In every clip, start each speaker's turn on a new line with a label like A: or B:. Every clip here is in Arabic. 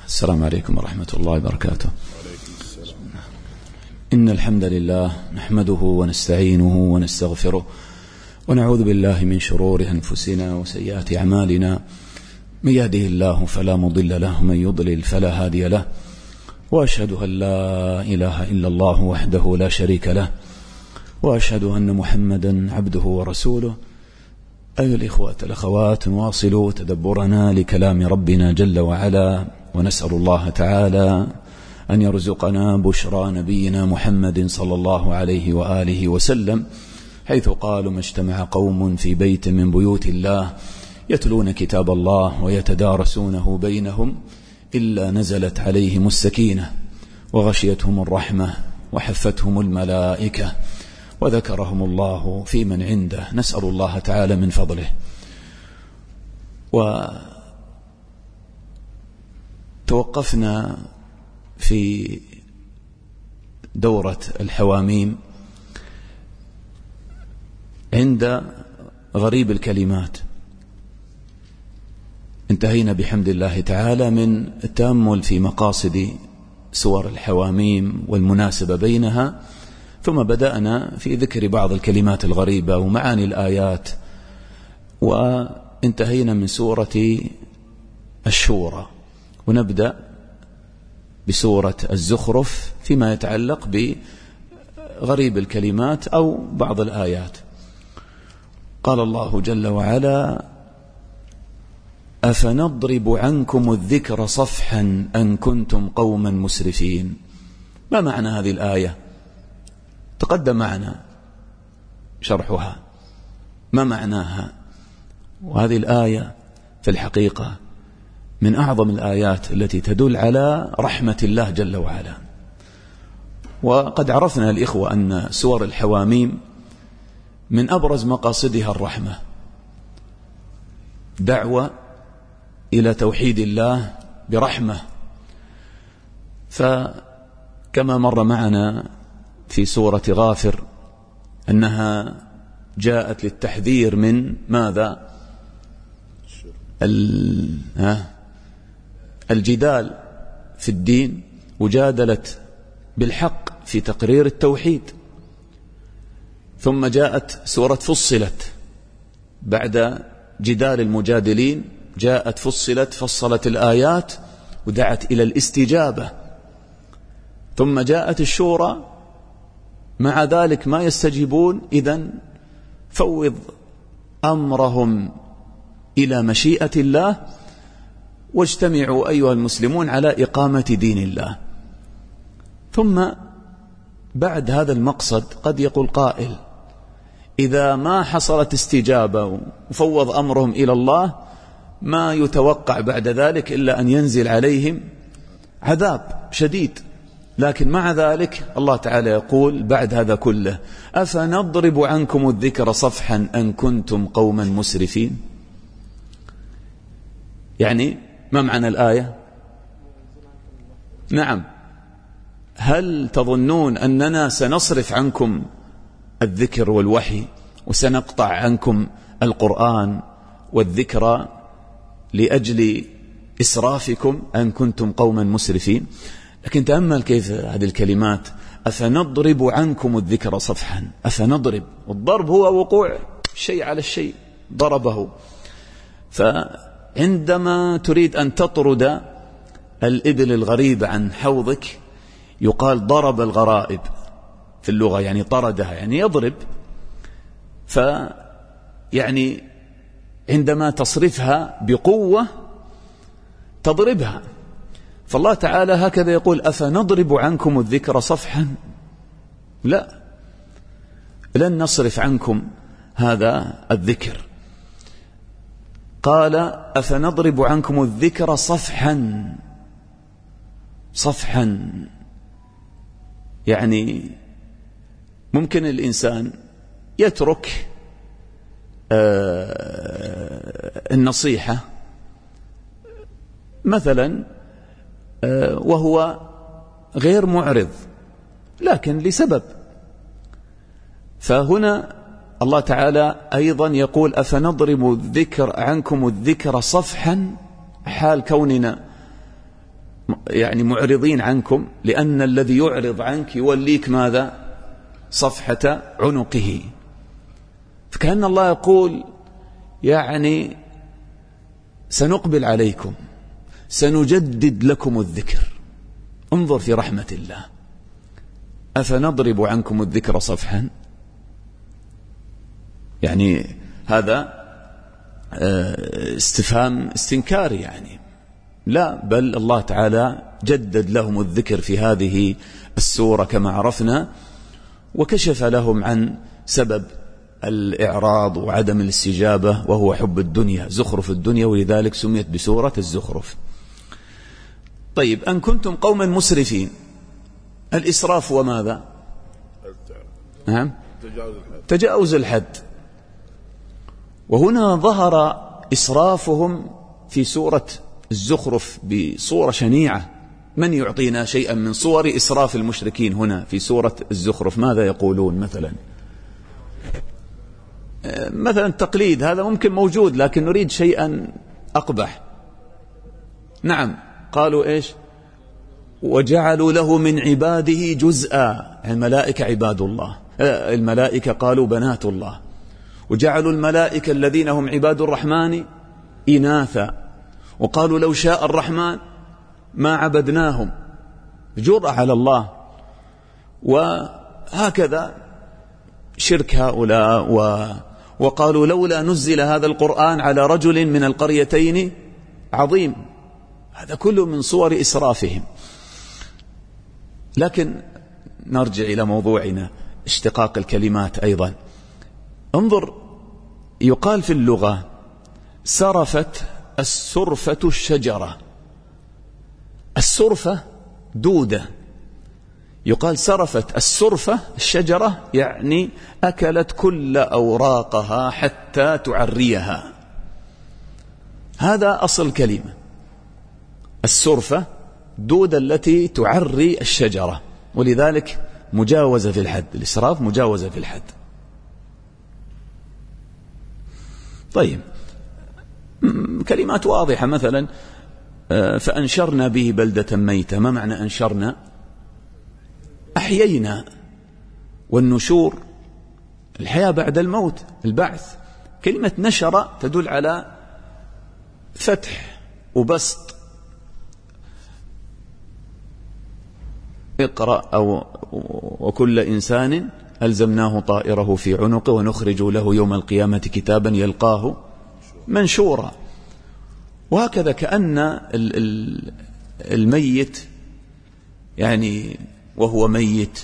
A: السلام عليكم ورحمة الله وبركاته. إن الحمد لله نحمده ونستعينه ونستغفره ونعوذ بالله من شرور أنفسنا وسيئات أعمالنا، من يهده الله فلا مضل له ومن يضلل فلا هادي له، وأشهد أن لا إله إلا الله وحده لا شريك له، وأشهد أن محمدا عبده ورسوله. أيها الإخوة الأخوات، نواصل تدبرنا لكلام ربنا جل وعلا، ونسأل الله تعالى أن يرزقنا بشرى نبينا محمد صلى الله عليه وآله وسلم، حيث قالوا: ما اجتمع قوم في بيت من بيوت الله يتلون كتاب الله ويتدارسونه بينهم إلا نزلت عليهم السكينة وغشيتهم الرحمة وحفتهم الملائكة وذكرهم الله في من عنده. نسأل الله تعالى من فضله. وتوقفنا في دورة الحواميم عند غريب الكلمات. انتهينا بحمد الله تعالى من التأمل في مقاصد سور الحواميم والمناسبة بينها، ثم بدأنا في ذكر بعض الكلمات الغريبة ومعاني الآيات، وانتهينا من سورة الشورى، ونبدأ بسورة الزخرف فيما يتعلق بغريب الكلمات أو بعض الآيات. قال الله جل وعلا: أفنضرب عنكم الذكر صفحا أن كنتم قوما مسرفين. ما معنى هذه الآية؟ تقدم معنا شرحها، ما معناها؟ وهذه الآية في الحقيقة من أعظم الآيات التي تدل على رحمة الله جل وعلا. وقد عرفنا الإخوة أن سور الحواميم من أبرز مقاصدها الرحمة، دعوة إلى توحيد الله برحمة. فكما مر معنا في سورة غافر أنها جاءت للتحذير من ماذا؟ الجدال في الدين، وجادلت بالحق في تقرير التوحيد. ثم جاءت سورة فصلت بعد جدال المجادلين، جاءت فصلت الآيات ودعت إلى الاستجابة. ثم جاءت الشورى، مع ذلك ما يستجيبون، إذن فوض أمرهم إلى مشيئة الله، واجتمعوا أيها المسلمون على إقامة دين الله. ثم بعد هذا المقصد قد يقول قائل: إذا ما حصلت استجابة وفوض أمرهم إلى الله، ما يتوقع بعد ذلك إلا أن ينزل عليهم عذاب شديد. لكن مع ذلك الله تعالى يقول بعد هذا كله: أفنضرب عنكم الذكر صفحا أن كنتم قوما مسرفين. يعني ما معنى الآية؟ نعم، هل تظنون أننا سنصرف عنكم الذكر والوحي وسنقطع عنكم القرآن والذكر لأجل إسرافكم أن كنتم قوما مسرفين؟ لكن تأمل كيف هذه الكلمات: أفنضرب عنكم الذكر صفحا. أفنضرب، والضرب هو وقوع شيء على الشيء، ضربه. فعندما تريد أن تطرد الإبل الغريبة عن حوضك يقال ضرب الغرائب في اللغة، يعني طردها، يعني يضرب. يعني عندما تصرفها بقوة تضربها. فالله تعالى هكذا يقول: أفنضرب عنكم الذكر صفحا. لا، لن نصرف عنكم هذا الذكر. قال: أفنضرب عنكم الذكر صفحا. صفحا يعني ممكن الإنسان يترك النصيحة مثلا وهو غير معرض، لكن لسبب. فهنا الله تعالى أيضا يقول: أفنضرب عنكم الذكر صفحا، حال كوننا يعني معرضين عنكم، لأن الذي يعرض عنك يوليك ماذا؟ صفحة عنقه. فكأن الله يقول يعني سنقبل عليكم، سنجدد لكم الذكر. انظر في رحمة الله، أفنضرب عنكم الذكر صفحا؟ يعني هذا استفهام استنكاري، يعني لا، بل الله تعالى جدد لهم الذكر في هذه السورة كما عرفنا، وكشف لهم عن سبب الإعراض وعدم الاستجابة، وهو حب الدنيا، زخرف الدنيا، ولذلك سميت بسورة الزخرف. طيب، أن كنتم قوما مسرفين، الإسراف وماذا؟ تجاوز الحد. وهنا ظهر إسرافهم في سورة الزخرف بصورة شنيعة. من يعطينا شيئا من صور إسراف المشركين هنا في سورة الزخرف؟ ماذا يقولون مثلا؟ التقليد هذا ممكن موجود، لكن نريد شيئا أقبح. نعم، قالوا إيش؟ وجعلوا له من عباده جزءا. الملائكة عباد الله، الملائكة قالوا بنات الله. وجعلوا الملائكة الذين هم عباد الرحمن إناثا، وقالوا لو شاء الرحمن ما عبدناهم، جرأة على الله. وهكذا شرك هؤلاء. وقالوا لولا نزل هذا القرآن على رجل من القريتين عظيم. هذا كله من صور إسرافهم. لكن نرجع إلى موضوعنا، اشتقاق الكلمات أيضا. انظر، يقال في اللغة سرفت السرفة الشجرة. السرفة دودة، يقال سرفت السرفة الشجرة، يعني أكلت كل أوراقها حتى تعريها. هذا أصل كلمة. السرفة دودة التي تعري الشجرة، ولذلك مجاوزة في الحد. الإسراف مجاوزة في الحد. طيب، كلمات واضحة، مثلا فأنشرنا به بلدة ميتة. ما معنى أنشرنا؟ أحيينا. والنشور الحياة بعد الموت، البعث. كلمة نشر تدل على فتح وبسط. اقرأ أو وكل إنسان ألزمناه طائره في عنقه ونخرج له يوم القيامة كتابا يلقاه منشورا. وهكذا كأن الميت يعني وهو ميت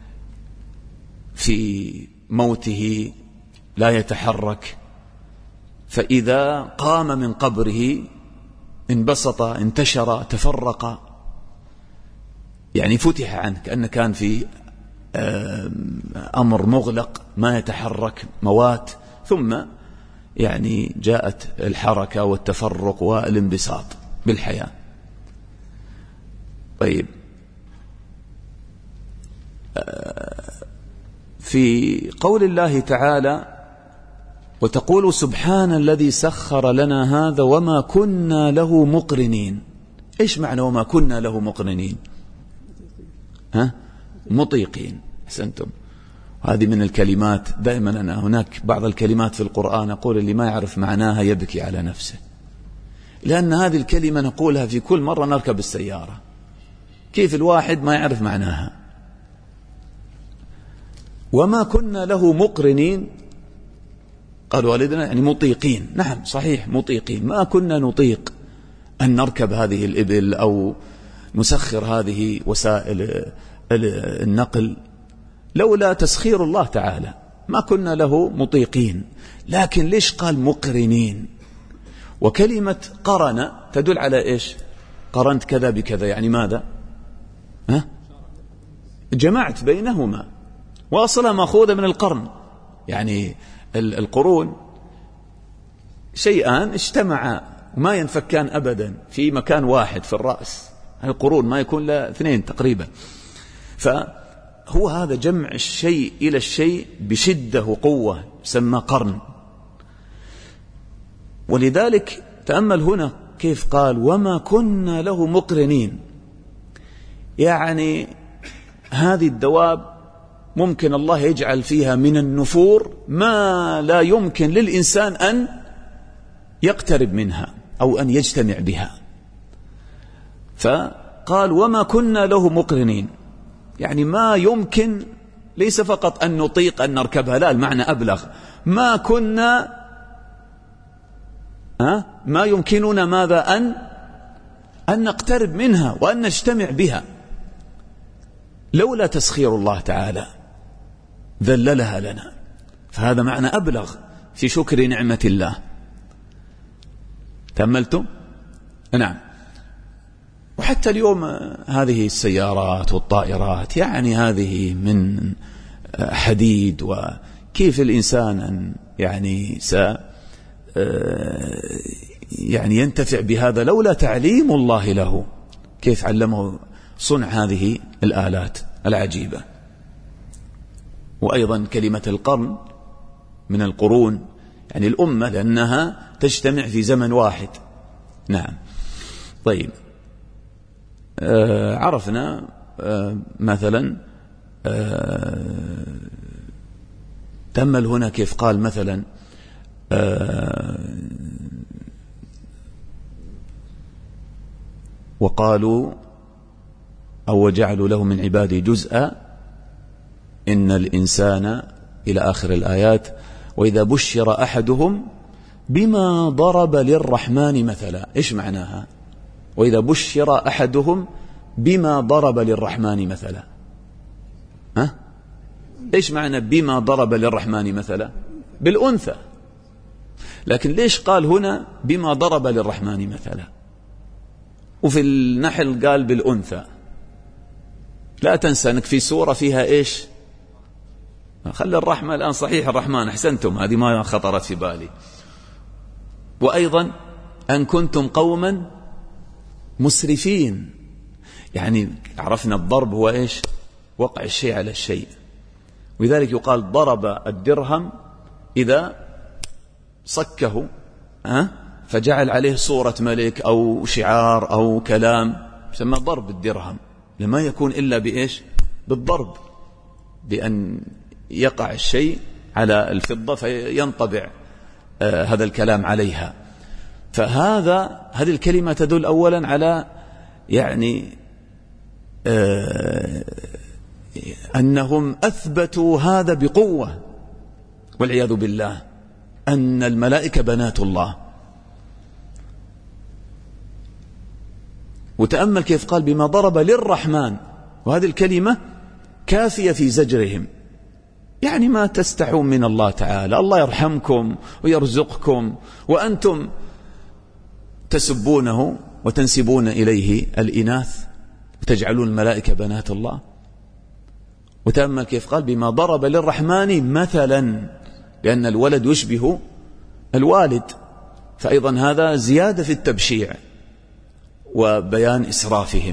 A: في موته لا يتحرك، فإذا قام من قبره انبسط، انتشر، تفرق، يعني فتح عنه، كأنه كان في أمر مغلق ما يتحرك، موات، ثم يعني جاءت الحركة والتفرق والانبساط بالحياة. طيب، في قول الله تعالى وتقول سبحان الذي سخر لنا هذا وما كنا له مقرنين. إيش معنى وما كنا له مقرنين؟ مطيقين. أحسنتم. هذه من الكلمات. دائما أنا هناك بعض الكلمات في القرآن أقول اللي ما يعرف معناها يبكي على نفسه، لأن هذه الكلمة نقولها في كل مرة نركب السيارة. كيف الواحد ما يعرف معناها؟ وما كنا له مقرنين، قال والدنا يعني مطيقين. نعم صحيح، مطيقين. ما كنا نطيق أن نركب هذه الإبل أو نسخر هذه وسائل النقل لولا تسخير الله تعالى، ما كنا له مطيقين. لكن ليش قال مقرنين؟ وكلمة قرن تدل على إيش؟ قرنت كذا بكذا، يعني ماذا؟ جمعت بينهما، واصلها مأخوذة من القرن. يعني القرون شيئان اجتمعا وما ينفكان أبدا في مكان واحد في الرأس. القرون ما يكون لا اثنين تقريبا. فهو هذا جمع الشيء إلى الشيء بشدة وقوة، يسمى قرن. ولذلك تأمل هنا كيف قال وما كنا له مقرنين. يعني هذه الدواب ممكن الله يجعل فيها من النفور ما لا يمكن للإنسان أن يقترب منها أو أن يجتمع بها. فقال وما كنا له مقرنين، يعني ما يمكن، ليس فقط أن نطيق أن نركبها، لا، المعنى أبلغ، ما كنا ما يمكننا ماذا أن نقترب منها وأن نجتمع بها لولا تسخير الله تعالى ذللها لنا. فهذا معنى أبلغ في شكر نعمة الله. تأملتم؟ نعم. وحتى اليوم هذه السيارات والطائرات يعني هذه من حديد، وكيف الإنسان أن يعني يعني ينتفع بهذا لولا تعليم الله له، كيف علمه صنع هذه الآلات العجيبة. وأيضا كلمة القرن من القرون، يعني الأمة لأنها تجتمع في زمن واحد. نعم. طيب، عرفنا مثلا تأمل هنا كيف قال مثلا وقالوا أو وجعلوا له من عباده جزءا إن الإنسان إلى آخر الآيات. وإذا بشر أحدهم بما ضرب للرحمن مثلا، إيش معناها؟ وإذا بشر أحدهم بما ضرب للرحمن مثلا، إيش معنى بما ضرب للرحمن مثلا؟ بالأنثى. لكن ليش قال هنا بما ضرب للرحمن مثلا وفي النحل قال بالأنثى؟ لا تنسى أنك في سورة فيها إيش؟ خلي الرحمة الآن صحيح الرحمن، أحسنتم، هذه ما خطرت في بالي. وأيضا أن كنتم قوما مسرفين، يعني عرفنا الضرب هو إيش؟ وقع الشيء على الشيء. ولذلك يقال ضرب الدرهم إذا صكه فجعل عليه صورة ملك أو شعار أو كلام، يسمى ضرب الدرهم، لما يكون إلا بإيش؟ بالضرب، بأن يقع الشيء على الفضة فينطبع هذا الكلام عليها. هذه الكلمة تدل أولا على يعني أنهم أثبتوا هذا بقوة والعياذ بالله، أن الملائكة بنات الله. وتأمل كيف قال بما ضرب للرحمن، وهذه الكلمة كافية في زجرهم، يعني ما تستحون من الله تعالى، الله يرحمكم ويرزقكم وأنتم تسبونه وتنسبون إليه الإناث وتجعلون الملائكة بنات الله. وتأمل كيف قال بما ضرب للرحمن مثلا، لأن الولد يشبه الوالد، فأيضا هذا زيادة في التبشيع وبيان إسرافهم.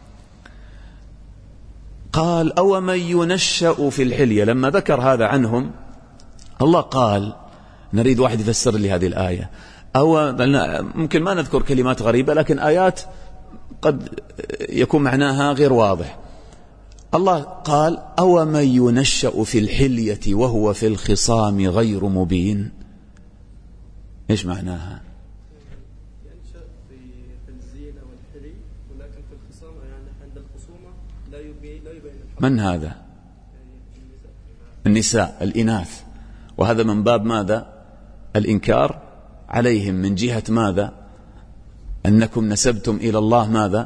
A: قال أو من ينشأ في الحلية، لما ذكر هذا عنهم الله قال، نريد واحد يفسر لي هذه الآية، أو ممكن ما نذكر كلمات غريبة لكن آيات قد يكون معناها غير واضح. الله قال أو من ينشأ في الحلية وهو في الخصام غير مبين، إيش معناها؟
B: ينشأ في الزينة والحلي، ولكن في الخصام يعني عند الخصومة لا يبين الحق.
A: من هذا؟ النساء، الإناث. وهذا من باب ماذا؟ الإنكار عليهم، من جهة ماذا؟ أنكم نسبتم إلى الله ماذا؟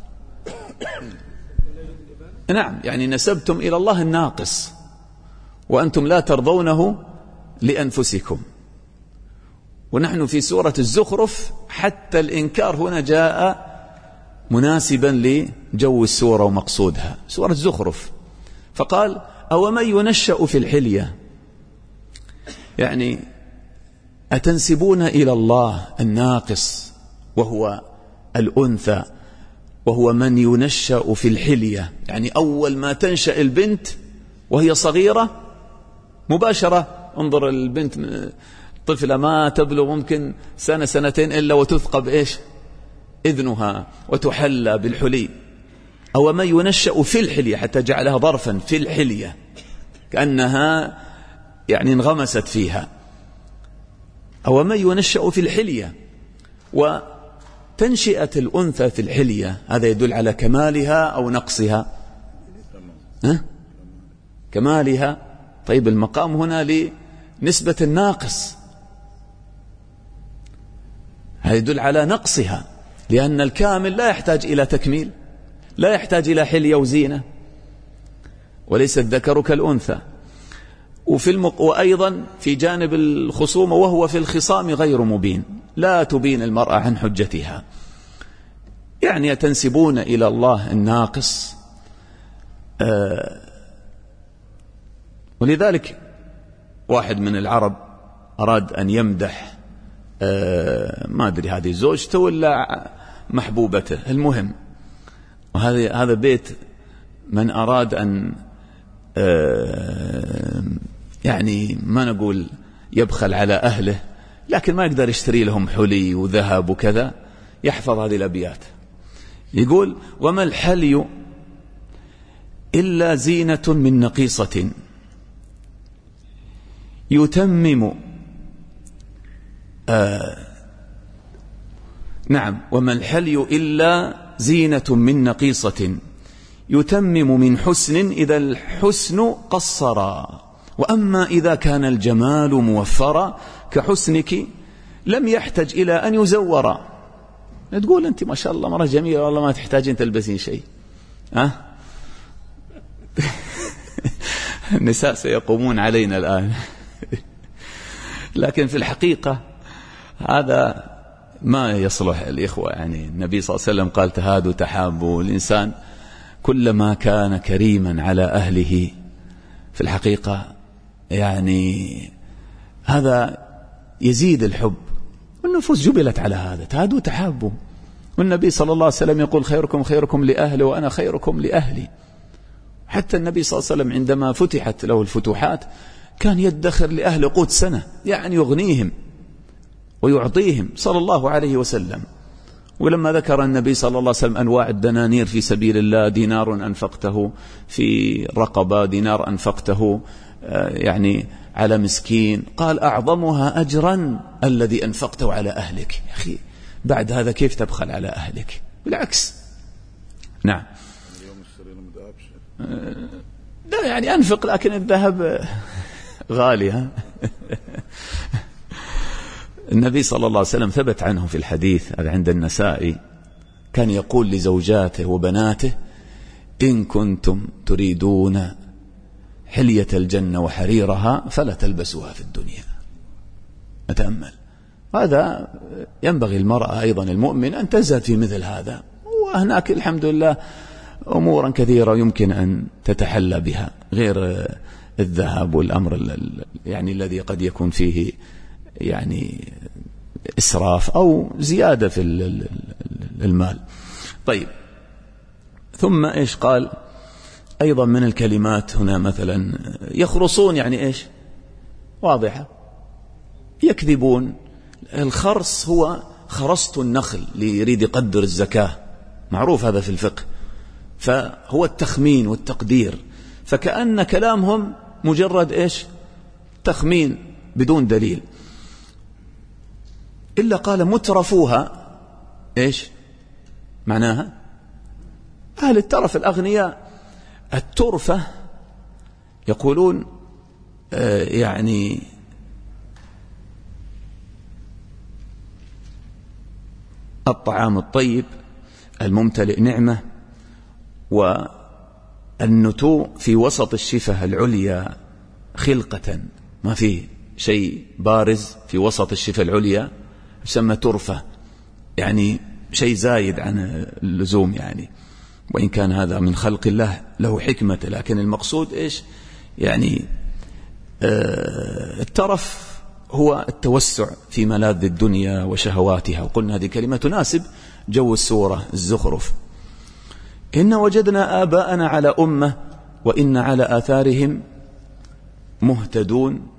A: نعم، يعني نسبتم إلى الله الناقص وأنتم لا ترضونه لأنفسكم. ونحن في سورة الزخرف حتى الإنكار هنا جاء مناسبا لجو السورة ومقصودها، سورة الزخرف. فقال أو من ينشأ في الحلية، يعني أتنسبون إلى الله الناقص وهو الأنثى، وهو من ينشأ في الحلية، يعني أول ما تنشأ البنت وهي صغيرة مباشرة، انظر البنت طفلة ما تبلغ ممكن سنة سنتين إلا وتثقب إيش؟ إذنها وتحلى بالحلي. أو من ينشأ في الحلية، حتى جعلها ظرفا في الحلية كأنها يعني انغمست فيها، أو من ينشأ في الحلية. وتنشئة الأنثى في الحلية هذا يدل على كمالها أو نقصها؟ كمالها. طيب المقام هنا لنسبة الناقص، هذا يدل على نقصها، لأن الكامل لا يحتاج إلى تكميل، لا يحتاج إلى حلية وزينة، وليس الذكر كالأنثى. وأيضا في جانب الخصومة، وهو في الخصام غير مبين، لا تبين المرأة عن حجتها، يعني يتنسبون إلى الله الناقص. ولذلك واحد من العرب أراد أن يمدح ما أدري هذه زوجته ولا محبوبته، المهم، وهذا بيت من أراد أن يعني ما نقول يبخل على أهله، لكن ما يقدر يشتري لهم حلي وذهب وكذا، يحفظ هذه الأبيات. يقول: وما الحلي إلا زينة من نقيصة يتمم نعم، وما الحلي إلا زينة من نقيصة يتمم من حسن إذا الحسن قصرا، وأما إذا كان الجمال موفرا كحسنك لم يحتج إلى أن يزورا. تقول أنت ما شاء الله مرة جميلة، والله ما تحتاجين تلبسين شيء. النساء سيقومون علينا الآن. لكن في الحقيقة هذا ما يصلح الإخوة. يعني النبي صلى الله عليه وسلم قال: تهادوا تحابوا. الإنسان كلما كان كريما على أهله في الحقيقة يعني هذا يزيد الحب، والنفوس جبلت على هذا، تهادوا تحابوا. والنبي صلى الله عليه وسلم يقول: خيركم خيركم لأهله وأنا خيركم لأهلي. حتى النبي صلى الله عليه وسلم عندما فتحت له الفتوحات كان يدخر لأهل قوت سنة، يعني يغنيهم ويعطيهم صلى الله عليه وسلم. ولما ذكر النبي صلى الله عليه وسلم أنواع الدنانير في سبيل الله: دينار أنفقته في رقبة، دينار أنفقته يعني على مسكين، قال: أعظمها أجرا الذي أنفقته على أهلك. يا أخي بعد هذا كيف تبخل على أهلك؟ بالعكس. نعم. لا يعني أنفق، لكن الذهب غالي. النبي صلى الله عليه وسلم ثبت عنه في الحديث هذا عند النسائي، كان يقول لزوجاته وبناته: إن كنتم تريدون حلية الجنة وحريرها فلا تلبسوها في الدنيا. أتأمل هذا. ينبغي المرأة أيضا المؤمن أن تزهد في مثل هذا، وهناك الحمد لله أمورا كثيرة يمكن أن تتحلى بها غير الذهب والأمر يعني الذي قد يكون فيه يعني إسراف أو زيادة في المال. طيب، ثم إيش قال أيضا من الكلمات هنا؟ مثلا يخرصون، يعني إيش؟ واضحة، يكذبون. الخرص هو خرصت النخل ليريد يقدر الزكاة، معروف هذا في الفقه، فهو التخمين والتقدير. فكأن كلامهم مجرد إيش؟ تخمين بدون دليل. إلا قال مترفوها، إيش معناها؟ أهل الترف الأغنياء. الترفة يقولون يعني الطعام الطيب الممتلئ نعمة، والنتوء في وسط الشفة العليا خلقة، ما في شيء بارز في وسط الشفة العليا، يسمى ترفة، يعني شيء زايد عن اللزوم يعني، وإن كان هذا من خلق الله له حكمة، لكن المقصود إيش؟ يعني الترف هو التوسع في ملاذ الدنيا وشهواتها. وقلنا هذه كلمة تناسب جو السورة الزخرف: إن وجدنا آباءنا على أمة وإن على آثارهم مهتدون.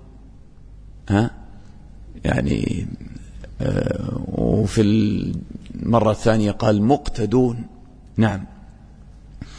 A: يعني وفي المرة الثانية قال مقتدون. نعم.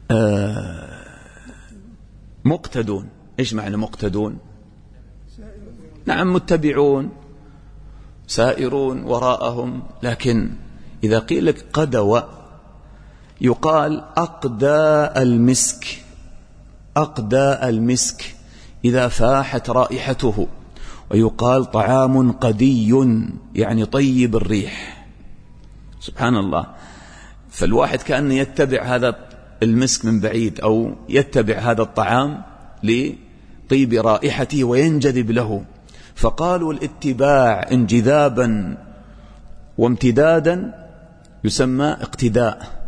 A: مقتدون. إيش معنى مقتدون؟ نعم، متبعون سائرون وراءهم. لكن إذا قيل لك قدوة يقال أقدى المسك، أقدى المسك إذا فاحت رائحته، ويقال طعام قدي يعني طيب الريح. سبحان الله. فالواحد كأنه يتبع هذا المسك من بعيد، أو يتبع هذا الطعام لطيب رائحته وينجذب له. فقالوا الاتباع انجذابا وامتدادا يسمى اقتداء.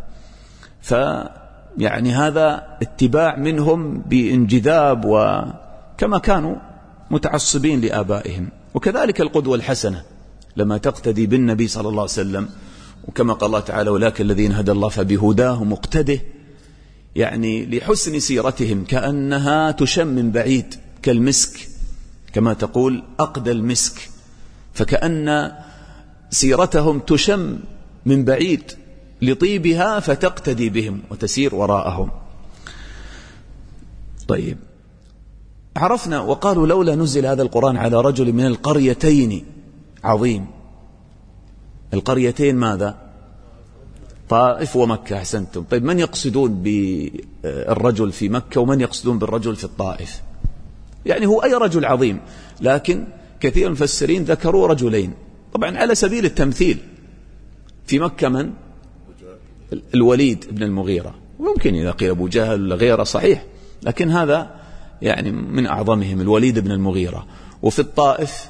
A: فيعني هذا اتباع منهم بانجذاب، وكما كانوا متعصبين لآبائهم. وكذلك القدوة الحسنة لما تقتدي بالنبي صلى الله عليه وسلم، وكما قال الله تعالى ولكن الذين هدى الله فبهداه مقتده، يعني لحسن سيرتهم كأنها تشم من بعيد كالمسك، كما تقول أقدى المسك، فكأن سيرتهم تشم من بعيد لطيبها فتقتدي بهم وتسير وراءهم. طيب، عرفنا. وقالوا لولا نزل هذا القرآن على رجل من القريتين عظيم. القريتين ماذا؟ طائف ومكة. أحسنتم. طيب، من يقصدون بالرجل في مكة ومن يقصدون بالرجل في الطائف؟ يعني هو أي رجل عظيم، لكن كثير من المفسرين ذكروا رجلين طبعا على سبيل التمثيل. في مكة من؟ الوليد بن المغيرة، ممكن إذا قيل أبو جهل ولا غيره صحيح، لكن هذا يعني من أعظمهم الوليد بن المغيرة. وفي الطائف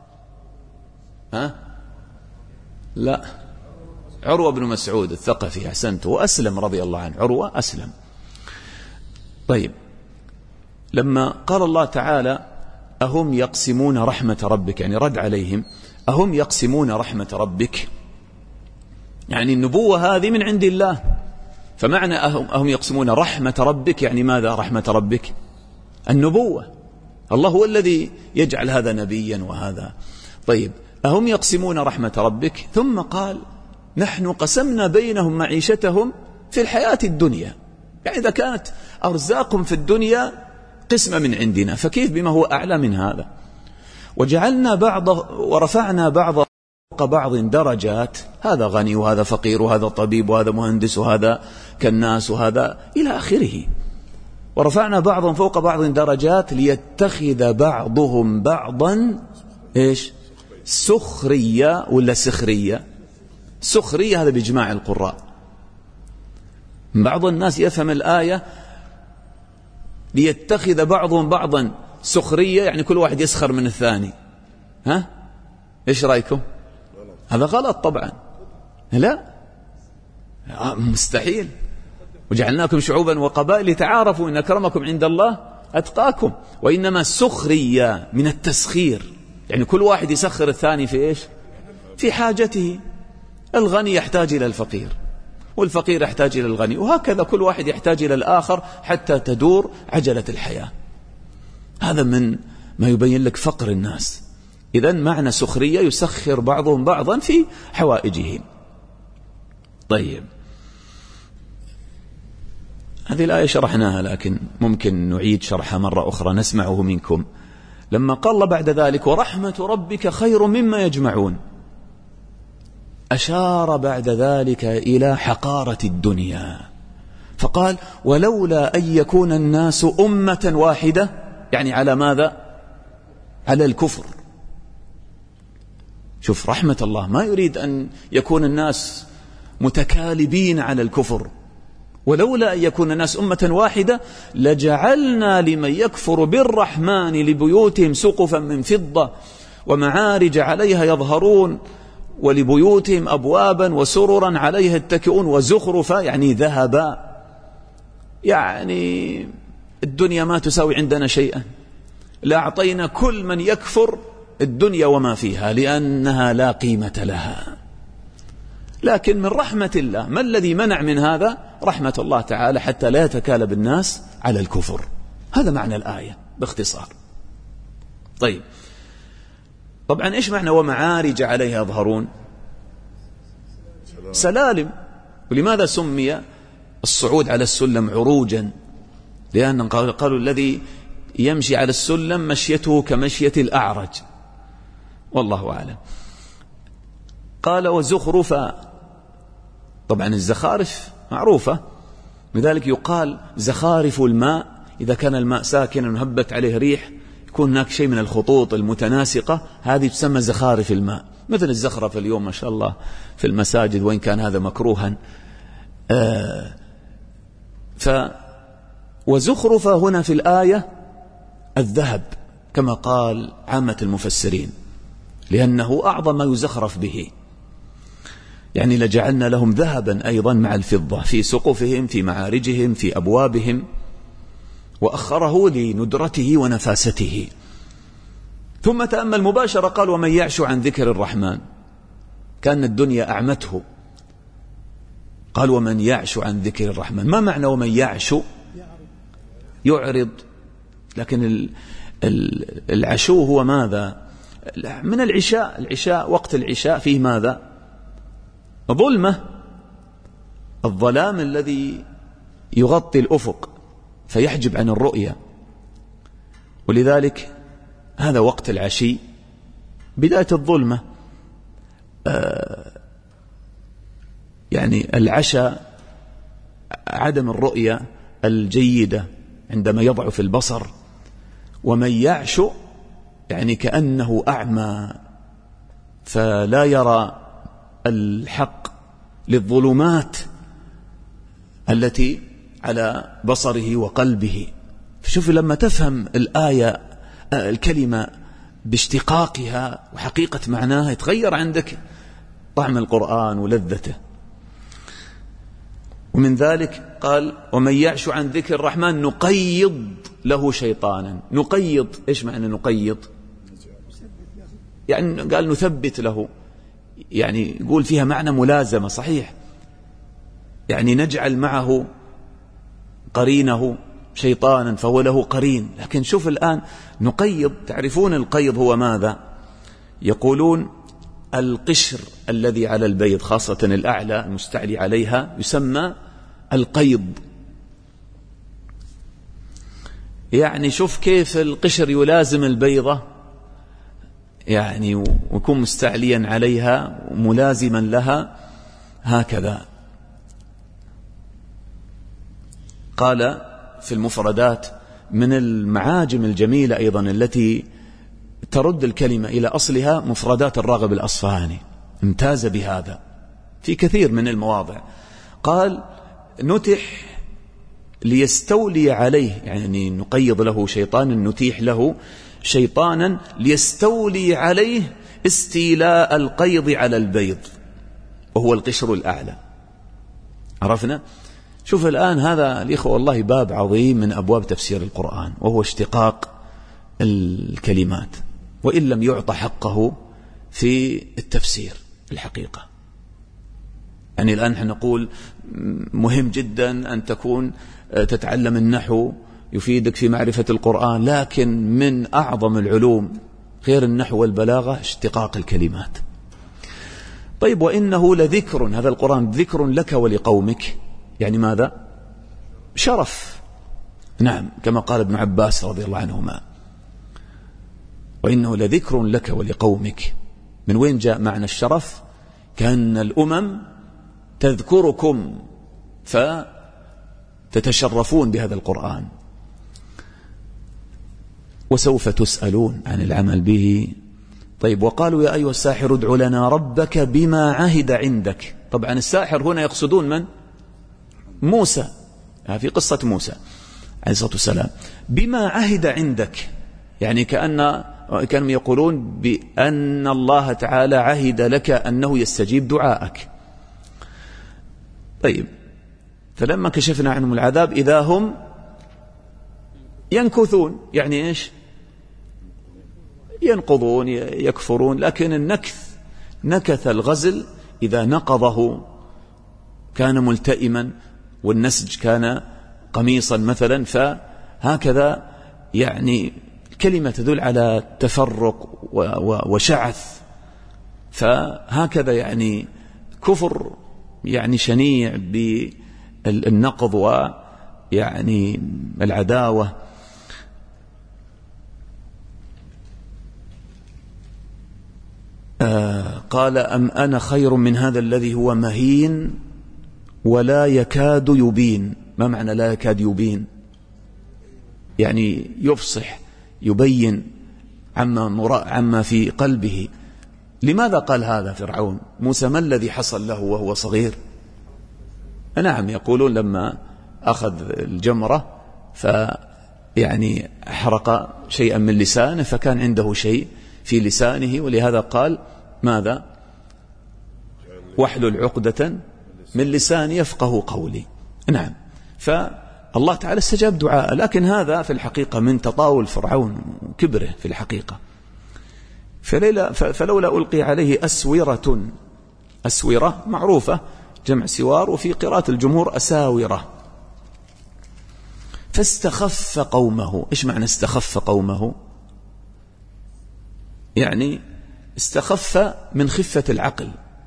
A: لا، عروة بن مسعود الثقفي. أحسنت. وأسلم رضي الله عنه. عروة أسلم. طيب، لما قال الله تعالى أهم يقسمون رحمة ربك، يعني رد عليهم، أهم يقسمون رحمة ربك، يعني النبوة هذه من عند الله. فمعنى أهم يقسمون رحمة ربك يعني ماذا؟ رحمة ربك النبوة، الله هو الذي يجعل هذا نبيا وهذا. طيب، أهم يقسمون رحمة ربك، ثم قال نحن قسمنا بينهم معيشتهم في الحياة الدنيا. يعني إذا كانت أرزاقهم في الدنيا قسمة من عندنا، فكيف بما هو أعلى من هذا؟ وجعلنا ورفعنا بعض بعض درجات، هذا غني وهذا فقير وهذا طبيب وهذا مهندس وهذا كناس وهذا إلى آخره. ورفعنا بعضهم فوق بعض درجات ليتخذ بعضهم بعضا إيش؟ سخرية ولا سخرية؟ سخرية، هذا بإجماع القراء. بعض الناس يفهم الآية ليتخذ بعضهم بعضا سخرية، يعني كل واحد يسخر من الثاني. إيش رأيكم؟ هذا غلط طبعا. لا، مستحيل. وجعلناكم شعوبا وقبائل لتعارفوا إن أكرمكم عند الله أتقاكم. وإنما سخرية من التسخير، يعني كل واحد يسخر الثاني في إيش؟ في حاجته. الغني يحتاج إلى الفقير، والفقير يحتاج إلى الغني، وهكذا كل واحد يحتاج إلى الآخر حتى تدور عجلة الحياة. هذا من ما يبين لك فقر الناس. إذن معنى سخرية يسخر بعضهم بعضا في حوائجهم. طيب، هذه الآية شرحناها، لكن ممكن نعيد شرحها مرة أخرى نسمعه منكم. لما قال الله بعد ذلك ورحمة ربك خير مما يجمعون، أشار بعد ذلك إلى حقارة الدنيا، فقال ولولا أن يكون الناس أمة واحدة، يعني على ماذا؟ على الكفر. شوف رحمة الله، ما يريد أن يكون الناس متكالبين على الكفر. ولولا أن يكون الناس أمة واحدة لجعلنا لمن يكفر بالرحمن لبيوتهم سقفا من فضة ومعارج عليها يظهرون ولبيوتهم أبوابا وسررا عليها يتكئون وزخرفا، يعني ذهبا. يعني الدنيا ما تساوي عندنا شيئا، لأعطينا كل من يكفر الدنيا وما فيها لأنها لا قيمة لها. لكن من رحمة الله، ما الذي منع من هذا؟ رحمة الله تعالى حتى لا يتكالب الناس على الكفر. هذا معنى الآية باختصار. طيب، طبعا إيش معنى ومعارج عليها يظهرون؟ سلالم. ولماذا سمي الصعود على السلم عروجا، لأن قالوا الذي يمشي على السلم مشيته كمشية الأعرج، والله أعلم. قال وزخرفا، طبعا الزخارف معروفة، لذلك يقال زخارف الماء إذا كان الماء ساكنا وهبت عليه ريح يكون هناك شيء من الخطوط المتناسقة، هذه تسمى زخارف الماء، مثل الزخرف اليوم ما شاء الله في المساجد، وإن كان هذا مكروها. وزخرف هنا في الآية الذهب كما قال عامة المفسرين، لأنه أعظم ما يزخرف به، يعني لجعلنا لهم ذهبا أيضا مع الفضة في سقفهم في معارجهم في أبوابهم، وأخره لندرته ونفاسته. ثم تأمل مباشرة قال ومن يعش عن ذكر الرحمن، كان الدنيا أعمته، قال ومن يعش عن ذكر الرحمن. ما معنى ومن يعش؟ يعرض، لكن العشو هو ماذا؟ من العشاء وقت العشاء فيه ماذا؟ ظلمة، الظلام الذي يغطي الأفق فيحجب عن الرؤية، ولذلك هذا وقت العشي بداية الظلمة. يعني العشاء عدم الرؤية الجيدة عندما يضعف البصر. ومن يعش يعني كأنه أعمى فلا يرى الحق للظلمات التي على بصره وقلبه. فشوف لما تفهم الآية الكلمة باشتقاقها وحقيقة معناها يتغير عندك طعم القرآن ولذته. ومن ذلك قال ومن يعش عن ذكر الرحمن نقيض له شيطانا. نقيض إيش معنى نقيض؟ يعني قال نثبت له، يعني يقول فيها معنى ملازمة صحيح، يعني نجعل معه قرينه شيطانا فهو له قرين. لكن شوف الآن نقيض، تعرفون القيض هو ماذا؟ يقولون القشر الذي على البيض خاصة الأعلى المستعلي عليها يسمى القيض. يعني شوف كيف القشر يلازم البيضة، يعني ويكون مستعليا عليها وملازما لها هكذا. قال في المفردات من المعاجم الجميلة أيضا التي ترد الكلمة إلى أصلها مفردات الراغب الأصفهاني، امتاز بهذا في كثير من المواضع. قال نتح ليستولي عليه، يعني نقيض له شيطانا، نتيح له شيطانا ليستولي عليه استيلاء القيض على البيض وهو القشر الأعلى. عرفنا؟ شوف الآن هذا الإخوة والله باب عظيم من أبواب تفسير القرآن، وهو اشتقاق الكلمات، وإن لم يعطى حقه في التفسير الحقيقة. يعني الآن نحن نقول مهم جدا أن تكون تتعلم النحو يفيدك في معرفة القرآن، لكن من أعظم العلوم غير النحو والبلاغة اشتقاق الكلمات. طيب وإنه لذكر، هذا القرآن ذكر لك ولقومك، يعني ماذا؟ شرف. نعم كما قال ابن عباس رضي الله عنهما وإنه لذكر لك ولقومك. من وين جاء معنى الشرف؟ كأن الأمم تذكركم فتتشرفون بهذا القرآن، وسوف تسألون عن العمل به. طيب وقالوا يا أيها الساحر ادع لنا ربك بما عهد عندك. طبعا الساحر هنا يقصدون من؟ موسى، في قصة موسى عليه الصلاة والسلام. بما عهد عندك يعني كانوا يقولون بأن الله تعالى عهد لك أنه يستجيب دعائك. طيب فلما كشفنا عنهم العذاب إذا هم ينكثون، يعني إيش؟ ينقضون يكفرون. لكن النكث، نكث الغزل إذا نقضه كان ملتئما، والنسج كان قميصا مثلا، فهكذا يعني كلمة تدل على تفرق وشعث، فهكذا يعني كفر يعني شنيع النقض ويعني العداوة. قال أم أنا خير من هذا الذي هو مهين ولا يكاد يبين. ما معنى لا يكاد يبين؟ يعني يفصح يبين عما في قلبه. لماذا قال هذا فرعون؟ موسى ما الذي حصل له وهو صغير؟ نعم، يقولون لما أخذ الجمرة فيعني أحرق شيئا من لسانه فكان عنده شيء في لسانه، ولهذا قال ماذا؟ واحلل عقدة من لساني يفقه قولي. نعم، فالله تعالى استجاب دعاء، لكن هذا في الحقيقة من تطاول فرعون وكبره في الحقيقة. فلولا ألقي عليه أسورة. أسورة معروفة جمع سوار، وفي قراءة الجمهور أساورة. فاستخف قومه. إيش معنى استخف قومه؟ يعني استخف من خفة العقل،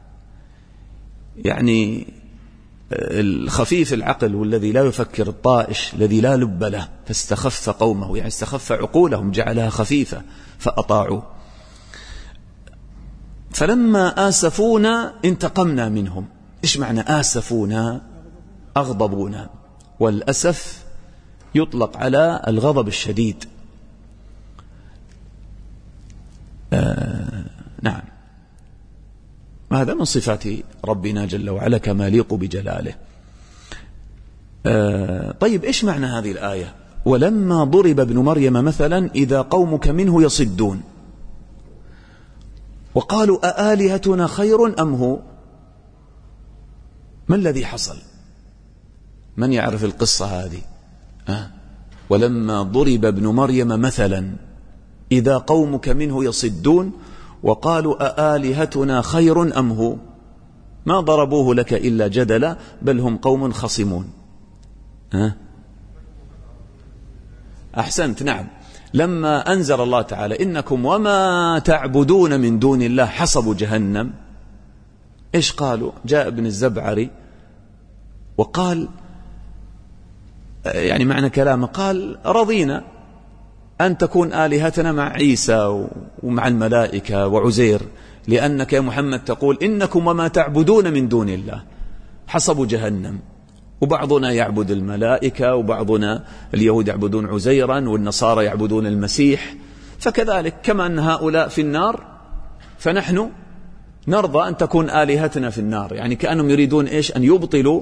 A: يعني الخفيف العقل والذي لا يفكر، الطائش الذي لا لب له. فاستخف قومه يعني استخف عقولهم، جعلها خفيفة فأطاعوا. فلما آسفونا انتقمنا منهم. إيش معنى آسفونا؟ أغضبونا، والأسف يطلق على الغضب الشديد. نعم، هذا من صفات ربنا جل وعلا كما يليق بجلاله. طيب إيش معنى هذه الآية؟ ولما ضرب ابن مريم مثلا إذا قومك منه يصدون وقالوا أآلهتنا خير أم هو. ما الذي حصل؟ من يعرف القصة هذه؟ ولما ضرب ابن مريم مثلا إذا قومك منه يصدون وقالوا أآلهتنا خير أم هو. ما ضربوه لك إلا جدلا بل هم قوم خصمون. أحسنت. نعم، لما أنزل الله تعالى إنكم وما تعبدون من دون الله حصب جهنم. إيش قالوا؟ جاء ابن الزبعري وقال يعني معنى كلامه، قال رضينا أن تكون آلهتنا مع عيسى ومع الملائكة وعزير، لأنك يا محمد تقول إنكم وما تعبدون من دون الله حصب جهنم. وبعضنا يعبد الملائكة، وبعضنا اليهود يعبدون عزيرا، والنصارى يعبدون المسيح. فكذلك كما أن هؤلاء في النار فنحن نرضى أن تكون آلهتنا في النار. يعني كأنهم يريدون إيش؟ أن يبطلوا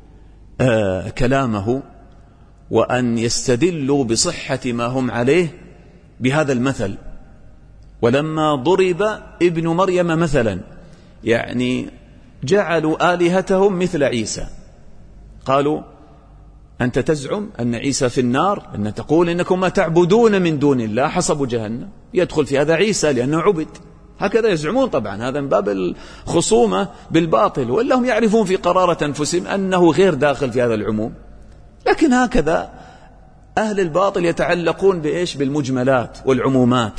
A: كلامه وأن يستدلوا بصحة ما هم عليه بهذا المثل. ولما ضرب ابن مريم مثلا يعني جعلوا آلهتهم مثل عيسى. قالوا أنت تزعم أن عيسى في النار، أن تقول إنكم ما تعبدون من دون الله حصب جهنم، يدخل في هذا عيسى لأنه عبد. هكذا يزعمون. طبعا هذا من باب الخصومة بالباطل، وإلا هم يعرفون في قرارة أنفسهم أنه غير داخل في هذا العموم. لكن هكذا أهل الباطل يتعلقون بإيش؟ بالمجملات والعمومات.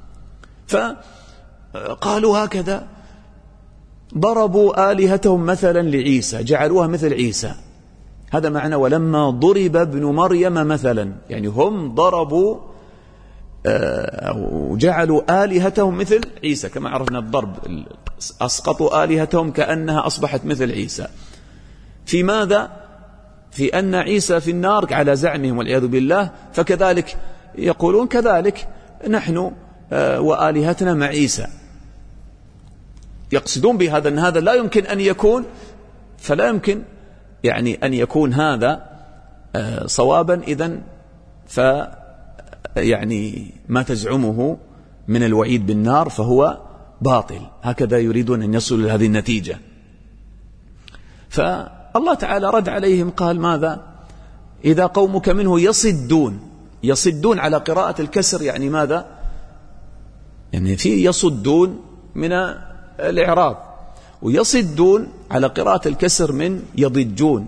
A: فقالوا هكذا ضربوا آلهتهم مثلا لعيسى، جعلوها مثل عيسى. هذا معنى ولما ضرب ابن مريم مثلا، يعني هم ضربوا وجعلوا آلهتهم مثل عيسى. كما عرفنا الضرب، أسقطوا آلهتهم كأنها أصبحت مثل عيسى. في ماذا؟ في أن عيسى في النار على زعمهم والعياذ بالله. فكذلك يقولون كذلك نحن وآلهتنا مع عيسى. يقصدون بهذا أن هذا لا يمكن أن يكون، فلا يمكن يعني أن يكون هذا صوابا. إذن يعني ما تزعمه من الوعيد بالنار فهو باطل. هكذا يريدون أن يصلوا لهذه النتيجة. فالله تعالى رد عليهم قال ماذا؟ إذا قومك منه يصدون. يصدون على قراءة الكسر يعني ماذا؟ يعني في يصدون من الإعراب، ويصدون على قراءة الكسر من يضجون،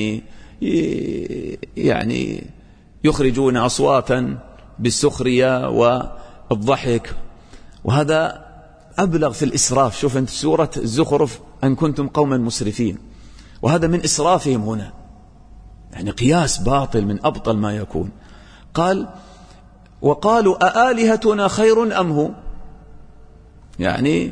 A: يعني يخرجون أصواتا بالسخرية والضحك. وهذا أبلغ في الإسراف. شوف أنت سورة الزخرف أن كنتم قوما مسرفين، وهذا من إسرافهم هنا. يعني قياس باطل من أبطل ما يكون. قال وقالوا أآلهتنا خير أم هو، يعني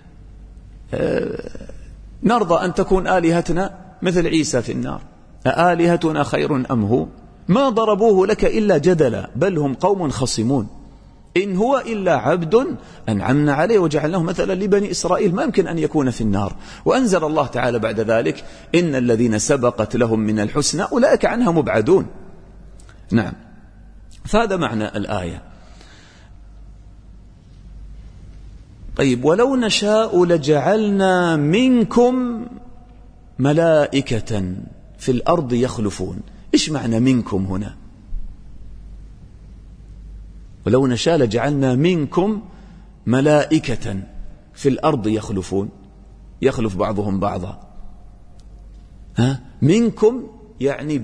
A: نرضى أن تكون آلهتنا مثل عيسى في النار، أآلهتنا خير أم هو، ما ضربوه لك إلا جدلا بل هم قوم خصمون، إن هو إلا عبد أنعمنا عليه وجعلناه مثلا لبني إسرائيل، ما يمكن أن يكون في النار. وأنزل الله تعالى بعد ذلك إن الذين سبقت لهم من الحسنى أولئك عنها مبعدون. نعم، فهذا معنى الآية. طيب، ولو نشاء لجعلنا منكم ملائكة في الأرض يخلفون. إيش معنى منكم هنا؟ ولو نشاء لجعلنا منكم ملائكة في الأرض يخلفون، يخلف بعضهم بعضا. منكم يعني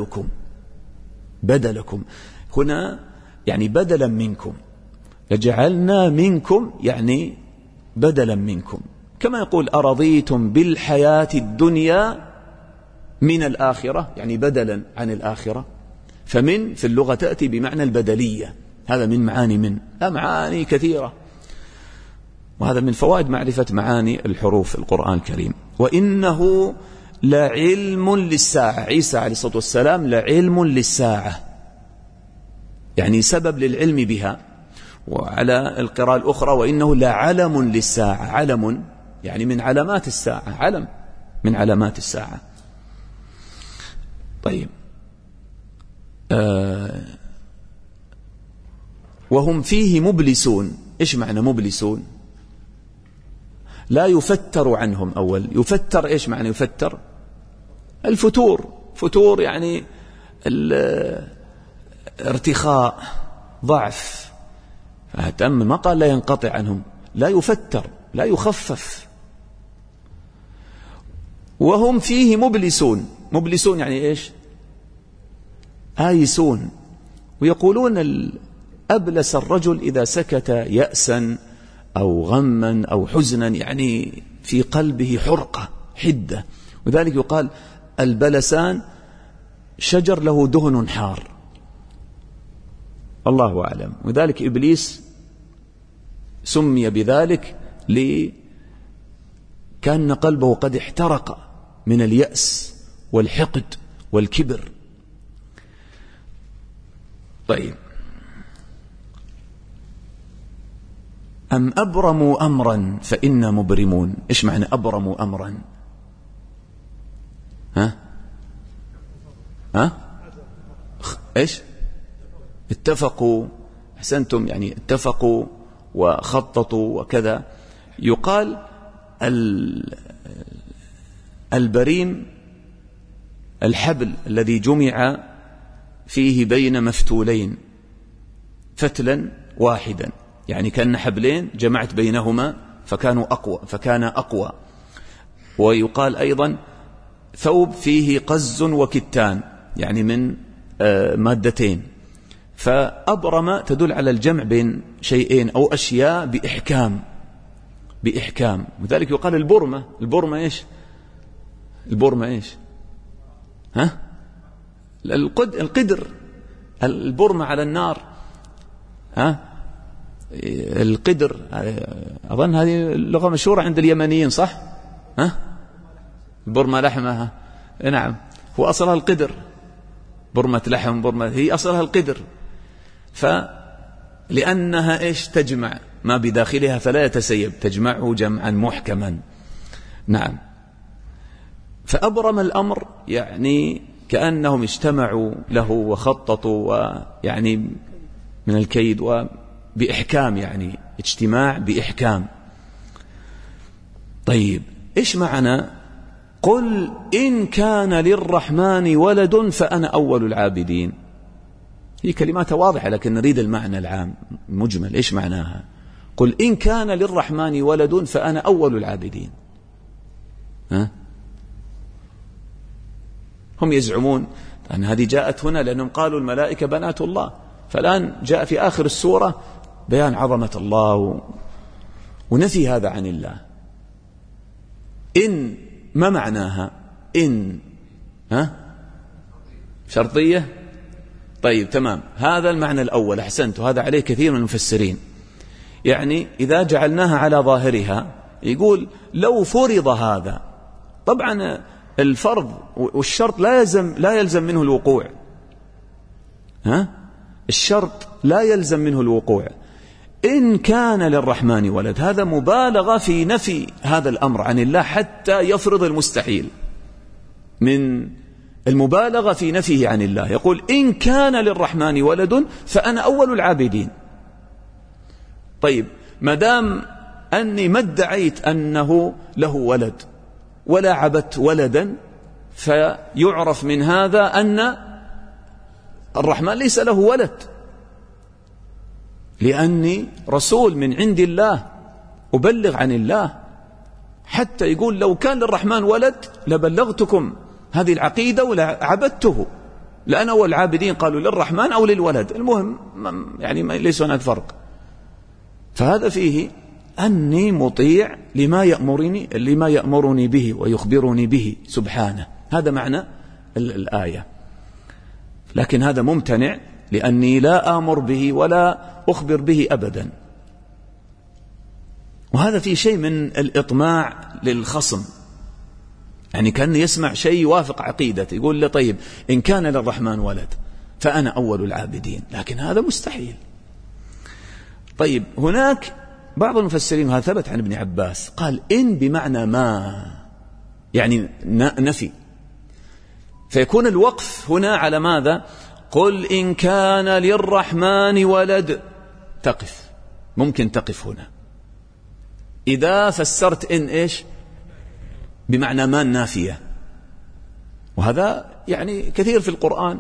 A: بدلكم هنا، يعني بدلا منكم. لجعلنا منكم يعني بدلا منكم، كما يقول أرضيتم بالحياة الدنيا من الآخرة، يعني بدلا عن الآخرة. فمن في اللغة تأتي بمعنى البدلية، هذا من معاني من، لا معاني كثيرة، وهذا من فوائد معرفة معاني الحروف في القرآن الكريم. وإنه لعلم للساعة، عيسى عليه الصلاة والسلام لعلم للساعة، يعني سبب للعلم بها. وعلى القراءة الأخرى وإنه لعلم للساعة، علم يعني من علامات الساعة، علم من علامات الساعة. طيب، وهم فيه مبلسون. إيش معنى مبلسون؟ لا يفتر عنهم. أول يفتر، إيش معنى يفتر؟ الفتور، فتور يعني الارتخاء، ضعف. فهتأمل ما قال لا ينقطع عنهم، لا يفتر، لا يخفف. وهم فيه مبلسون، مبلسون يعني إيش؟ آيسون. ويقولون أبلس الرجل إذا سكت يأسا أو غما أو حزنا، يعني في قلبه حرقة حدة. وذلك يقال البلسان شجر له دهن حار، الله أعلم. وذلك إبليس سمي بذلك كأن قلبه قد احترق من اليأس والحقد والكبر. طيب، أم أبرموا أمرا فإنا مبرمون. إيش معنى أبرموا أمرا؟ إيش؟ اتفقوا، أحسنتم، يعني اتفقوا وخططوا وكذا. يقال البريم الحبل الذي جمع فيه بين مفتولين فتلا واحدا، يعني كأن حبلين جمعت بينهما فكان أقوى. ويقال أيضا ثوب فيه قز وكتان، يعني من مادتين. فأبرم تدل على الجمع بين شيئين أو أشياء بإحكام. وذلك يقال البرمة إيش؟ البرمة إيش؟ القدر، البرمة على النار، القدر. أظن هذه اللغة مشهورة عند اليمنيين، صح؟ البرمة لحمة، نعم، هو أصلها القدر، برمة لحم، برمة هي أصلها القدر. فلأنها إيش؟ تجمع ما بداخلها فلا يتسيب، تجمعه جمعا محكما. نعم، فأبرم الأمر يعني كأنهم اجتمعوا له وخططوا، ويعني من الكيد وبإحكام، يعني اجتماع بإحكام. طيب، إيش معنى قل إن كان للرحمن ولد فأنا أول العابدين؟ هي كلمات واضحة لكن نريد المعنى العام مجمل. إيش معناها؟ قل إن كان للرحمن ولد فأنا أول العابدين. هم يزعمون أن هذه جاءت هنا لأنهم قالوا الملائكة بنات الله، فالآن جاء في آخر السورة بيان عظمة الله ونفي هذا عن الله. إن ما معناها؟ إن شرطية. طيب تمام، هذا المعنى الأول، أحسنت، وهذا عليه كثير من المفسرين. يعني إذا جعلناها على ظاهرها يقول لو فرض هذا، طبعا الفرض والشرط لا يلزم منه الوقوع، الشرط لا يلزم منه الوقوع. إن كان للرحمن ولد، هذا مبالغة في نفي هذا الأمر عن الله حتى يفرض المستحيل، من المبالغة في نفيه عن الله. يقول إن كان للرحمن ولد فأنا أول العابدين. طيب ما دام أني ما ادعيت أنه له ولد ولا عبدت ولدا، فيعرف من هذا أن الرحمن ليس له ولد، لأني رسول من عند الله أبلغ عن الله. حتى يقول لو كان للرحمن ولد لبلغتكم هذه العقيدة ولا عبدته، لأن أول العابدين قالوا للرحمن أو للولد، المهم يعني ليس هناك فرق. فهذا فيه أني مطيع لما يأمرني به ويخبرني به سبحانه، هذا معنى الآية. لكن هذا ممتنع، لأني لا آمر به ولا أخبر به أبدا. وهذا فيه شيء من الإطماع للخصم، يعني كان يسمع شيء يوافق عقيدته، يقول له طيب إن كان للرحمن ولد فأنا أول العابدين، لكن هذا مستحيل. طيب هناك بعض المفسرين، وهذا ثبت عن ابن عباس، قال إن بمعنى ما، يعني نفي، فيكون الوقف هنا على ماذا؟ قل إن كان للرحمن ولد، تقف، ممكن تقف هنا. إذا فسرت إن إيش بمعنى ما النافية، وهذا يعني كثير في القرآن،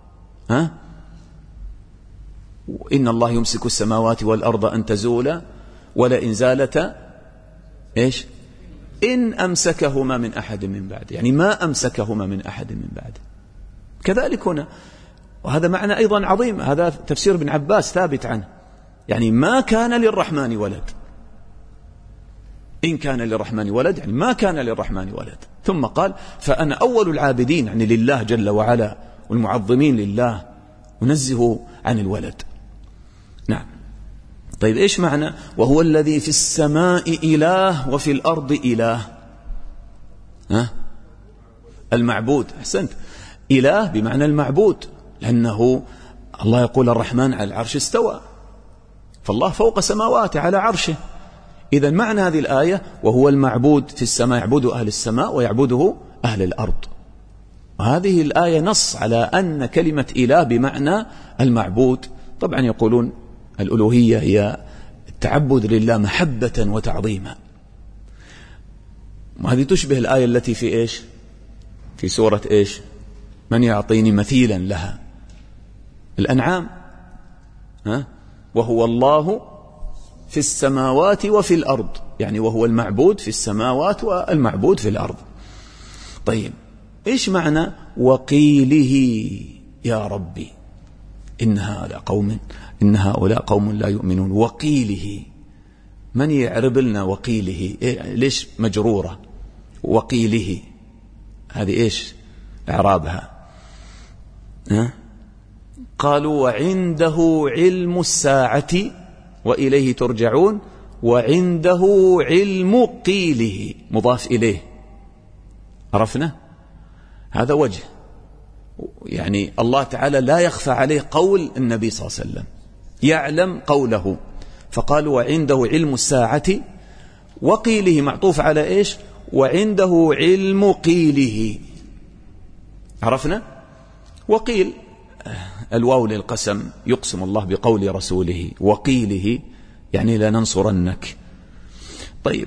A: إن الله يمسك السماوات والأرض أن تزولا ولئن زالتا إيش إن أمسكهما من أحد من بعد، يعني ما أمسكهما من أحد من بعد. كذلك هنا، وهذا معنى أيضا عظيم، هذا تفسير ابن عباس ثابت عنه، يعني ما كان للرحمن ولد، إن كان للرحمن ولد يعني ما كان للرحمن ولد. ثم قال فأنا أول العابدين، يعني لله جل وعلا، والمعظمين لله، ونزهوا عن الولد. نعم. طيب إيش معنى وهو الذي في السماء إله وفي الأرض إله؟ المعبود، أحسنت، إله بمعنى المعبود، لأنه الله يقول الرحمن على العرش استوى، فالله فوق سماواته على عرشه. إذا معنى هذه الآية وهو المعبود في السماء، يعبده أهل السماء ويعبده أهل الأرض. وهذه الآية نص على أن كلمة إله بمعنى المعبود. طبعا يقولون الألوهية هي التعبد لله محبة وتعظيما، وهذه تشبه الآية التي في إيش، في سورة إيش، من يعطيني مثيلا لها، الأنعام، وهو الله في السماوات وفي الأرض، يعني وهو المعبود في السماوات والمعبود في الأرض. طيب إيش معنى وقيله يا ربي إن هؤلاء قوم لا يؤمنون؟ وقيله، من يعرب لنا وقيله؟ ليش مجرورة وقيله؟ هذه إيش إعرابها؟ قالوا وعنده علم الساعة وإليه ترجعون، وعنده علم قيله مضاف إليه، عرفنا هذا وجه، يعني الله تعالى لا يخفى عليه قول النبي صلى الله عليه وسلم، يعلم قوله. فقالوا وعنده علم الساعة، وقيله معطوف على إيش؟ وعنده علم قيله، عرفنا. وقيل الواو للقسم، يقسم الله بقول رسوله، وقيله يعني لننصرنك. طيب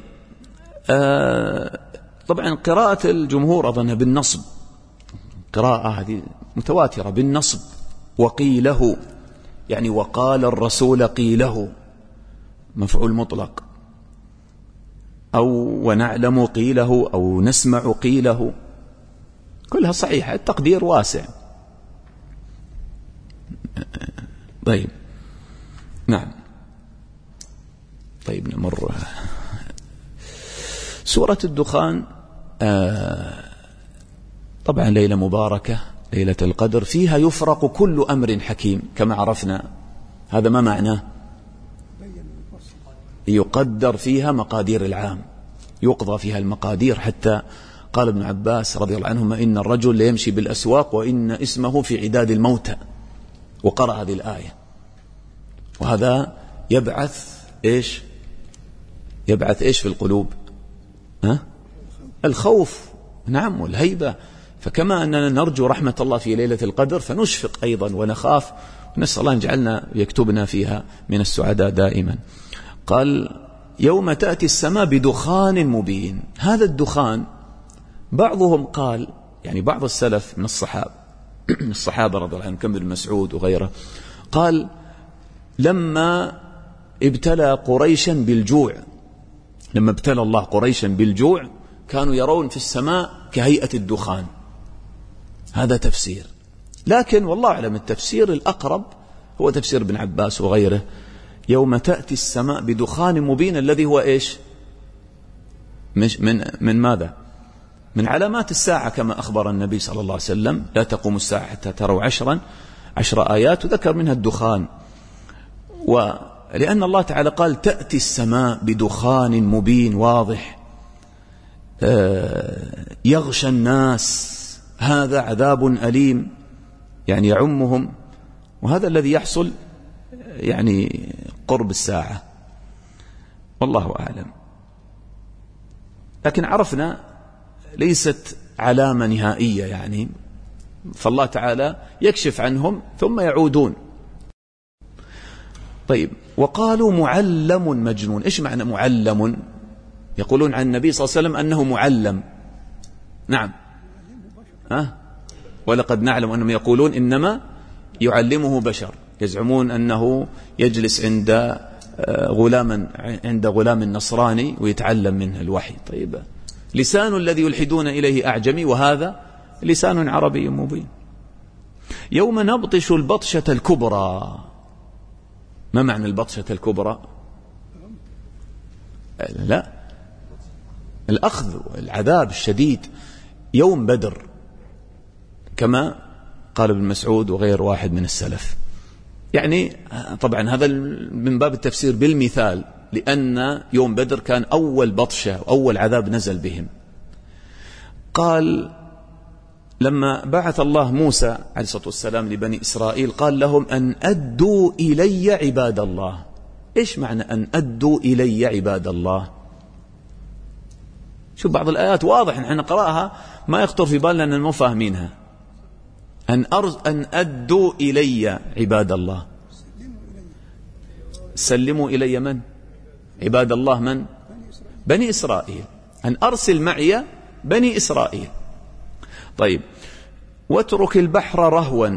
A: طبعا قراءة الجمهور أظن بالنصب، قراءة هذه متواترة بالنصب، وقيله يعني وقال الرسول قيله، مفعول مطلق، أو ونعلم قيله أو نسمع قيله، كلها صحيحة، التقدير واسع. طيب نعم. طيب نمر سورة الدخان. طبعا ليلة مباركة، ليلة القدر فيها يفرق كل أمر حكيم كما عرفنا. هذا ما معناه؟ يقدر فيها مقادير العام، يقضى فيها المقادير. حتى قال ابن عباس رضي الله عنهما إن الرجل ليمشي بالأسواق وإن اسمه في عداد الموتى، وقرأ هذه الآية. وهذا يبعث إيش؟ يبعث إيش في القلوب؟ الخوف، نعم، والهيبة. فكما أننا نرجو رحمة الله في ليلة القدر فنشفق أيضا ونخاف، ونسأل الله أن يجعلنا يكتبنا فيها من السعداء دائما. قال يوم تأتي السماء بدخان مبين. هذا الدخان بعضهم قال، يعني بعض السلف من الصحابة رضي الله عنهم كابن مسعود وغيره، قال لما ابتلى قريشا بالجوع، لما ابتلى الله قريشا بالجوع كانوا يرون في السماء كهيئة الدخان. هذا تفسير، لكن والله أعلم التفسير الأقرب هو تفسير ابن عباس وغيره. يوم تأتي السماء بدخان مبين الذي هو إيش؟ من ماذا؟ من علامات الساعة كما أخبر النبي صلى الله عليه وسلم لا تقوم الساعة حتى تروا 10 آيات، وذكر منها الدخان. ولأن الله تعالى قال تأتي السماء بدخان مبين واضح يغشى الناس، هذا عذاب أليم يعني يعمهم، وهذا الذي يحصل يعني قرب الساعة، والله أعلم. لكن عرفنا ليست علامة نهائية يعني، فالله تعالى يكشف عنهم ثم يعودون. طيب، وقالوا معلم مجنون. إيش معنى معلم؟ يقولون عن النبي صلى الله عليه وسلم أنه معلم. نعم، ولقد نعلم أنهم يقولون إنما يعلمه بشر، يزعمون أنه يجلس عند غلام نصراني ويتعلم منه الوحي. طيب، لسان الذي يلحدون إليه أعجمي وهذا لسان عربي مبين. يوم نبطش البطشة الكبرى. ما معنى البطشة الكبرى؟ لا، الأخذ والعذاب الشديد. يوم بدر كما قال ابن مسعود وغير واحد من السلف. يعني طبعا هذا من باب التفسير بالمثال، لأن يوم بدر كان أول بطشة وأول عذاب نزل بهم. قال لما بعث الله موسى عليه الصلاة والسلام لبني إسرائيل قال لهم أن أدوا إلي عباد الله. إيش معنى أن أدوا إلي عباد الله؟ شوف بعض الآيات واضح نحن نقرأها ما يخطر في بالنا أننا مو فاهمينها. أن أدوا إلي عباد الله. سلموا إلي من؟ عباد الله من؟ بني إسرائيل. أن أرسل معي بني إسرائيل. طيب، واترك البحر رهوا.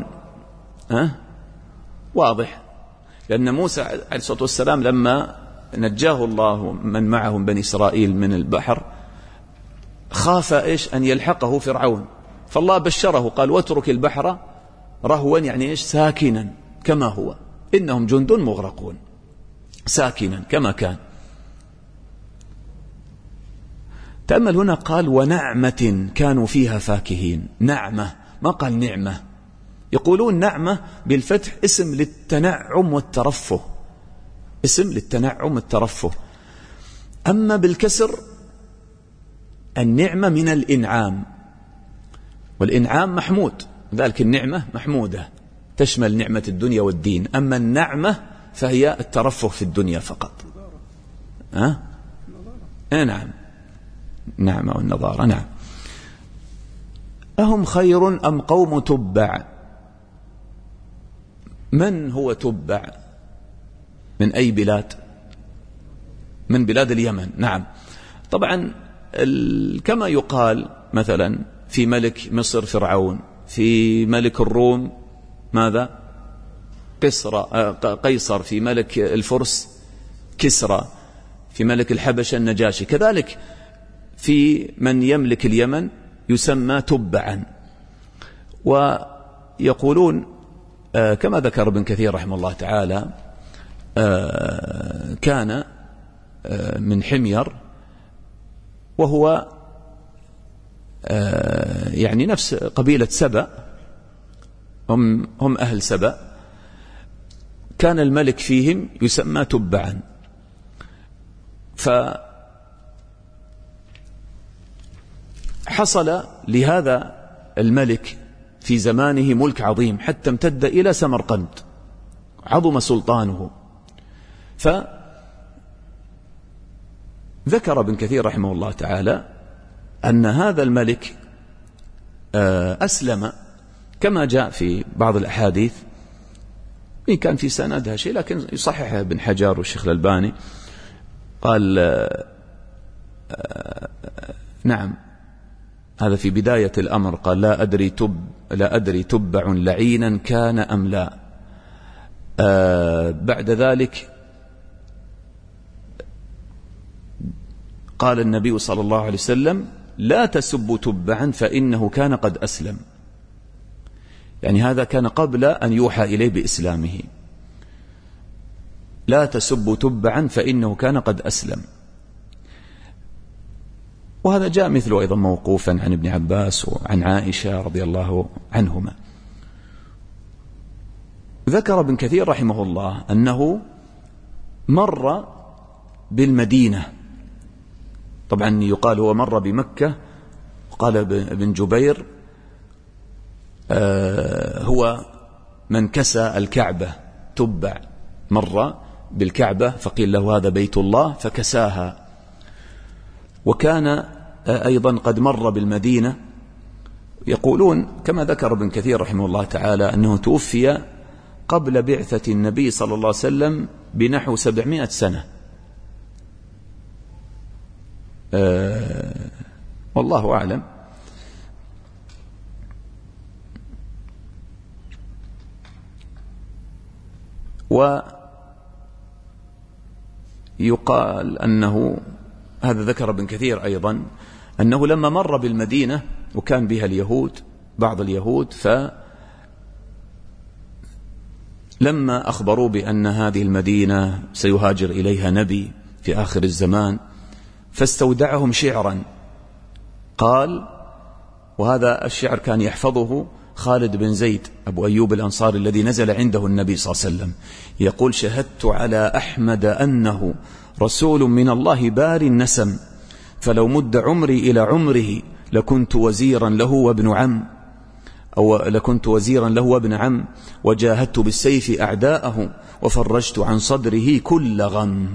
A: واضح، لأن موسى عليه الصلاة والسلام لما نجاه الله من معهم بني إسرائيل من البحر خاف إيش؟ أن يلحقه فرعون، فالله بشره قال واترك البحر رهوا، يعني إيش؟ ساكنا كما هو، إنهم جند مغرقون، ساكنا كما كان. تأمل هنا قال ونعمة كانوا فيها فاكهين. نعمة، ما قال نعمة. يقولون نعمة بالفتح اسم للتنعم والترفه، اسم للتنعم والترفه. أما بالكسر النعمة من الإنعام، والإنعام محمود، ذلك النعمة محمودة تشمل نعمة الدنيا والدين. أما النعمة فهي الترفه في الدنيا فقط. نعم، نعمة والنظارة. نعم. أهم خير أم قوم تبع؟ من هو تبع؟ من أي بلاد؟ من بلاد اليمن. نعم، طبعا كما يقال مثلا في ملك مصر فرعون، في ملك الروم ماذا؟ قيصر، في ملك الفرس كسرى، في ملك الحبشة النجاشي. كذلك في من يملك اليمن يسمى تبعا. ويقولون كما ذكر ابن كثير رحمه الله تعالى كان من حمير، وهو يعني نفس قبيلة سبأ، هم أهل سبأ. كان الملك فيهم يسمى تبعا، فحصل لهذا الملك في زمانه ملك عظيم حتى امتد إلى سمرقند، عظم سلطانه. فذكر ابن كثير رحمه الله تعالى أن هذا الملك أسلم كما جاء في بعض الأحاديث، إن كان في سندها شيء لكن يصححها ابن حجر والشيخ الألباني. قال نعم، هذا في بداية الأمر، قال لا أدري تبع لعينا كان أم لا. بعد ذلك قال النبي صلى الله عليه وسلم لا تسبوا تبعا فإنه كان قد أسلم، يعني هذا كان قبل أن يوحى إليه بإسلامه. لا تسبوا تبعا فإنه كان قد أسلم. وهذا جاء مثله أيضا موقوفا عن ابن عباس وعن عائشة رضي الله عنهما. ذكر ابن كثير رحمه الله أنه مر بالمدينة، طبعا يقال هو مر بمكة، قال ابن جبير هو من كسى الكعبة، تبع مر بالكعبة فقيل له هذا بيت الله فكساها. وكان أيضا قد مر بالمدينة. يقولون كما ذكر ابن كثير رحمه الله تعالى أنه توفي قبل بعثة النبي صلى الله عليه وسلم بنحو 700 سنة، والله أعلم. ويقال أنه هذا ذكر ابن كثير أيضا أنه لما مر بالمدينة وكان بها اليهود، بعض اليهود، فلما أخبروا بأن هذه المدينة سيهاجر إليها نبي في آخر الزمان فاستودعهم شعرا. قال، وهذا الشعر كان يحفظه خالد بن زيد أبو أيوب الأنصاري الذي نزل عنده النبي صلى الله عليه وسلم، يقول شهدت على أحمد أنه رسول من الله بار النسم، فلو مد عمري إلى عمره لكنت وزيرا له وابن عم، أو لكنت وزيرا له وابن عم، وجاهدت بالسيف أعداءه وفرجت عن صدره كل غم.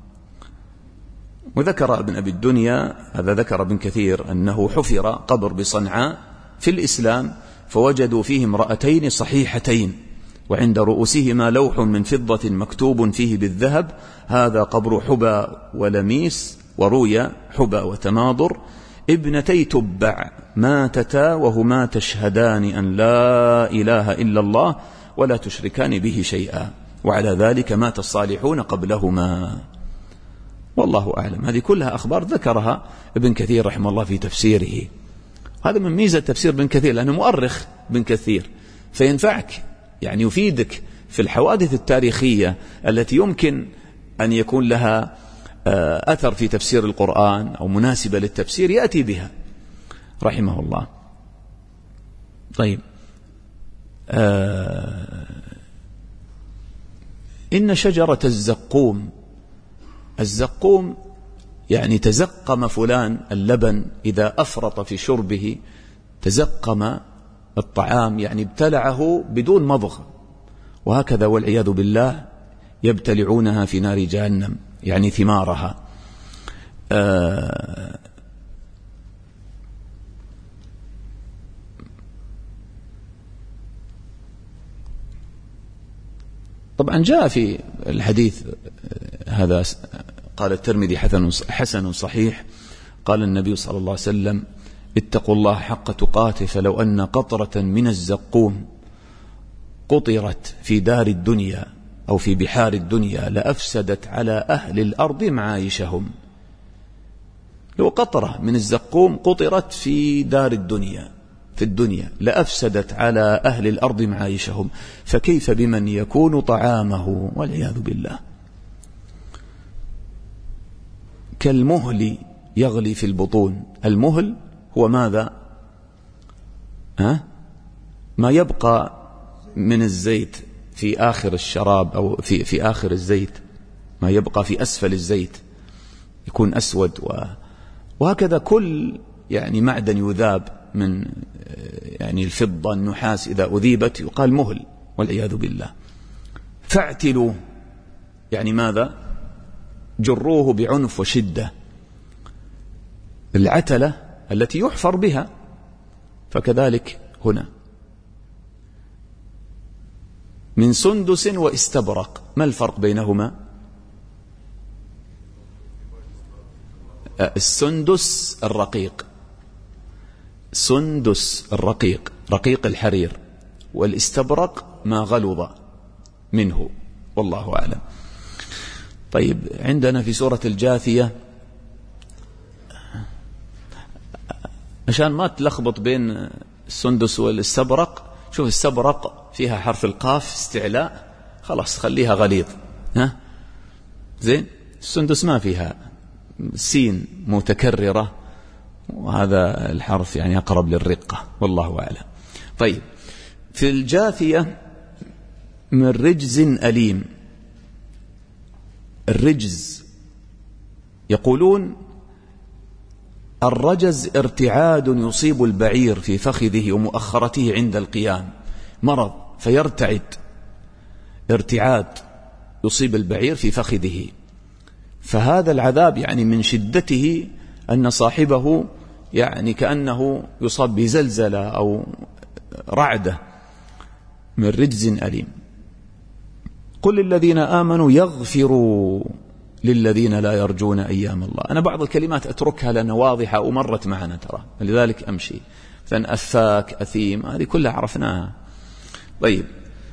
A: وذكر ابن أبي الدنيا، هذا ذكر ابن كثير، أنه حفر قبر بصنعاء في الإسلام فوجدوا فيه امرأتين صحيحتين وعند رؤوسهما لوح من فضة مكتوب فيه بالذهب هذا قبر حبى ولميس، وروي حبى وتماضر ابنتي تبع ماتتا وهما تشهدان أن لا إله إلا الله ولا تشركان به شيئا، وعلى ذلك مات الصالحون قبلهما. والله أعلم. هذه كلها أخبار ذكرها ابن كثير رحمه الله في تفسيره. هذا من ميزة تفسير ابن كثير لأنه مؤرخ ابن كثير، فينفعك، يعني يفيدك في الحوادث التاريخية التي يمكن أن يكون لها أثر في تفسير القرآن أو مناسبة للتفسير يأتي بها رحمه الله. طيب، إن شجرة الزقوم يعني تزقم فلان اللبن إذا أفرط في شربه، تزقم الطعام يعني ابتلعه بدون مضغ، وهكذا والعياذ بالله يبتلعونها في نار جهنم، يعني ثمارها. طبعا جاء في الحديث هذا، قال الترمذي حسن صحيح، قال النبي صلى الله عليه وسلم اتقوا الله حق تقاته فلو أن قطرة من الزقوم قطرت في دار الدنيا أو في بحار الدنيا لأفسدت على أهل الأرض معايشهم. لو قطرة من الزقوم قطرت في دار الدنيا في الدنيا لأفسدت على أهل الأرض معايشهم، فكيف بمن يكون طعامه والعياذ بالله. كالمهل يغلي في البطون. المهل هو ماذا؟ ما يبقى من الزيت في آخر الشراب أو في آخر الزيت، ما يبقى في أسفل الزيت يكون أسود، وهكذا كل يعني معدن يذاب من يعني الفضة النحاس إذا أذيبت يقال مهل والعياذ بالله. فاعتلوا يعني ماذا؟ جروه بعنف وشدة. العتلة التي يحفر بها، فكذلك هنا من سندس واستبرق. ما الفرق بينهما؟ السندس الرقيق، سندس الرقيق رقيق الحرير، والاستبرق ما غلظ منه، والله أعلم. طيب عندنا في سورة الجاثية، عشان ما تلخبط بين السندس والاستبرق، شوف السبرق فيها حرف القاف استعلاء، خلاص خليها غليظ، ها زين. السندس ما فيها سين متكررة، وهذا الحرف يعني أقرب للرقة، والله أعلم. طيب في الجاثية من رجز أليم. الرجز يقولون الرجز ارتعاد يصيب البعير في فخذه ومؤخرته عند القيام، مرض فيرتعد، ارتعاد يصيب البعير في فخذه. فهذا العذاب يعني من شدته أن صاحبه يعني كأنه يصاب بزلزلة أو رعدة. من رجز أليم. قل للذين آمنوا يغفروا للذين لا يرجون أيام الله. أنا بعض الكلمات أتركها لأنها واضحة ومرت معنا ترى، لذلك أمشي. مثلا أفاك، أثيم، هذه كلها عرفناها. طيب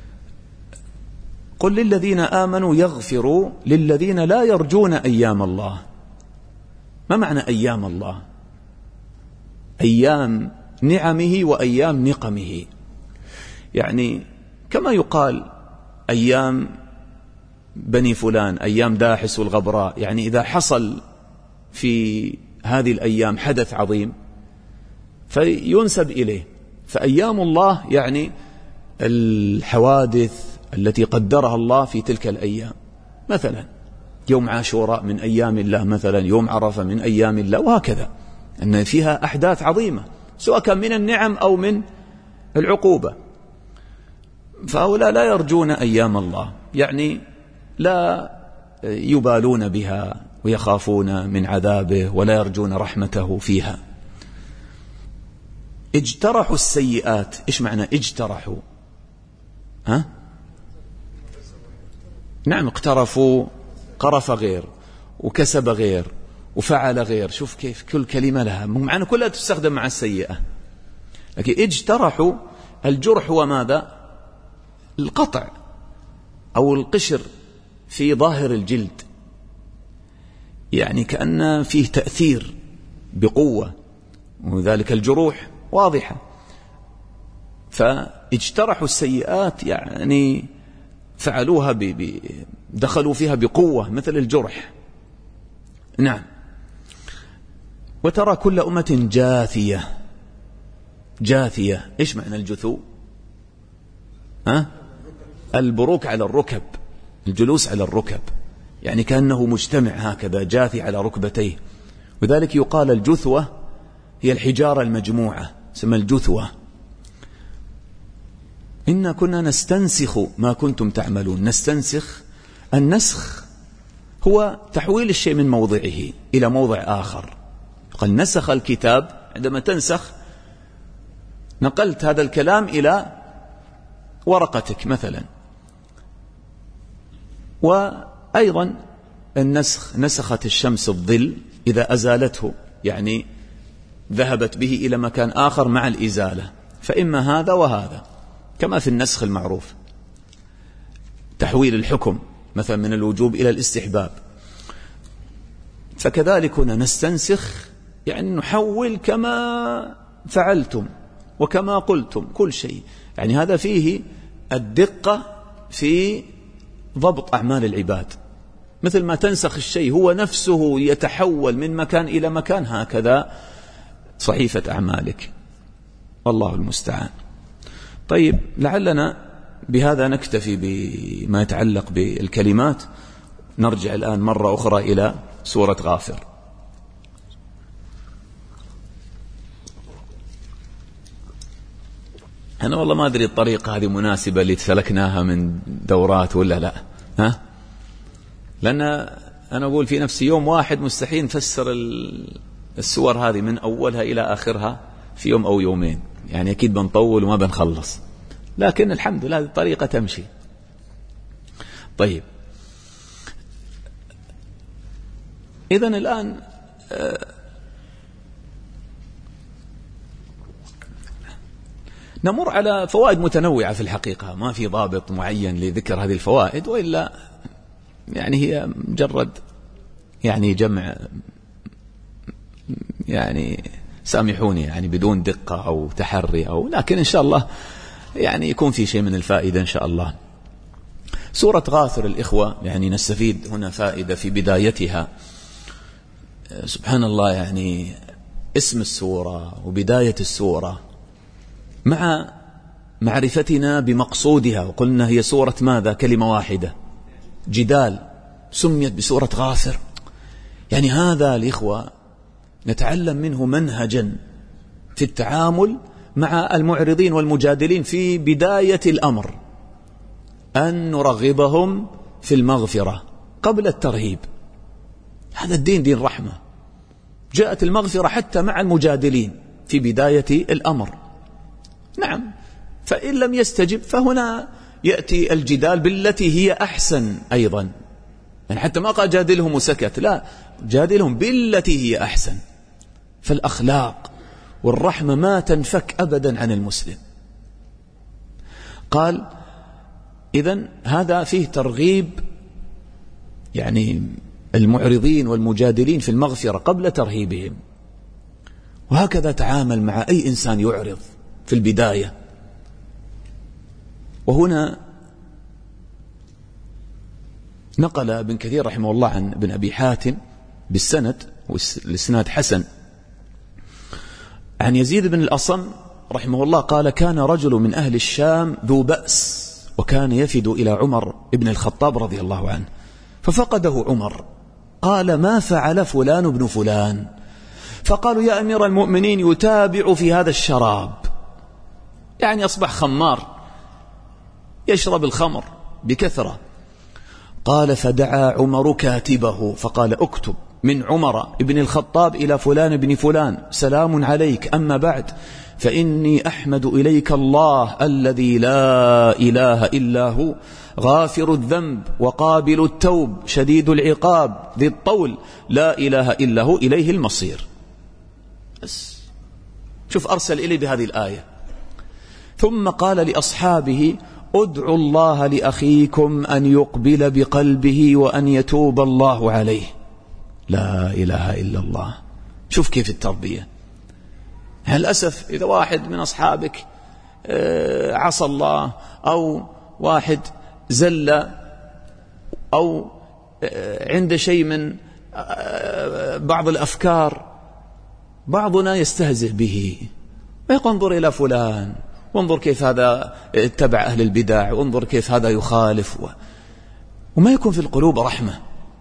A: قل للذين آمنوا يغفروا للذين لا يرجون أيام الله. ما معنى أيام الله؟ أيام نعمه وأيام نقمه. يعني كما يقال أيام بني فلان، أيام داحس والغبراء، يعني إذا حصل في هذه الأيام حدث عظيم فينسب إليه. فأيام الله يعني الحوادث التي قدرها الله في تلك الأيام، مثلا يوم عاشوراء من أيام الله، مثلا يوم عرفة من أيام الله، وهكذا، أن فيها أحداث عظيمة سواء كان من النعم أو من العقوبة. فهؤلاء لا يرجون أيام الله، يعني لا يبالون بها ويخافون من عذابه ولا يرجون رحمته فيها. اجترحوا السيئات. إيش معنى اجترحوا؟ نعم، اقترفوا، قرف غير وكسب غير وفعل غير. شوف كيف كل كلمة لها معنى، كلها تستخدم مع السيئة. لكن اجترحوا، الجرح هو ماذا؟ القطع أو القشر في ظاهر الجلد، يعني كأن فيه تأثير بقوة، وذلك الجروح واضحة. فاجترحوا السيئات يعني فعلوها دخلوا فيها بقوة مثل الجرح. نعم. وترى كل أمة جاثية. جاثية إيش معنى الجثو؟ البروك على الركب، الجلوس على الركب، يعني كأنه مجتمع هكذا جاثي على ركبتيه. وذلك يقال الجثوة هي الحجارة المجموعة، اسمها الجثوة. إنا كنا نستنسخ ما كنتم تعملون. نستنسخ، النسخ هو تحويل الشيء من موضعه إلى موضع آخر. قال نسخ الكتاب، عندما تنسخ نقلت هذا الكلام إلى ورقتك مثلا. وأيضا النسخ، نسخت الشمس الظل إذا أزالته، يعني ذهبت به إلى مكان آخر مع الإزالة. فإما هذا وهذا، كما في النسخ المعروف، تحويل الحكم مثلا من الوجوب إلى الاستحباب. فكذلك هنا نستنسخ، يعني نحول كما فعلتم وكما قلتم كل شيء. يعني هذا فيه الدقة في ضبط أعمال العباد. مثل ما تنسخ الشيء هو نفسه يتحول من مكان إلى مكان، هكذا صحيفة أعمالك، والله المستعان. طيب لعلنا بهذا نكتفي بما يتعلق بالكلمات. نرجع الآن مرة أخرى إلى سورة غافر. أنا والله ما أدري الطريقة هذه مناسبة اللي سلكناها من دورات ولا لا، ها؟ لأن أنا أقول في نفسي يوم واحد مستحيل نفسر السور هذه من أولها إلى آخرها في يوم أو يومين، يعني أكيد بنطول وما بنخلص، لكن الحمد لله هذه الطريقة تمشي. طيب، إذن الآن نمر على فوائد متنوعة في الحقيقة، ما في ضابط معين لذكر هذه الفوائد، وإلا يعني هي مجرد يعني جمع، يعني سامحوني يعني بدون دقة أو تحري لكن إن شاء الله يعني يكون في شيء من الفائدة إن شاء الله. سورة غافر الإخوة يعني نستفيد هنا فائدة في بدايتها. سبحان الله، يعني اسم السورة وبداية السورة مع معرفتنا بمقصودها، وقلنا هي سورة ماذا؟ كلمة واحدة، جدال، سميت بسورة غافر. يعني هذا الإخوة نتعلم منه منهجا في التعامل مع المعرضين والمجادلين في بداية الأمر، أن نرغبهم في المغفرة قبل الترهيب. هذا الدين دين رحمة، جاءت المغفرة حتى مع المجادلين في بداية الأمر. نعم، فإن لم يستجب فهنا يأتي الجدال بالتي هي أحسن أيضا، يعني حتى ما قال جادلهم وسكت، لا، جادلهم بالتي هي أحسن. فالأخلاق والرحمة ما تنفك أبدا عن المسلم. قال إذن هذا فيه ترغيب يعني المعرضين والمجادلين في المغفرة قبل ترهيبهم، وهكذا تعامل مع أي إنسان يعرض في البداية. وهنا نقل ابن كثير رحمه الله عن ابن أبي حاتم بالسند، والإسناد حسن، عن يزيد بن الأصم رحمه الله قال: كان رجل من أهل الشام ذو بأس، وكان يفد إلى عمر ابن الخطاب رضي الله عنه، ففقده عمر، قال: ما فعل فلان ابن فلان؟ فقالوا: يا أمير المؤمنين يتابع في هذا الشراب، يعني أصبح خمار يشرب الخمر بكثرة. قال: فدعا عمر كاتبه فقال: اكتب من عمر ابن الخطاب إلى فلان ابن فلان سلام عليك، أما بعد، فإني أحمد إليك الله الذي لا إله إلا هو، غافر الذنب وقابل التوب شديد العقاب ذي الطول، لا إله إلا هو إليه المصير. بس شوف، أرسل إليه بهذه الآية. ثم قال لأصحابه: ادعوا الله لأخيكم أن يقبل بقلبه وأن يتوب الله عليه. لا إله إلا الله. شوف كيف التربية. للأسف إذا واحد من أصحابك عصى الله، أو واحد زل، أو عند شيء من بعض الأفكار، بعضنا يستهزئ به ويقول: انظر إلى فلان، وانظر كيف هذا اتبع أهل البدع، وانظر كيف هذا يخالف، وما يكون في القلوب رحمة.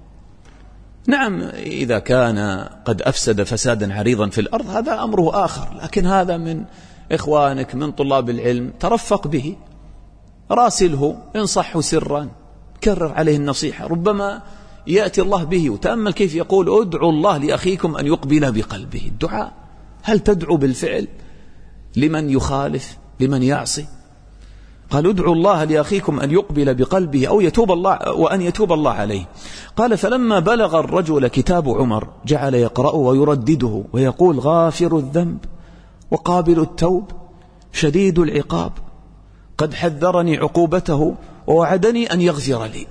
A: نعم، إذا كان قد أفسد فسادا عريضا في الأرض هذا أمره آخر، لكن هذا من إخوانك من طلاب العلم، ترفق به، راسله، انصحه سرا، كرر عليه النصيحة، ربما يأتي الله به. وتأمل كيف يقول: ادعوا الله لأخيكم أن يقبل بقلبه. الدعاء، هل تدعو بالفعل لمن يخالف، لمن يعصي؟ قال: ادعوا الله لأخيكم أن يقبل بقلبه أو يتوب الله، وأن يتوب الله عليه. قال: فلما بلغ الرجل كتاب عمر جعل يقرأ ويردده ويقول: غافر الذنب وقابل التوب شديد العقاب، قد حذرني عقوبته ووعدني أن يغفر لي.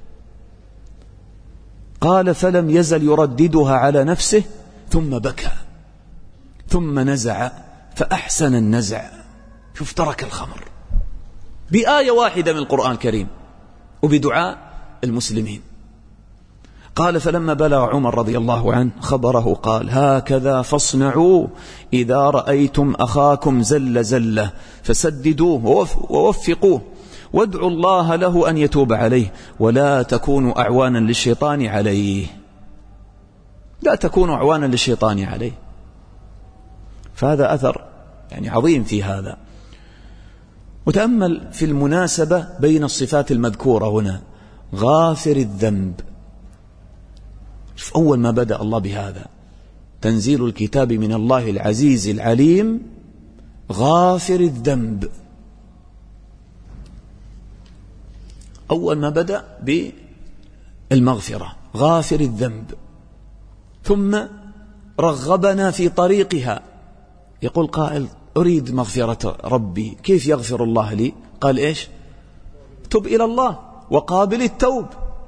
A: قال: فلم يزل يرددها على نفسه، ثم بكى، ثم نزع فأحسن النزع. شوف، ترك الخمر بآية واحدة من القرآن الكريم وبدعاء المسلمين. قال: فلما بلغ عمر رضي الله عنه خبره قال: هكذا فاصنعوا إذا رأيتم أخاكم زل زلة، فسددوه ووفقوه، وادعوا الله له أن يتوب عليه ولا تكونوا أعوانا للشيطان عليه. لا تكونوا أعوانا للشيطان عليه. فهذا أثر يعني عظيم في هذا. وتأمل في المناسبة بين الصفات المذكورة هنا، غافر الذنب. شوف أول ما بدأ الله بهذا، تنزيل الكتاب من الله العزيز العليم، غافر الذنب. أول ما بدأ بالمغفرة، غافر الذنب، ثم رغبنا في طريقها. يقول قائل أريد مغفرة ربي، كيف يغفر الله لي؟ قال إيش؟ تب إلى الله وقابل التوب.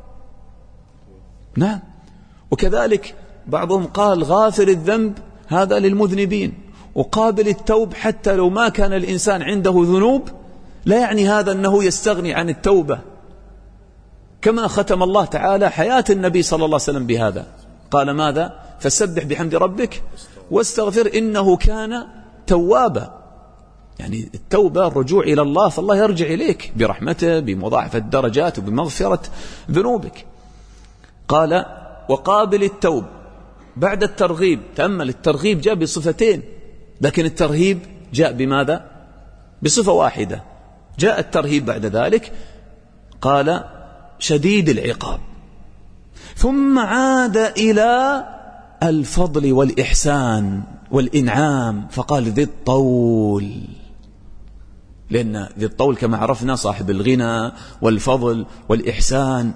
A: نعم. وكذلك بعضهم قال غافر الذنب هذا للمذنبين، وقابل التوب حتى لو ما كان الإنسان عنده ذنوب، لا يعني هذا أنه يستغني عن التوبة، كما ختم الله تعالى حياة النبي صلى الله عليه وسلم بهذا. قال ماذا؟ فسبح بحمد ربك واستغفر إنه كان توابا. يعني التوبة الرجوع إلى الله، فالله يرجع إليك برحمته بمضاعفة الدرجات وبمغفرة ذنوبك. قال وقابل التوب بعد الترغيب. تأمل، الترغيب جاء بصفتين، لكن الترهيب جاء بماذا؟ بصفة واحدة. جاء الترهيب بعد ذلك، قال شديد العقاب، ثم عاد إلى الفضل والإحسان والإنعام فقال ذي الطول. لأن ذي الطول كما عرفنا صاحب الغنى والفضل والإحسان.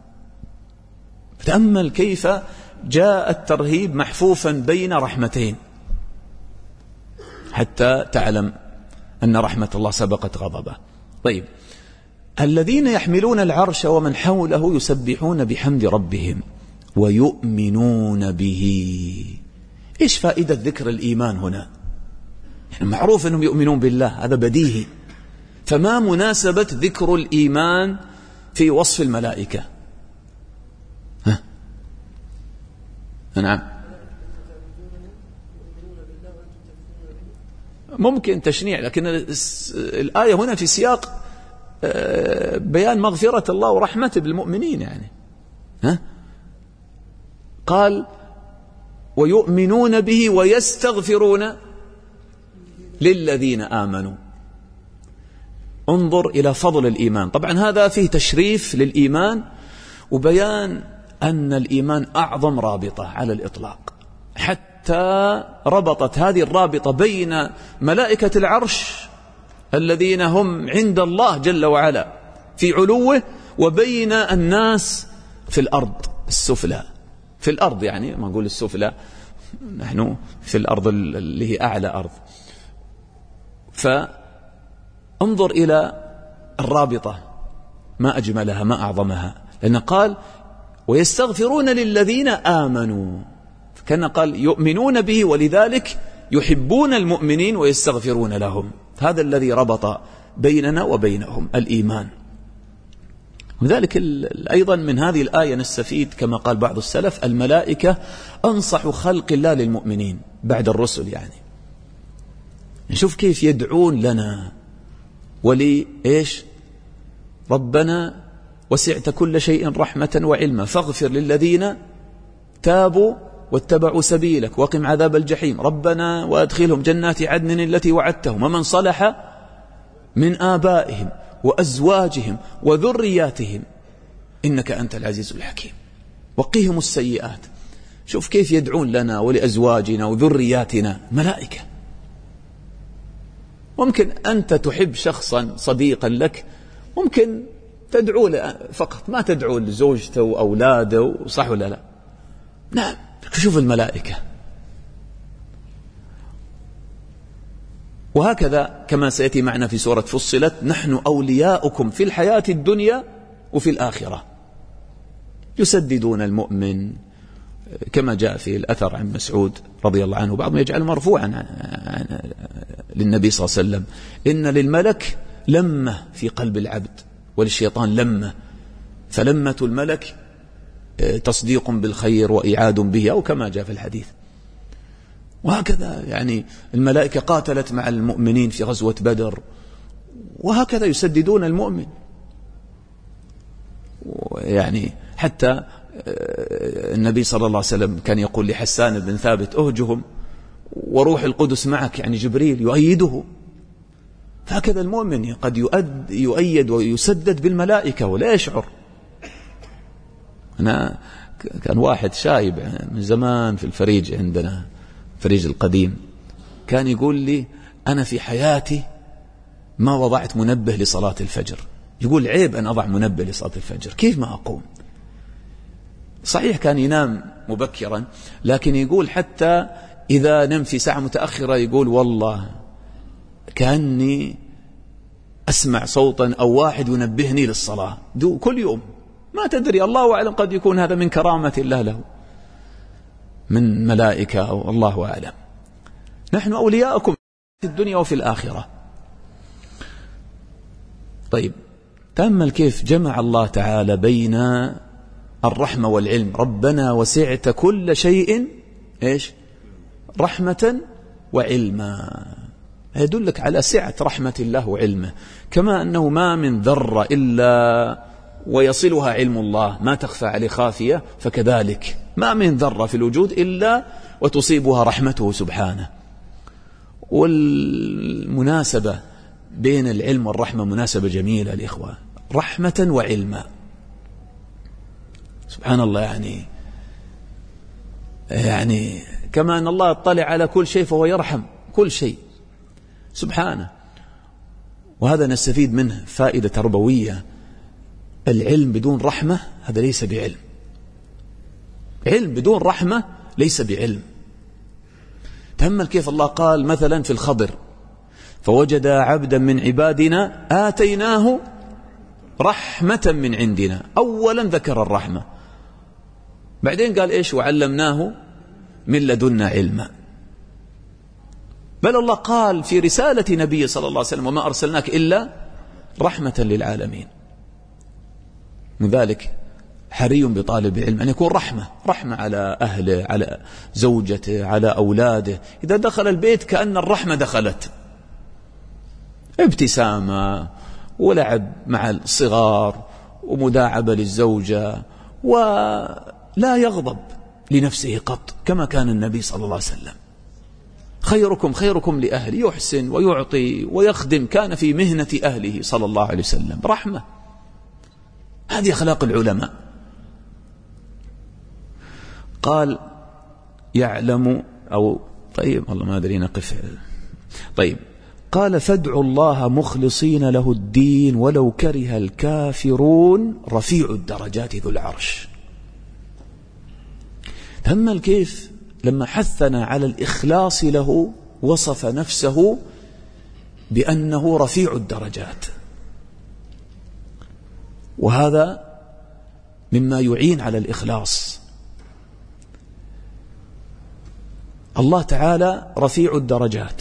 A: تأمل كيف جاء الترهيب محفوفا بين رحمتين، حتى تعلم أن رحمة الله سبقت غضبه. طيب، الذين يحملون العرش ومن حوله يسبحون بحمد ربهم ويؤمنون به. إيش فائدة ذكر الإيمان هنا؟ يعني معروف أنهم يؤمنون بالله، هذا بديهي، فما مناسبة ذكر الإيمان في وصف الملائكة؟ نعم، ممكن تشنيع، لكن الآية هنا في سياق بيان مغفرة الله ورحمته بالمؤمنين. يعني قال ويؤمنون به ويستغفرون للذين آمنوا. انظر إلى فضل الإيمان. طبعا هذا فيه تشريف للإيمان وبيان أن الإيمان أعظم رابطة على الإطلاق، حتى ربطت هذه الرابطة بين ملائكة العرش الذين هم عند الله جل وعلا في علوه، وبين الناس في الأرض السفلى. في الأرض يعني ما نقول السفلى، نحن في الأرض اللي هي أعلى أرض. فانظر إلى الرابطة، ما أجملها ما أعظمها، لأن قال ويستغفرون للذين آمنوا، كان قال يؤمنون به ولذلك يحبون المؤمنين ويستغفرون لهم. هذا الذي ربط بيننا وبينهم الإيمان. وذلك أيضا من هذه الآية نستفيد كما قال بعض السلف الملائكة أنصح خلق الله للمؤمنين بعد الرسل. يعني نشوف كيف يدعون لنا إيش؟ ربنا وسعت كل شيء رحمة وعلما فاغفر للذين تابوا واتبعوا سبيلك وقم عذاب الجحيم ربنا وأدخلهم جنات عدن التي وعدتهم ومن صلح من آبائهم وأزواجهم وذرياتهم إنك أنت العزيز الحكيم وقهم السيئات. شوف كيف يدعون لنا ولأزواجنا وذرياتنا ملائكة. ممكن أنت تحب شخصا صديقا لك، ممكن تدعو له فقط، ما تدعو لزوجته وأولاده، صح ولا لا؟ نعم. شوف الملائكة. وهكذا كما سيأتي معنا في سورة فصلت نحن أولياؤكم في الحياة الدنيا وفي الآخرة. يسددون المؤمن كما جاء في الأثر عن مسعود رضي الله عنه، بعضهم يجعل مرفوعا للنبي صلى الله عليه وسلم إن للملك لمة في قلب العبد وللشيطان لمة، فلمة الملك تصديق بالخير وإعاد به أو كما جاء في الحديث. وهكذا يعني الملائكة قاتلت مع المؤمنين في غزوة بدر وهكذا يسددون المؤمن. يعني حتى النبي صلى الله عليه وسلم كان يقول لحسان بن ثابت أهجهم وروح القدس معك، يعني جبريل يؤيده. فهكذا المؤمن قد يؤيد ويسدد بالملائكة ولا يشعر. أنا كان واحد شايب من زمان في الفريج عندنا، فريج القديم، كان يقول لي أنا في حياتي ما وضعت منبه لصلاة الفجر. يقول عيب أن أضع منبه لصلاة الفجر، كيف ما أقوم؟ صحيح كان ينام مبكرا، لكن يقول حتى إذا نم في ساعة متأخرة يقول والله كأني أسمع صوتا أو واحد ينبهني للصلاة كل يوم. ما تدري، الله أعلم، قد يكون هذا من كرامة الله له من ملائكة أو الله أعلم. نحن أولياءكم في الدنيا وفي الآخرة. طيب، تأمل كيف جمع الله تعالى بين الرحمة والعلم. ربنا وسعت كل شيء إيش؟ رحمة وعلما. يدلك على سعة رحمة الله وعلمه، كما أنه ما من ذرة إلا ويصلها علم الله، ما تخفى عليه خافية، فكذلك ما من ذرة في الوجود إلا وتصيبها رحمته سبحانه. والمناسبة بين العلم والرحمة مناسبة جميلة الإخوة، رحمة وعلما. سبحان الله، يعني كما أن الله اطلع على كل شيء فهو يرحم كل شيء سبحانه. وهذا نستفيد منه فائدة تربوية. العلم بدون رحمة هذا ليس بعلم. علم بدون رحمة ليس بعلم. تأمل كيف الله قال مثلا في الخضر: فوجد عبدا من عبادنا آتيناه رحمة من عندنا. أولا ذكر الرحمة، بعدين قال إيش؟ وعلمناه من لدنا علما. بل الله قال في رسالة نبي صلى الله عليه وسلم: وما أرسلناك إلا رحمة للعالمين. من ذلك حري بطالب العلم أن يكون رحمة على أهله، على زوجته، على أولاده. إذا دخل البيت كأن الرحمة دخلت، ابتسامة ولعب مع الصغار ومداعبة للزوجة، ولا يغضب لنفسه قط، كما كان النبي صلى الله عليه وسلم. خيركم لأهله، يحسن ويعطي ويخدم، كان في مهنة أهله صلى الله عليه وسلم. رحمة، هذه أخلاق العلماء. قال يعلم طيب والله ما أدري نقف. طيب، قال فادعوا الله مخلصين له الدين ولو كره الكافرون رفيع الدرجات ذو العرش. تأمل كيف لما حثنا على الإخلاص له وصف نفسه بأنه رفيع الدرجات، وهذا مما يعين على الإخلاص. الله تعالى رفيع الدرجات،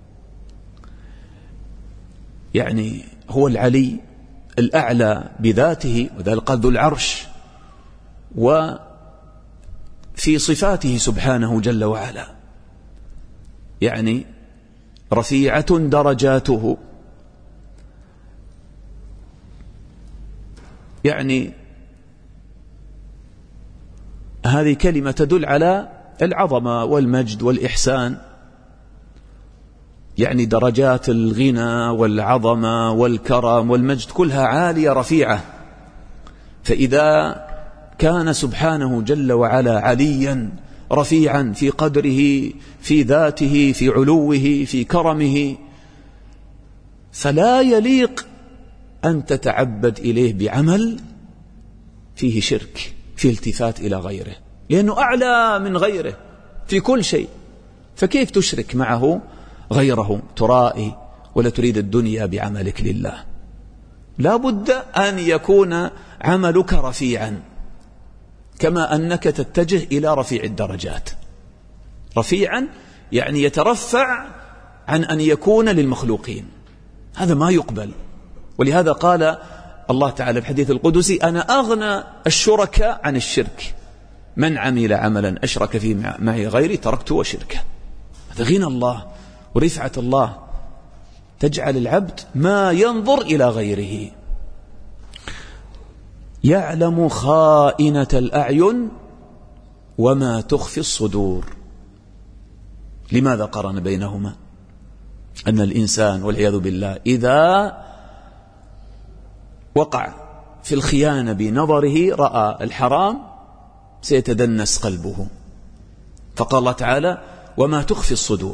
A: يعني هو العلي الأعلى بذاته، وذلك قال ذو العرش، وفي صفاته سبحانه جل وعلا، يعني رفيعة درجاته. يعني هذه كلمة تدل على العظمة والمجد والإحسان، يعني درجات الغنى والعظمة والكرم والمجد كلها عالية رفيعة. فإذا كان سبحانه جل وعلا عليا رفيعا في قدره، في ذاته، في علوه، في كرمه، فلا يليق أن تتعبد إليه بعمل فيه شرك، فيه التفات إلى غيره، لأنه أعلى من غيره في كل شيء. فكيف تشرك معه غيره؟ ترائي ولا تريد الدنيا بعملك لله. لا بد أن يكون عملك رفيعا، كما أنك تتجه إلى رفيع الدرجات. رفيعا يعني يترفع عن أن يكون للمخلوقين، هذا ما يقبل. ولهذا قال الله تعالى في الحديث القدسي: أنا أغنى الشركاء عن الشرك، من عمل عملا أشرك فيه معي غيري تركته وشركه. هذا غنى الله ورفعة الله. تجعل العبد ما ينظر إلى غيره. يعلم خائنة الأعين وما تخفي الصدور. لماذا قرن بينهما؟ أن الإنسان والعياذ بالله إذا وقع في الخيانة بنظره رأى الحرام سيتدنس قلبه، فقال الله تعالى وما تخفي الصدور.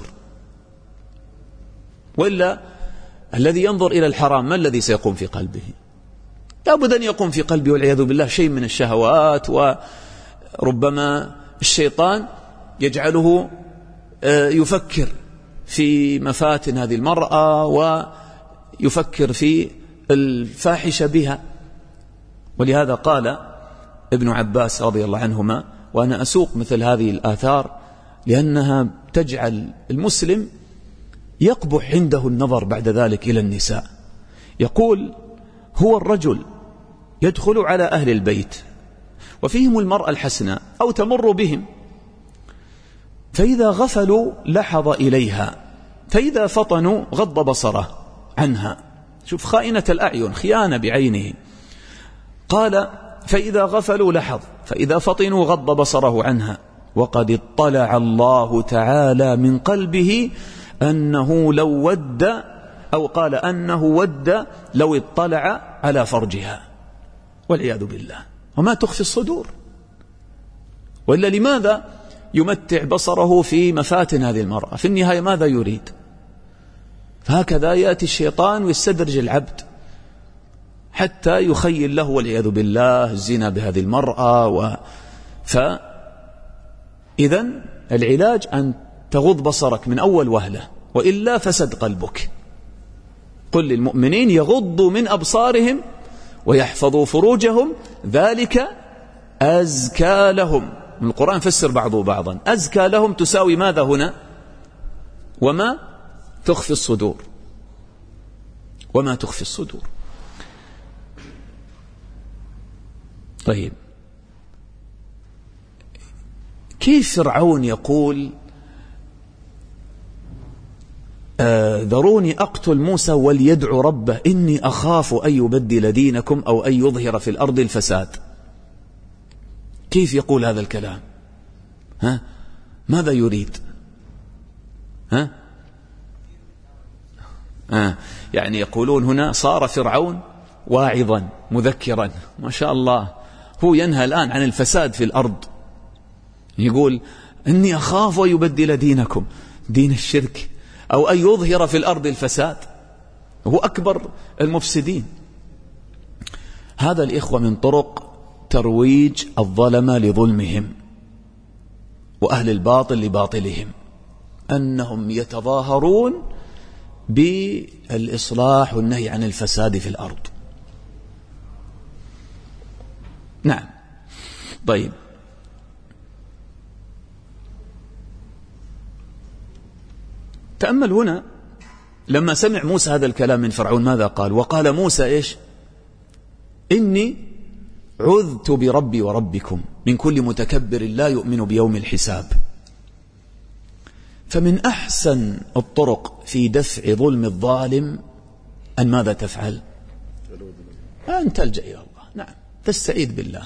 A: وإلا الذي ينظر إلى الحرام ما الذي سيقوم في قلبه؟ لابد أن يقوم في قلبه والعياذ بالله شيء من الشهوات، وربما الشيطان يجعله يفكر في مفاتن هذه المرأة ويفكر في الفاحشة بها. ولهذا قال ابن عباس رضي الله عنهما، وأنا أسوق مثل هذه الآثار لأنها تجعل المسلم يقبح عنده النظر بعد ذلك إلى النساء. يقول هو الرجل يدخل على أهل البيت وفيهم المرأة الحسناء أو تمر بهم، فإذا غفلوا لحظ إليها، فإذا فطنوا غض بصره عنها. شوف خائنة الأعين، خيانة بعينه. قال فإذا غفلوا لحظ، فإذا فطنوا غض بصره عنها، وقد اطلع الله تعالى من قلبه أنه لو ود، أو قال أنه ود لو اطلع على فرجها، والعياذ بالله. وما تخفي الصدور. وإلا لماذا يمتع بصره في مفاتن هذه المرأة؟ في النهاية ماذا يريد؟ فهكذا يأتي الشيطان ويستدرج العبد حتى يخيل له والعياذ بالله الزنا بهذه المرأة. فإذن العلاج أن تغض بصرك من أول وهلة، وإلا فسد قلبك. قل للمؤمنين يغضوا من أبصارهم ويحفظوا فروجهم ذلك أزكى لهم. من القرآن فسر بعضه بعضا. أزكى لهم تساوي ماذا هنا؟ وما تخفي الصدور. وما تخفي الصدور. طيب، كيف فرعون يقول ذروني أقتل موسى وليدعو ربه إني أخاف أن يبدل دينكم أو أن يظهر في الأرض الفساد؟ كيف يقول هذا الكلام؟ ماذا يريد؟ يعني يقولون هنا صار فرعون واعظا مذكرا، ما شاء الله، هو ينهى الآن عن الفساد في الأرض. يقول إني أخاف أن يبدل دينكم، دين الشرك، أو أن يظهر في الأرض الفساد. هو أكبر المفسدين. هذا الإخوة من طرق ترويج الظلمة لظلمهم وأهل الباطل لباطلهم، أنهم يتظاهرون بالإصلاح والنهي عن الفساد في الأرض. نعم. طيب، تأمل هنا لما سمع موسى هذا الكلام من فرعون ماذا قال؟ وقال موسى إيش؟ إني عذت بربي وربكم من كل متكبر لا يؤمن بيوم الحساب. فمن أحسن الطرق في دفع ظلم الظالم أن ماذا تفعل؟ أن تلجأ إلى الله. نعم، تستعيذ بالله،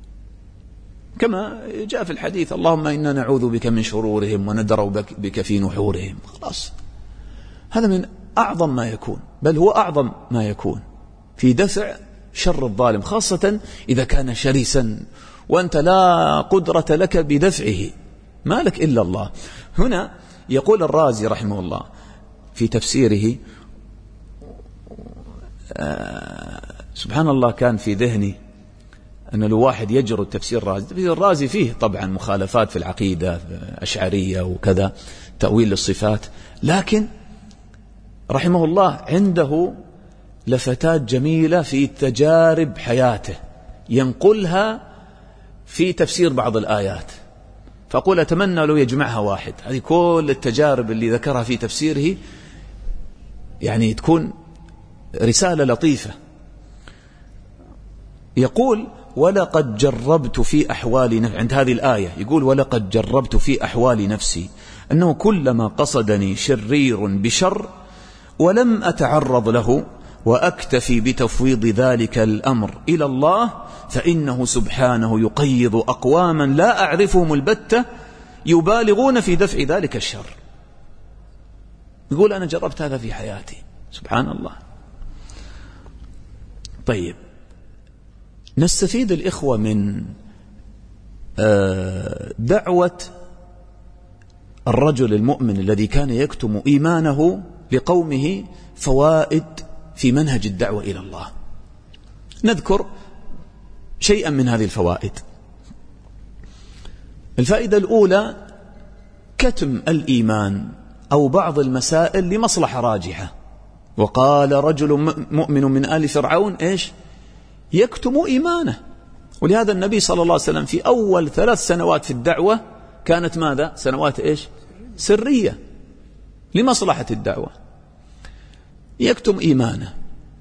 A: كما جاء في الحديث اللهم إنا نعوذ بك من شرورهم وندرأ بك في نحورهم. خلاص، هذا من أعظم ما يكون، بل هو أعظم ما يكون في دفع شر الظالم، خاصة إذا كان شرسا وأنت لا قدرة لك بدفعه، ما لك إلا الله. هنا يقول الرازي رحمه الله في تفسيره، سبحان الله، كان في ذهني أن الواحد يجرد تفسير الرازي فيه طبعا مخالفات في العقيدة أشعرية وكذا، تأويل للصفات، لكن رحمه الله عنده لفتات جميلة في تجارب حياته ينقلها في تفسير بعض الآيات. فأقول أتمنى لو يجمعها واحد، هذه كل التجارب اللي ذكرها في تفسيره يعني تكون رسالة لطيفة. يقول ولقد جربت في أحوال نفسي، عند هذه الآية يقول ولقد جربت في أحوال نفسي أنه كلما قصدني شرير بشر ولم أتعرض له وأكتفي بتفويض ذلك الأمر إلى الله، فإنه سبحانه يقيض أقواما لا أعرفهم البتة يبالغون في دفع ذلك الشر. يقول أنا جربت هذا في حياتي، سبحان الله. طيب، نستفيد الإخوة من دعوة الرجل المؤمن الذي كان يكتم إيمانه لقومه فوائد في منهج الدعوة إلى الله. نذكر شيئا من هذه الفوائد. الفائدة الأولى: كتم الإيمان أو بعض المسائل لمصلحة راجحة. وقال رجل مؤمن من آل فرعون إيش؟ يكتم إيمانه. ولهذا النبي صلى الله عليه وسلم في أول 3 سنوات في الدعوة كانت ماذا؟ سنوات إيش؟ سرية لمصلحة الدعوة، يكتم إيمانه.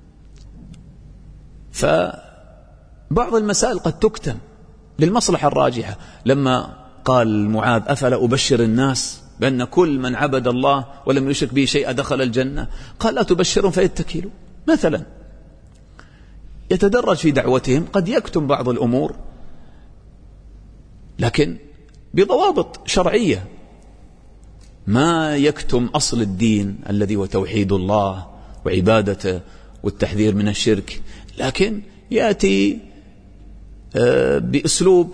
A: فبعض المسائل قد تكتم للمصلحة الراجحة. لما قال معاذ: أفلا أبشر الناس بأن كل من عبد الله ولم يشرك به شيئا دخل الجنة، قال: لا تبشرهم فيتكلوا. مثلا يتدرج في دعوتهم، قد يكتم بعض الأمور لكن بضوابط شرعية، ما يكتم أصل الدين الذي هو توحيد الله وعبادته والتحذير من الشرك، لكن يأتي بأسلوب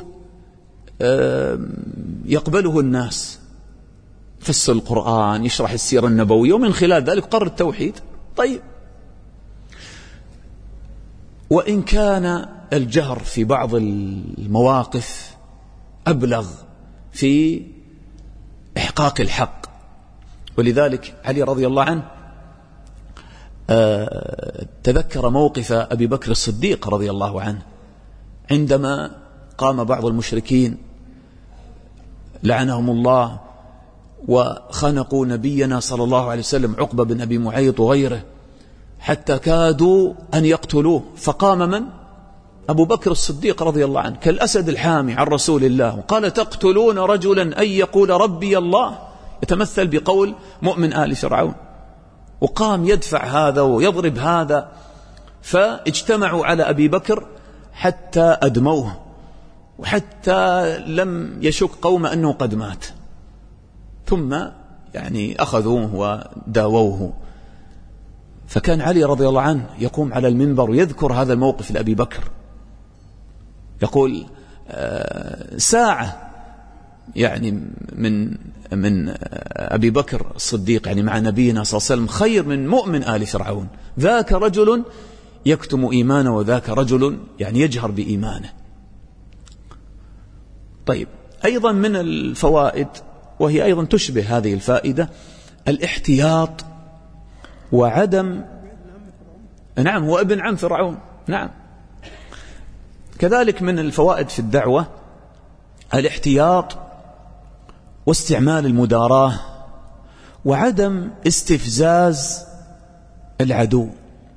A: يقبله الناس، فسر القرآن، يشرح السيرة النبوية، ومن خلال ذلك قرر التوحيد. طيب، وإن كان الجهر في بعض المواقف أبلغ في إحقاق الحق. ولذلك علي رضي الله عنه تذكر موقف أبي بكر الصديق رضي الله عنه عندما قام بعض المشركين لعنهم الله وخنقوا نبينا صلى الله عليه وسلم عقبة بن أبي معيط وغيره حتى كادوا أن يقتلوه، فقام من؟ أبو بكر الصديق رضي الله عنه كالأسد الحامي عن رسول الله وقال: تقتلون رجلا أن يقول ربي الله، يتمثل بقول مؤمن آل فرعون، وقام يدفع هذا ويضرب هذا. فاجتمعوا على أبي بكر حتى أدموه، وحتى لم يشك قوم أنه قد مات، ثم يعني أخذوه وداووه. فكان علي رضي الله عنه يقوم على المنبر ويذكر هذا الموقف لأبي بكر، يقول: ساعة يعني من أبي بكر الصديق يعني مع نبينا صلى الله عليه وسلم خير من مؤمن آل فرعون. ذاك رجل يكتم إيمانه، وذاك رجل يعني يجهر بإيمانه. طيب، أيضا من الفوائد، وهي أيضا تشبه هذه الفائدة، الاحتياط وعدم. نعم، هو ابن عم فرعون. نعم. كذلك من الفوائد في الدعوة الاحتياط واستعمال المداراة وعدم استفزاز العدو.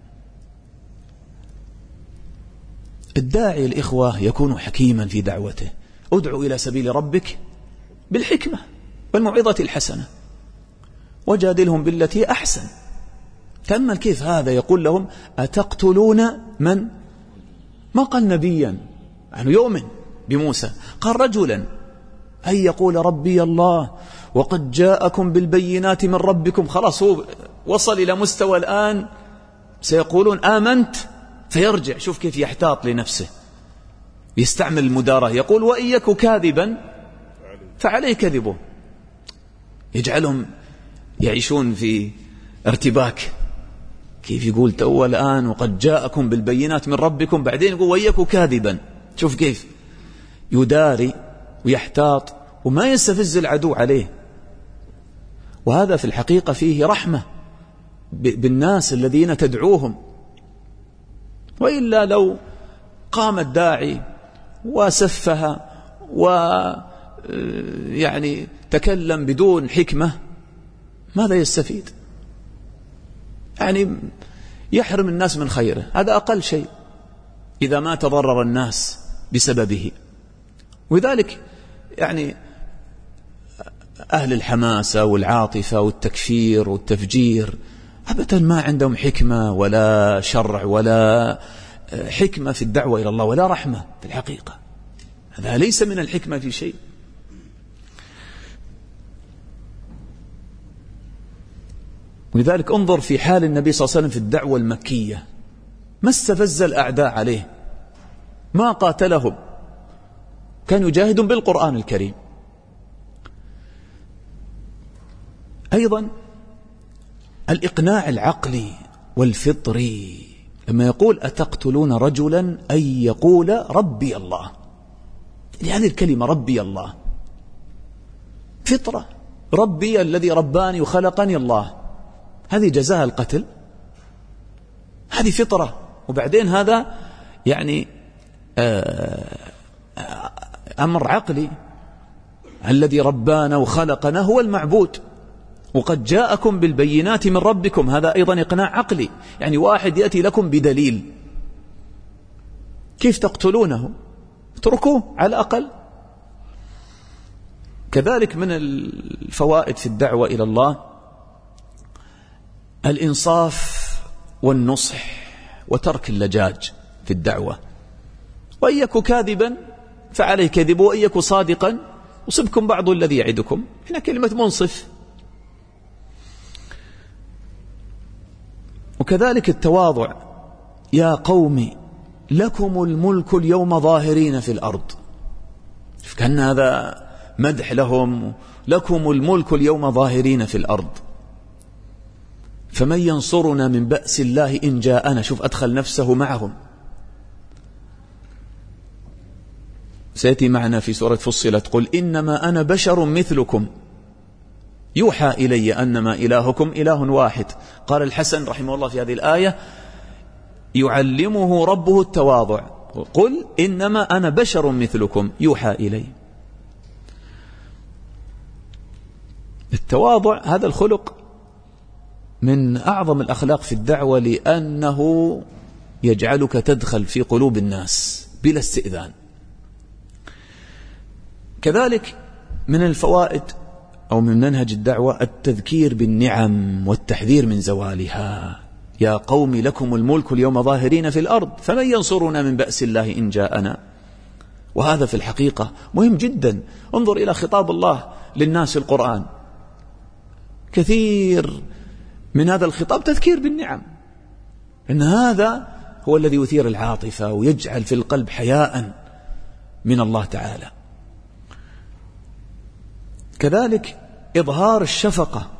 A: الداعي الإخوة يكون حكيما في دعوته. ادعو إلى سبيل ربك بالحكمة والموعظة الحسنة وجادلهم بالتي أحسن. تأمل كيف هذا يقول لهم: أتقتلون من؟ ما قال نبيا يعني يؤمن بموسى، قال رجلا أن يقول ربي الله وقد جاءكم بالبينات من ربكم. خلاص، هو وصل إلى مستوى الآن سيقولون آمنت، فيرجع. شوف كيف يحتاط لنفسه، يستعمل المداراة، يقول: وإن يك كاذبا فعليه كذبه. يجعلهم يعيشون في ارتباك. كيف يقول تو الآن وقد جاءكم بالبينات من ربكم، بعدين يقول وإن يك كاذبا. شوف كيف يداري ويحتاط وما يستفز العدو عليه. وهذا في الحقيقة فيه رحمة بالناس الذين تدعوهم. وإلا لو قام الداعي وسفه ويعني تكلم بدون حكمة، ماذا يستفيد؟ يعني يحرم الناس من خيره، هذا أقل شيء إذا ما تضرر الناس بسببه. ولذلك يعني أهل الحماسة والعاطفة والتكفير والتفجير أبدا ما عندهم حكمة ولا شرع ولا حكمة في الدعوة إلى الله ولا رحمة في الحقيقة. هذا ليس من الحكمة في شيء. ولذلك انظر في حال النبي صلى الله عليه وسلم في الدعوة المكية، ما استفز الأعداء عليه، ما قاتلهم، كان يجاهد بالقرآن الكريم. أيضا الإقناع العقلي والفطري، لما يقول أتقتلون رجلا أن يقول ربي الله، هذه الكلمة ربي الله فطرة، ربي الذي رباني وخلقني الله، هذه جزاء القتل، هذه فطرة. وبعدين هذا يعني أمر عقلي، الذي ربانا وخلقنا هو المعبود، وقد جاءكم بالبينات من ربكم، هذا أيضا إقناع عقلي، يعني واحد يأتي لكم بدليل، كيف تقتلونه؟ اتركوه على الأقل. كذلك من الفوائد في الدعوة إلى الله الإنصاف والنصح وترك اللجاج في الدعوة، وإن يك كاذبا فعليه كذب، وإن يك صادقا يصبكم بعض الذي يعدكم. هنا كلمة منصف. وكذلك التواضع، يا قوم لكم الملك اليوم ظاهرين في الأرض، كأن هذا مدح لهم، لكم الملك اليوم ظاهرين في الأرض فمن ينصرنا من بأس الله إن جاءنا. شوف أدخل نفسه معهم. سيأتي معنا في سورة فصلت قل إنما أنا بشر مثلكم يوحى إلي أنما إلهكم إله واحد. قال الحسن رحمه الله في هذه الآية يعلمه ربه التواضع، قل إنما أنا بشر مثلكم يوحى إلي. التواضع هذا الخلق من أعظم الأخلاق في الدعوة، لأنه يجعلك تدخل في قلوب الناس بلا استئذان. كذلك من الفوائد أو من منهج الدعوة التذكير بالنعم والتحذير من زوالها. يا قوم لكم الملك اليوم ظاهرين في الأرض فمن ينصرنا من بأس الله إن جاءنا. وهذا في الحقيقة مهم جدا. انظر إلى خطاب الله للناس في القرآن، كثير من هذا الخطاب تذكير بالنعم، إن هذا هو الذي يثير العاطفة ويجعل في القلب حياء من الله تعالى. كذلك إظهار الشفقة،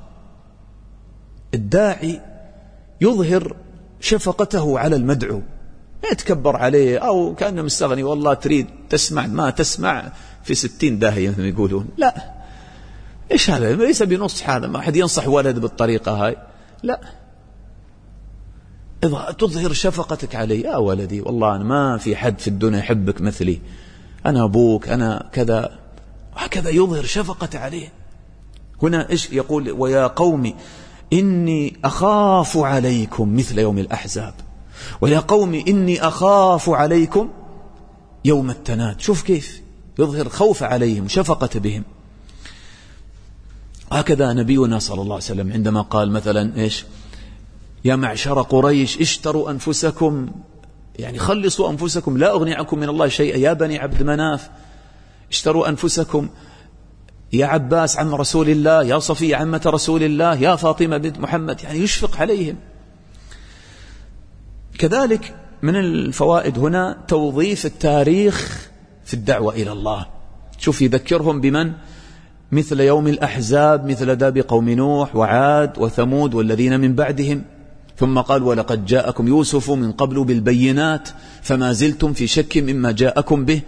A: الداعي يظهر شفقته على المدعو، ما يتكبر عليه أو كأنه مستغني، والله تريد تسمع ما تسمع في 60 داهية مثل ما يقولون. لا، إيش هذا؟ ليس بنصح، هذا ما أحد ينصح ولد بالطريقة هاي، لا. إذا تظهر شفقتك عليه، يا ولدي والله أنا ما في حد في الدنيا يحبك مثلي، أنا أبوك، أنا كذا، وهكذا يظهر شفقة عليه. هنا إيش يقول؟ ويا قوم إني أخاف عليكم مثل يوم الأحزاب، ويا قوم إني أخاف عليكم يوم التناد. شوف كيف يظهر خوف عليهم، شفقة بهم. هكذا نبينا صلى الله عليه وسلم عندما قال مثلا إيش؟ يا معشر قريش اشتروا أنفسكم، يعني خلصوا أنفسكم، لا أغني عنكم من الله شيئا. يا بني عبد مناف اشتروا أنفسكم. يا عباس عم رسول الله، يا صفية عمة رسول الله، يا فاطمة بنت محمد، يعني يشفق عليهم. كذلك من الفوائد هنا توظيف التاريخ في الدعوة إلى الله. شوف يذكرهم بمن؟ مثل يوم الأحزاب، مثل داب قوم نوح وعاد وثمود والذين من بعدهم. ثم قال ولقد جاءكم يوسف من قبل بالبينات فما زلتم في شك مما جاءكم به.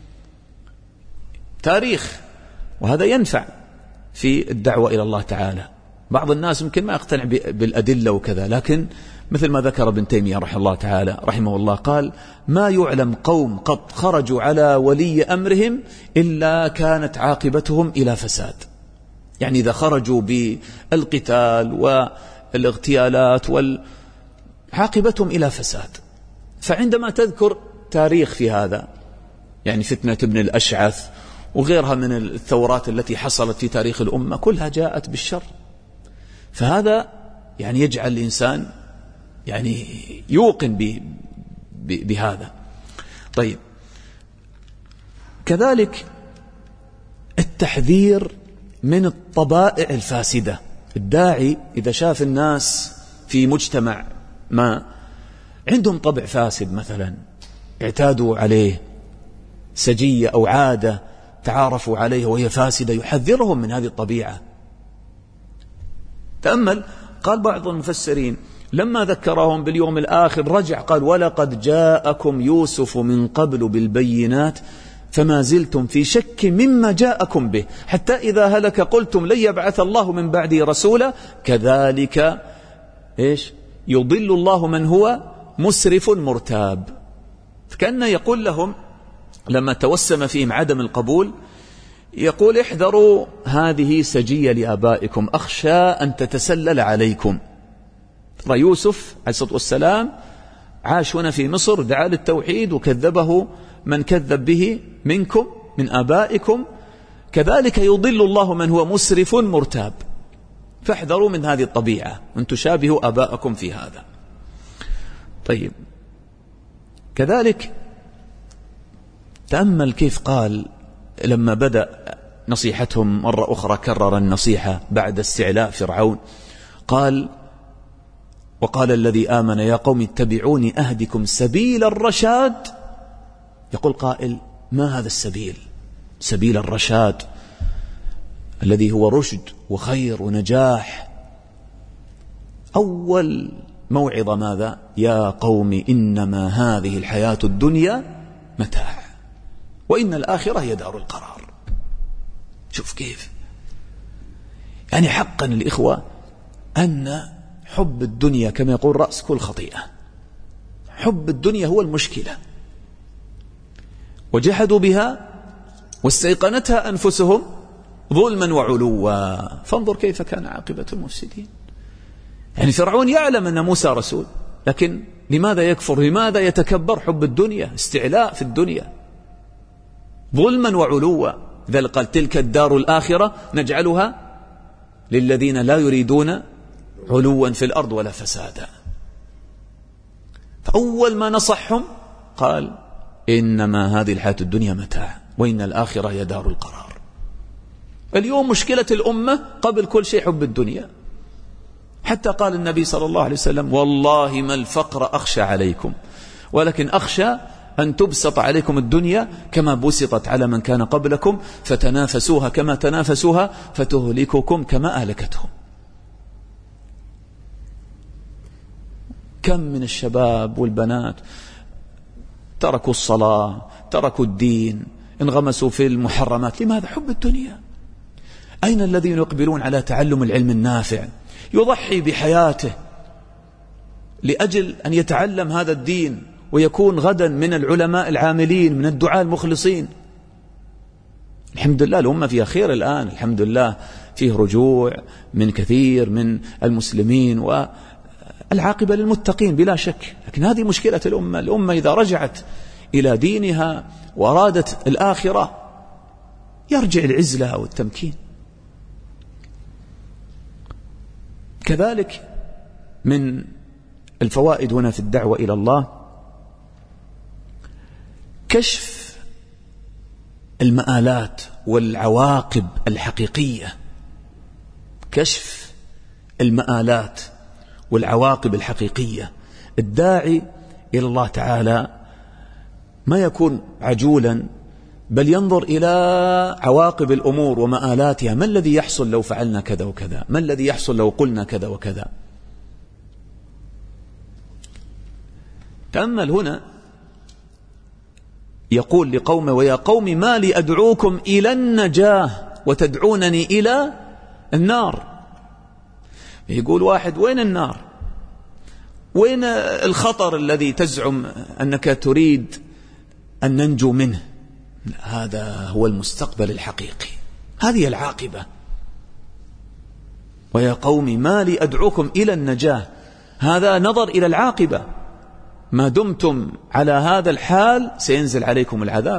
A: تاريخ، وهذا ينفع في الدعوة إلى الله تعالى. بعض الناس يمكن ما يقتنع بالأدلة وكذا، لكن مثل ما ذكر ابن تيمية رحمه الله قال ما يعلم قوم قد خرجوا على ولي أمرهم إلا كانت عاقبتهم إلى فساد. يعني إذا خرجوا بالقتال والاغتيالات عاقبتهم إلى فساد. فعندما تذكر تاريخ في هذا، يعني فتنة ابن الأشعث وغيرها من الثورات التي حصلت في تاريخ الأمة كلها جاءت بالشر، فهذا يعني يجعل الإنسان يعني يوقن بهذا. طيب، كذلك التحذير من الطبائع الفاسدة. الداعي إذا شاف الناس في مجتمع ما عندهم طبع فاسد مثلا اعتادوا عليه، سجية أو عادة تعارفوا عليها وهي فاسدة، يحذرهم من هذه الطبيعة. تأمل، قال بعض المفسرين لما ذكرهم باليوم الآخر رجع قال: ولقد جاءكم يوسف من قبل بالبينات فما زلتم في شك مما جاءكم به حتى إذا هلك قلتم لن يبعث الله من بعده رسولا كذلك يضل الله من هو مسرف مرتاب. فكأن يقول لهم لما توسم فيهم عدم القبول، يقول: احذروا، هذه سجية لآبائكم، أخشى أن تتسلل عليكم. يوسف عليه الصلاة والسلام عاش هنا في مصر، دعا للتوحيد وكذبه من كذب به منكم من آبائكم، كذلك يضل الله من هو مسرف مرتاب. فاحذروا من هذه الطبيعة أن تشابهوا آباءكم في هذا. طيب، كذلك تأمل كيف قال لما بدأ نصيحتهم مرة أخرى، كرر النصيحة بعد استعلاء فرعون، قال: وقال الذي آمن يا قوم اتبعوني أهدكم سبيل الرشاد. يقول قائل: ما هذا السبيل؟ سبيل الرشاد الذي هو رشد وخير ونجاح. أول موعظة ماذا؟ يا قوم إنما هذه الحياة الدنيا متاع وإن الآخرة هي دار القرار. شوف كيف يعني حقا الإخوة أن حب الدنيا كما يقول رأس كل خطيئة. حب الدنيا هو المشكلة. وجحدوا بها واستيقنتها أنفسهم ظلما وعلوا فانظر كيف كان عاقبة المفسدين. يعني فرعون يعلم أن موسى رسول، لكن لماذا يكفر؟ لماذا يتكبر؟ حب الدنيا، استعلاء في الدنيا، ظلما وعلوا. ذلك قال: تلك الدار الآخرة نجعلها للذين لا يريدون علوا في الأرض ولا فسادا. فأول ما نصحهم قال: إنما هذه الحياة الدنيا متاع وإن الآخرة هي دار القرار. اليوم مشكلة الأمة قبل كل شيء حب الدنيا، حتى قال النبي صلى الله عليه وسلم: والله ما الفقر أخشى عليكم ولكن أخشى أن تبسط عليكم الدنيا كما بسطت على من كان قبلكم فتنافسوها كما تنافسوها فتهلككم كما أهلكتهم. كم من الشباب والبنات تركوا الصلاة، تركوا الدين، انغمسوا في المحرمات. لماذا؟ حب الدنيا. أين الذين يقبلون على تعلم العلم النافع، يضحي بحياته لأجل أن يتعلم هذا الدين ويكون غدا من العلماء العاملين، من الدعاة المخلصين؟ الحمد لله الأمة فيها خير الآن، الحمد لله فيه رجوع من كثير من المسلمين والعاقبة للمتقين بلا شك. لكن هذه مشكلة الأمة. الأمة إذا رجعت إلى دينها وأرادت الآخرة يرجع العز لها والتمكين. كذلك من الفوائد هنا في الدعوة إلى الله كشف المآلات والعواقب الحقيقية. كشف المآلات والعواقب الحقيقية. الداعي إلى الله تعالى ما يكون عجولا، بل ينظر إلى عواقب الأمور ومآلاتها. ما الذي يحصل لو فعلنا كذا وكذا؟ ما الذي يحصل لو قلنا كذا وكذا؟ تأمل هنا يقول لقومه: ويا قوم ما لي أدعوكم إلى النجاة وتدعونني إلى النار. يقول واحد: وين النار؟ وين الخطر الذي تزعم أنك تريد أن ننجو منه؟ هذا هو المستقبل الحقيقي، هذه العاقبة. ويا قوم ما لي أدعوكم إلى النجاة، هذا نظر إلى العاقبة. ما دمتم على هذا الحال سينزل عليكم العذاب.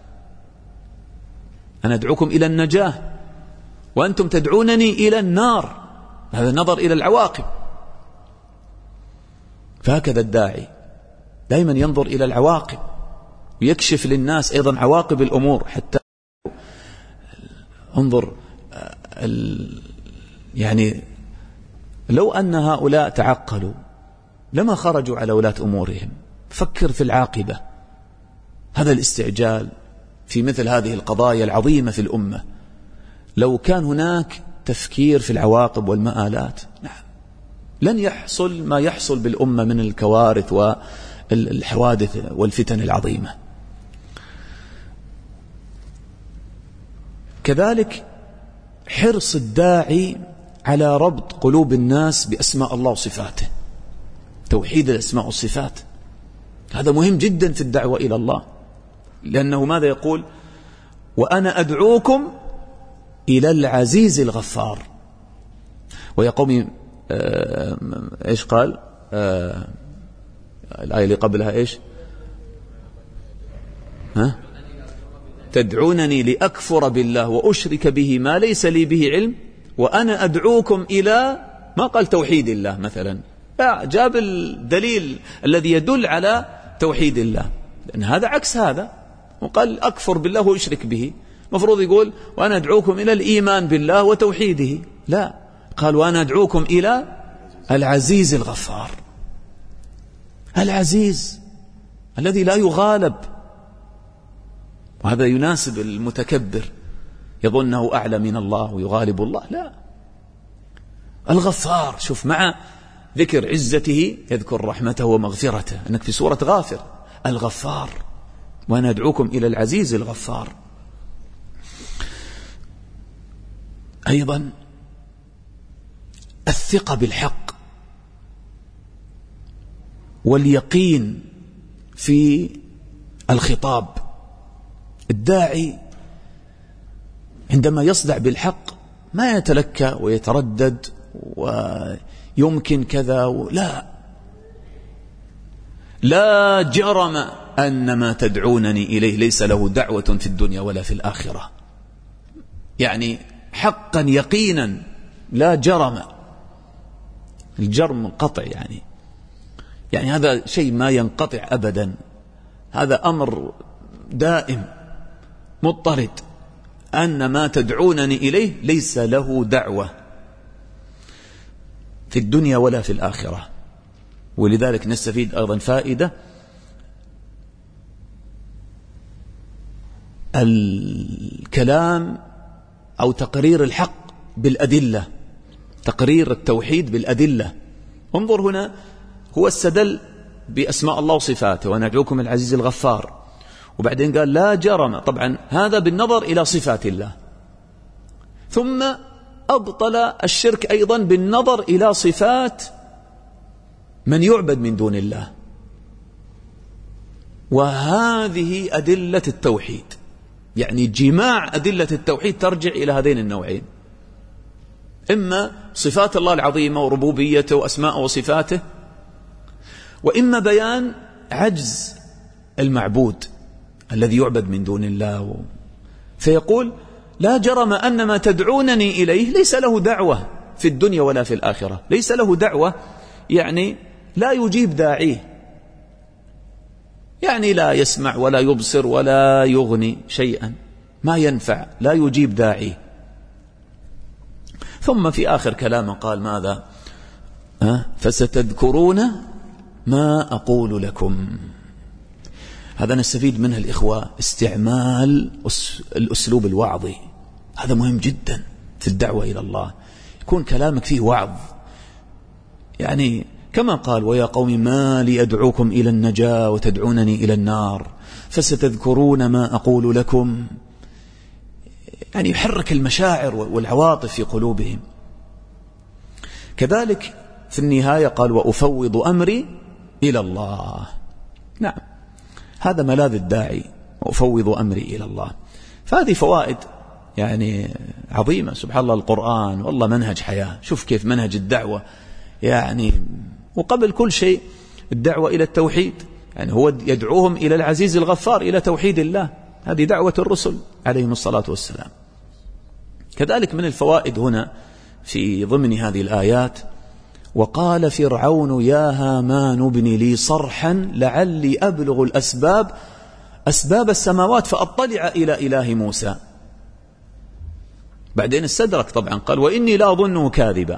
A: أنا أدعوكم إلى النجاة وأنتم تدعونني إلى النار، هذا نظر إلى العواقب. فهكذا الداعي دائما ينظر إلى العواقب ويكشف للناس أيضا عواقب الأمور. حتى انظر يعني لو أن هؤلاء تعقلوا لما خرجوا على ولاة أمورهم. فكر في العاقبة. هذا الاستعجال في مثل هذه القضايا العظيمة في الأمة، لو كان هناك تفكير في العواقب والمآلات لن يحصل ما يحصل بالأمة من الكوارث والحوادث والفتن العظيمة. كذلك حرص الداعي على ربط قلوب الناس بأسماء الله وصفاته، توحيد الأسماء والصفات. هذا مهم جدا في الدعوة إلى الله، لأنه ماذا يقول؟ وأنا أدعوكم إلى العزيز الغفار. ويا قوم إيش قال؟ الآية اللي قبلها إيش؟ تدعونني لأكفر بالله وأشرك به ما ليس لي به علم وأنا أدعوكم إلى، ما قال توحيد الله مثلا، لا، جاب الدليل الذي يدل على توحيد الله، لأن هذا عكس هذا. وقال أكفر بالله وأشرك به، مفروض يقول وأنا أدعوكم إلى الإيمان بالله وتوحيده، لا، قال وأنا أدعوكم إلى العزيز الغفار. العزيز الذي لا يغالب، وهذا يناسب المتكبر يظنه أعلى من الله ويغالب الله، لا. الغفار، شوف مع ذكر عزته يذكر رحمته ومغفرته، أنك في سورة غافر. الغفار، وأنا أدعوكم إلى العزيز الغفار. أيضا الثقة بالحق واليقين في الخطاب. الداعي عندما يصدع بالحق ما يتلكى ويتردد ويمكن كذا لا جرم أن ما تدعونني إليه ليس له دعوة في الدنيا ولا في الآخرة. يعني حقا يقينا، لا جرم. الجرم قطع، يعني هذا شيء ما ينقطع أبدا، هذا أمر دائم مضطرد، أن ما تدعونني إليه ليس له دعوة في الدنيا ولا في الآخرة. ولذلك نستفيد أيضا فائدة، الكلام أو تقرير الحق بالأدلة، تقرير التوحيد بالأدلة. انظر هنا، هو استدل بأسماء الله وصفاته وأنا أدعوكم العزيز الغفار، وبعدين قال لا جرم، طبعا هذا بالنظر إلى صفات الله، ثم أبطل الشرك أيضا بالنظر إلى صفات من يعبد من دون الله. وهذه أدلة التوحيد، يعني جماع أدلة التوحيد ترجع إلى هذين النوعين، إما صفات الله العظيمة وربوبيته وأسماءه وصفاته، وإما بيان عجز المعبود الذي يعبد من دون الله. فيقول لا جرم أن ما تدعونني إليه ليس له دعوة في الدنيا ولا في الآخرة. ليس له دعوة يعني لا يجيب داعيه، يعني لا يسمع ولا يبصر ولا يغني شيئا، ما ينفع، لا يجيب داعيه. ثم في آخر كلامه قال ماذا؟ فستذكرون ما أقول لكم. هذا نستفيد منه الإخوة استعمال الأسلوب الوعظي، هذا مهم جدا في الدعوة إلى الله، يكون كلامك فيه وعظ. يعني كما قال ويا قوم ما لي أدعوكم إلى النجاة وتدعونني إلى النار فستذكرون ما أقول لكم، يعني يحرك المشاعر والعواطف في قلوبهم. كذلك في النهاية قال وأفوض أمري إلى الله. نعم، هذا ملاذ الداعي، وأفوض أمري إلى الله. فهذه فوائد يعني عظيمة. سبحان الله، القرآن والله منهج حياة. شوف كيف منهج الدعوة، يعني وقبل كل شيء الدعوة إلى التوحيد، يعني هو يدعوهم إلى العزيز الغفار، إلى توحيد الله. هذه دعوة الرسل عليهم الصلاة والسلام. كذلك من الفوائد هنا في ضمن هذه الآيات وقال فرعون يا هامان ابن لي صرحا لعلي أبلغ أسباب السماوات فأطلع إلى إله موسى. بعدين استدرك طبعا، قال وإني لا أظنه كاذبا.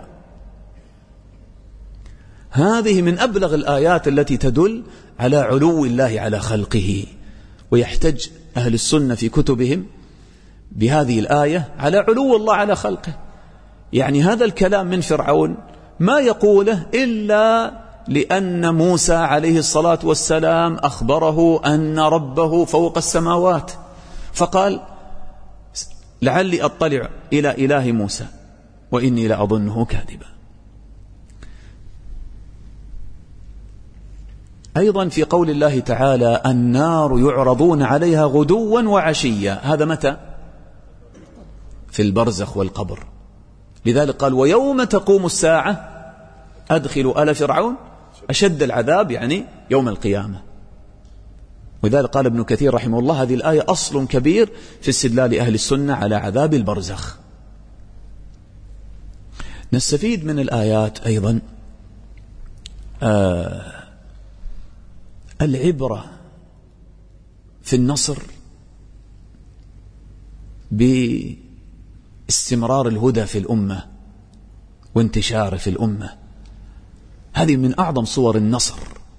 A: هذه من أبلغ الآيات التي تدل على علو الله على خلقه، ويحتج أهل السنة في كتبهم بهذه الآية على علو الله على خلقه. يعني هذا الكلام من فرعون ما يقوله إلا لأن موسى عليه الصلاة والسلام أخبره أن ربه فوق السماوات، فقال لعلي أطلع إلى إله موسى وإني لأظنه كاذبا. أيضا في قول الله تعالى النار يعرضون عليها غدوا وعشيا، هذا متى؟ في البرزخ والقبر. لذلك قال ويوم تقوم الساعة أدخلوا آل فرعون أشد العذاب، يعني يوم القيامة. ولذلك قال ابن كثير رحمه الله هذه الآية أصل كبير في استدلال أهل السنة على عذاب البرزخ. نستفيد من الآيات أيضا العبرة في النصر باستمرار الهدى في الأمة وانتشاره في الأمة. هذه من أعظم صور النصر.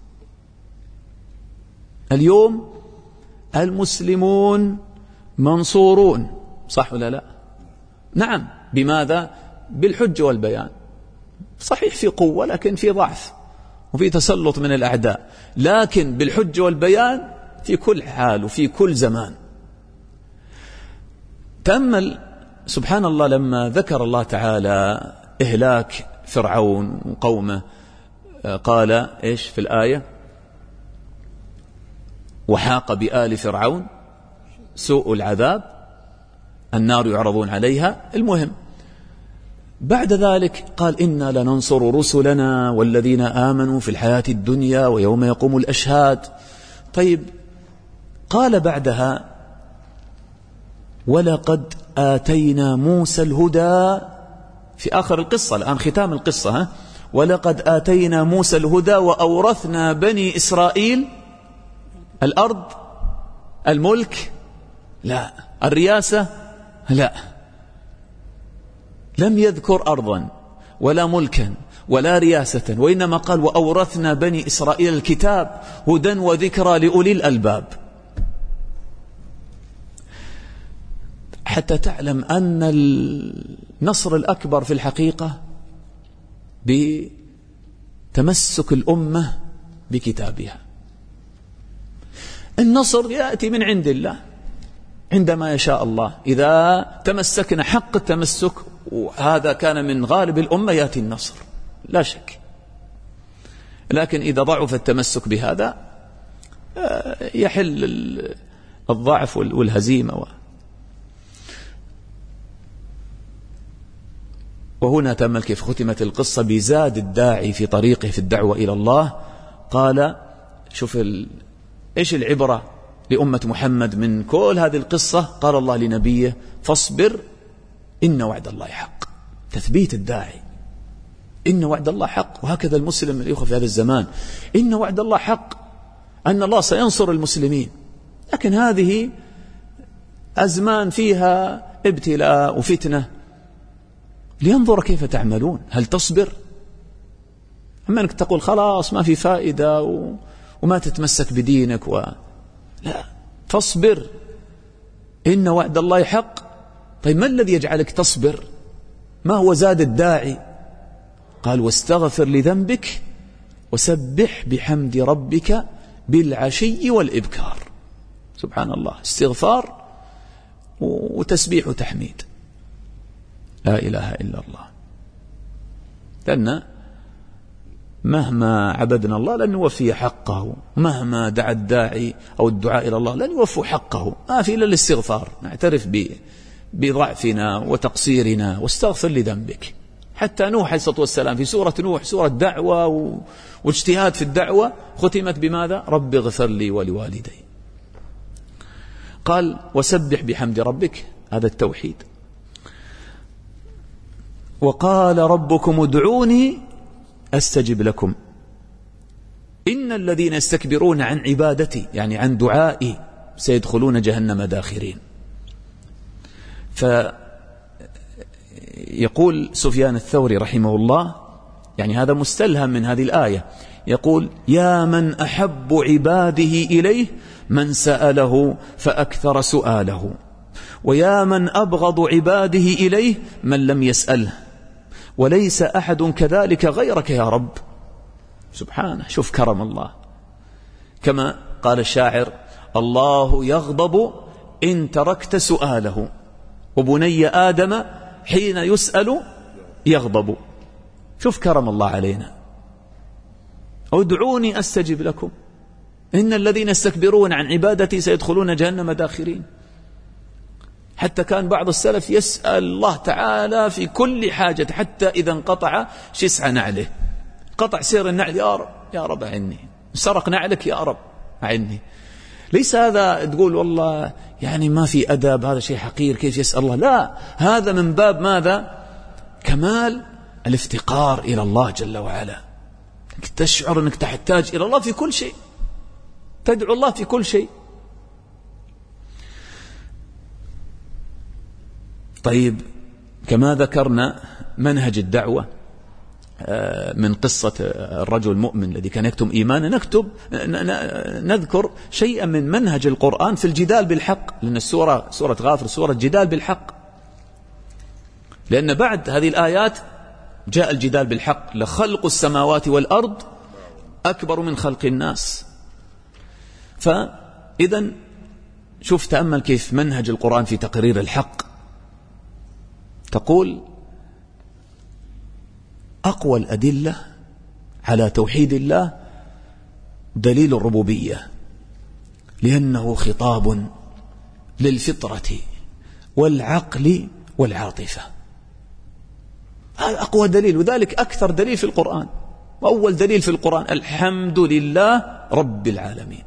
A: اليوم المسلمون منصورون، صح ولا لا؟ نعم. بماذا؟ بالحج والبيان. صحيح في قوة لكن في ضعف وفي تسلط من الأعداء، لكن بالحج والبيان في كل حال وفي كل زمان. تأمل سبحان الله لما ذكر الله تعالى إهلاك فرعون وقومه، قال إيش في الآية؟ وحاق بآل فرعون سوء العذاب النار يعرضون عليها. المهم بعد ذلك قال إنا لننصر رسلنا والذين آمنوا في الحياة الدنيا ويوم يقوم الأشهاد. طيب قال بعدها ولقد آتينا موسى الهدى في آخر القصة، الآن ختام القصة، ولقد آتينا موسى الهدى وأورثنا بني إسرائيل الأرض. الملك لا، الرياسة لا، لم يذكر أرضا ولا ملكا ولا رياسة، وإنما قال وأورثنا بني إسرائيل الكتاب هدى وذكرى لأولي الألباب، حتى تعلم أن النصر الأكبر في الحقيقة بتمسك الأمة بكتابها. النصر يأتي من عند الله عندما يشاء الله. إذا تمسكنا حق التمسك، وهذا كان من غالب الأمة، يأتي النصر لا شك. لكن إذا ضعف التمسك بهذا يحل الضعف والهزيمة. وهنا تأمل كيف ختمت القصة بزاد الداعي في طريقه في الدعوة إلى الله. قال شوف إيش العبرة لأمة محمد من كل هذه القصة؟ قال الله لنبيه فاصبر إن وعد الله حق. تثبيت الداعي، إن وعد الله حق. وهكذا المسلم الأخوة في هذا الزمان، إن وعد الله حق، أن الله سينصر المسلمين. لكن هذه أزمان فيها ابتلاء وفتنة، لينظر كيف تعملون. هل تصبر؟ أما أنك تقول خلاص ما في فائدة وما تتمسك بدينك لا، فاصبر إن وعد الله حق. طيب ما الذي يجعلك تصبر؟ ما هو زاد الداعي؟ قال واستغفر لذنبك وسبح بحمد ربك بالعشي والإبكار. سبحان الله، استغفار وتسبيح وتحميد، لا إله إلا الله. لأن مهما عبدنا الله لن نوفي حقه، مهما دعا الداعي أو الدعاء إلى الله لن يوفوا حقه. ما في إلا الاستغفار، نعترف بضعفنا وتقصيرنا واستغفر لذنبك. حتى نوح عليه الصلاة والسلام في سورة نوح، سورة دعوة واجتهاد في الدعوة، ختمت بماذا؟ رب اغفر لي ولوالدي. قال وسبح بحمد ربك، هذا التوحيد. وقال ربكم ادعوني أستجب لكم إن الذين يستكبرون عن عبادتي يعني عن دعائي سيدخلون جهنم داخرين. فيقول سفيان الثوري رحمه الله، يعني هذا مستلهم من هذه الآية، يقول يا من أحب عباده إليه من سأله فأكثر سؤاله، ويا من أبغض عباده إليه من لم يسأله، وليس أحد كذلك غيرك يا رب. سبحانه، شوف كرم الله. كما قال الشاعر الله يغضب إن تركت سؤاله، وبني آدم حين يسأل يغضب. شوف كرم الله علينا. ادعوني أستجب لكم إن الذين يستكبرون عن عبادتي سيدخلون جهنم داخرين. حتى كان بعض السلف يسأل الله تعالى في كل حاجة، حتى إذا انقطع شسع نعله، قطع سير النعل، يا رب أعني، سرق نعلك يا رب أعني. ليس هذا تقول والله يعني ما في أدب، هذا شيء حقير كيف يسأل الله، لا، هذا من باب ماذا؟ كمال الافتقار إلى الله جل وعلا، تشعر أنك تحتاج إلى الله في كل شيء، تدعو الله في كل شيء. طيب، كما ذكرنا منهج الدعوة من قصة الرجل المؤمن الذي كان يكتم إيمانه، نذكر شيئا من منهج القرآن في الجدال بالحق، لأن السورة سورة غافر سورة جدال بالحق، لأن بعد هذه الآيات جاء الجدال بالحق. لخلق السماوات والأرض أكبر من خلق الناس. فإذا شوف، تأمل كيف منهج القرآن في تقرير الحق. تقول أقوى الأدلة على توحيد الله دليل الربوبية، لأنه خطاب للفطرة والعقل والعاطفة. هذا أقوى دليل، وذلك أكثر دليل في القرآن، وأول دليل في القرآن الحمد لله رب العالمين.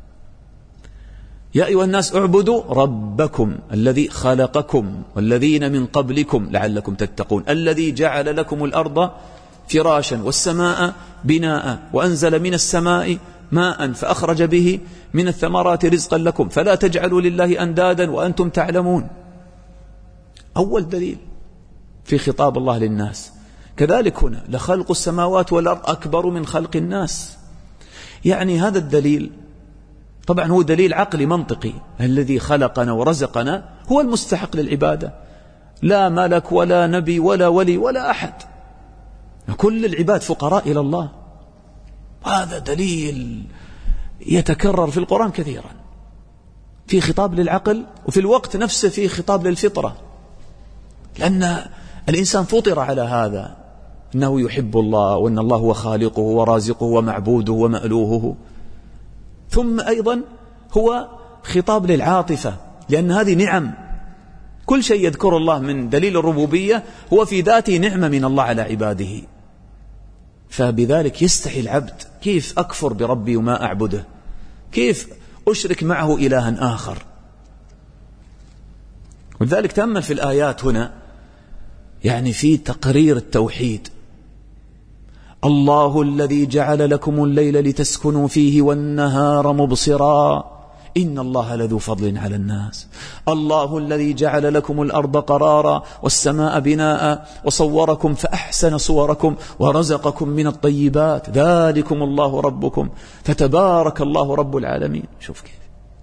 A: يا أيها الناس اعبدوا ربكم الذي خلقكم والذين من قبلكم لعلكم تتقون، الذي جعل لكم الأرض فراشا والسماء بناء وأنزل من السماء ماء فأخرج به من الثمرات رزقا لكم فلا تجعلوا لله أندادا وأنتم تعلمون. أول دليل في خطاب الله للناس. كذلك هنا لخلق السماوات والأرض أكبر من خلق الناس، يعني هذا الدليل طبعا هو دليل عقلي منطقي، الذي خلقنا ورزقنا هو المستحق للعبادة، لا ملك ولا نبي ولا ولي ولا أحد، كل العباد فقراء إلى الله. هذا دليل يتكرر في القرآن كثيرا، في خطاب للعقل وفي الوقت نفسه في خطاب للفطرة، لأن الإنسان فطر على هذا، أنه يحب الله وأن الله هو خالقه ورازقه ومعبوده ومألوهه. ثم أيضا هو خطاب للعاطفة، لأن هذه نعم، كل شيء يذكر الله من دليل الربوبية هو في ذاته نعمة من الله على عباده. فبذلك يستحي العبد، كيف أكفر بربي وما أعبده، كيف أشرك معه إلها آخر. ولذلك تأمل في الآيات هنا، يعني في تقرير التوحيد. الله الذي جعل لكم الليل لتسكنوا فيه والنهار مبصرا إن الله لذو فضل على الناس. الله الذي جعل لكم الأرض قرارا والسماء بناء وصوركم فأحسن صوركم ورزقكم من الطيبات ذلكم الله ربكم فتبارك الله رب العالمين. شوف كيف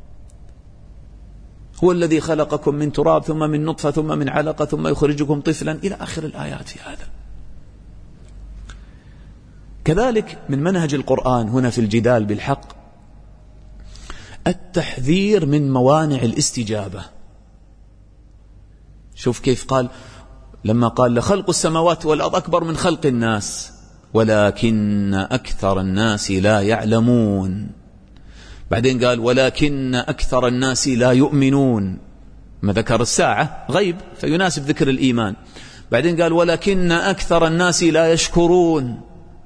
A: هو الذي خلقكم من تراب ثم من نطفة ثم من علقة ثم يخرجكم طفلا إلى آخر الآيات في هذا. كذلك من منهج القرآن هنا في الجدال بالحق التحذير من موانع الاستجابة. شوف كيف قال لما قال لخلق السماوات والأرض أكبر من خلق الناس ولكن أكثر الناس لا يعلمون. بعدين قال ولكن أكثر الناس لا يؤمنون، ما ذكر الساعة غيب فيناسب ذكر الإيمان. بعدين قال ولكن أكثر الناس لا يشكرون.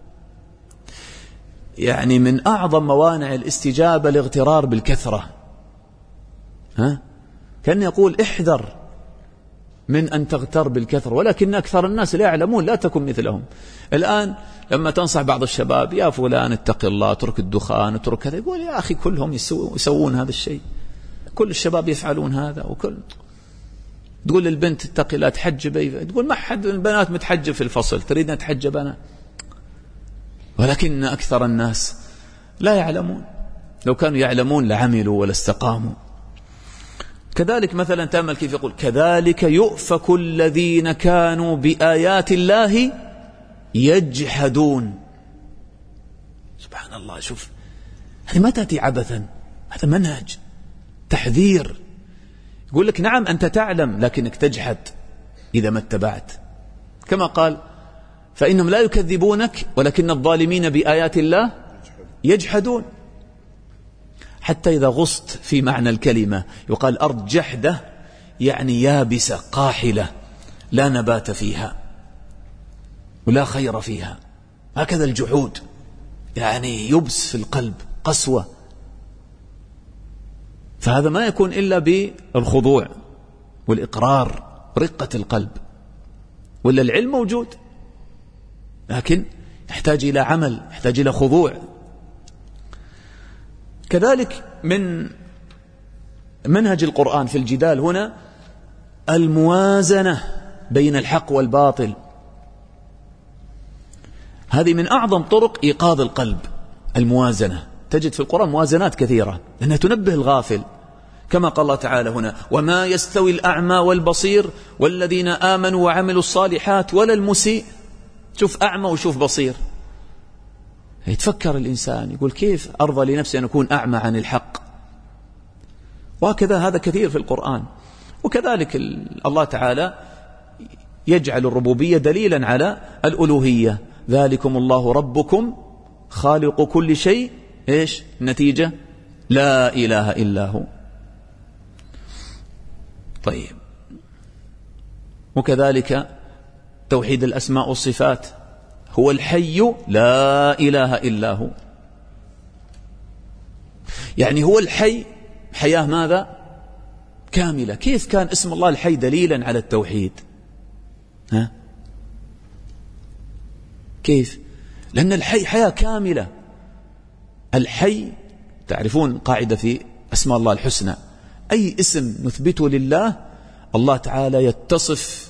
A: يعني من أعظم موانع الاستجابة الاغترار بالكثرة. كان يقول احذر من أن تغتر بالكثرة، ولكن أكثر الناس لا يعلمون. لا تكن مثلهم. الآن لما تنصح بعض الشباب يا فلان اتق الله، اترك الدخان، اترك كذا، يقول يا أخي كلهم يسوون هذا الشيء، كل الشباب يفعلون هذا. وكل تقول للبنت اتق الله تحجب، تقول ما حد البنات متحجب في الفصل، تريد أن تحجب أنا؟ ولكن أكثر الناس لا يعلمون. لو كانوا يعلمون لعملوا ولا استقاموا. كذلك مثلا تأمل كيف يقول كذلك يؤفك الذين كانوا بآيات الله يجحدون. سبحان الله. شوف هذه ما تأتي عبثا، هذا منهج تحذير. يقول لك نعم أنت تعلم لكنك تجحد إذا ما اتبعت، كما قال فإنهم لا يكذبونك ولكن الظالمين بآيات الله يجحدون. حتى إذا غصت في معنى الكلمة يقال أرض جحدة يعني يابسة قاحلة لا نبات فيها ولا خير فيها. هكذا الجحود، يعني يبس في القلب، قسوة. فهذا ما يكون إلا بالخضوع والإقرار، رقة القلب. ولا العلم موجود لكن يحتاج إلى عمل، يحتاج إلى خضوع. كذلك من منهج القرآن في الجدال هنا الموازنة بين الحق والباطل. هذه من أعظم طرق إيقاظ القلب، الموازنة. تجد في القرآن موازنات كثيرة لأنها تنبه الغافل، كما قال الله تعالى هنا وما يستوي الأعمى والبصير والذين آمنوا وعملوا الصالحات ولا المسيء. شوف أعمى وشوف بصير. يتفكر الإنسان يقول كيف أرضى لنفسي أن أكون أعمى عن الحق. وهكذا هذا كثير في القرآن. وكذلك الله تعالى يجعل الربوبية دليلا على الألوهية. ذلكم الله ربكم خالق كل شيء، إيش النتيجة؟ لا إله إلا هو. طيب، وكذلك توحيد الأسماء والصفات، هو الحي لا إله إلا هو. يعني هو الحي، حياة ماذا؟ كاملة. كيف كان اسم الله الحي دليلا على التوحيد؟ ها؟ كيف؟ لأن الحي حياة كاملة. الحي تعرفون قاعدة في أسماء الله الحسنى، أي اسم نثبته لله الله تعالى يتصف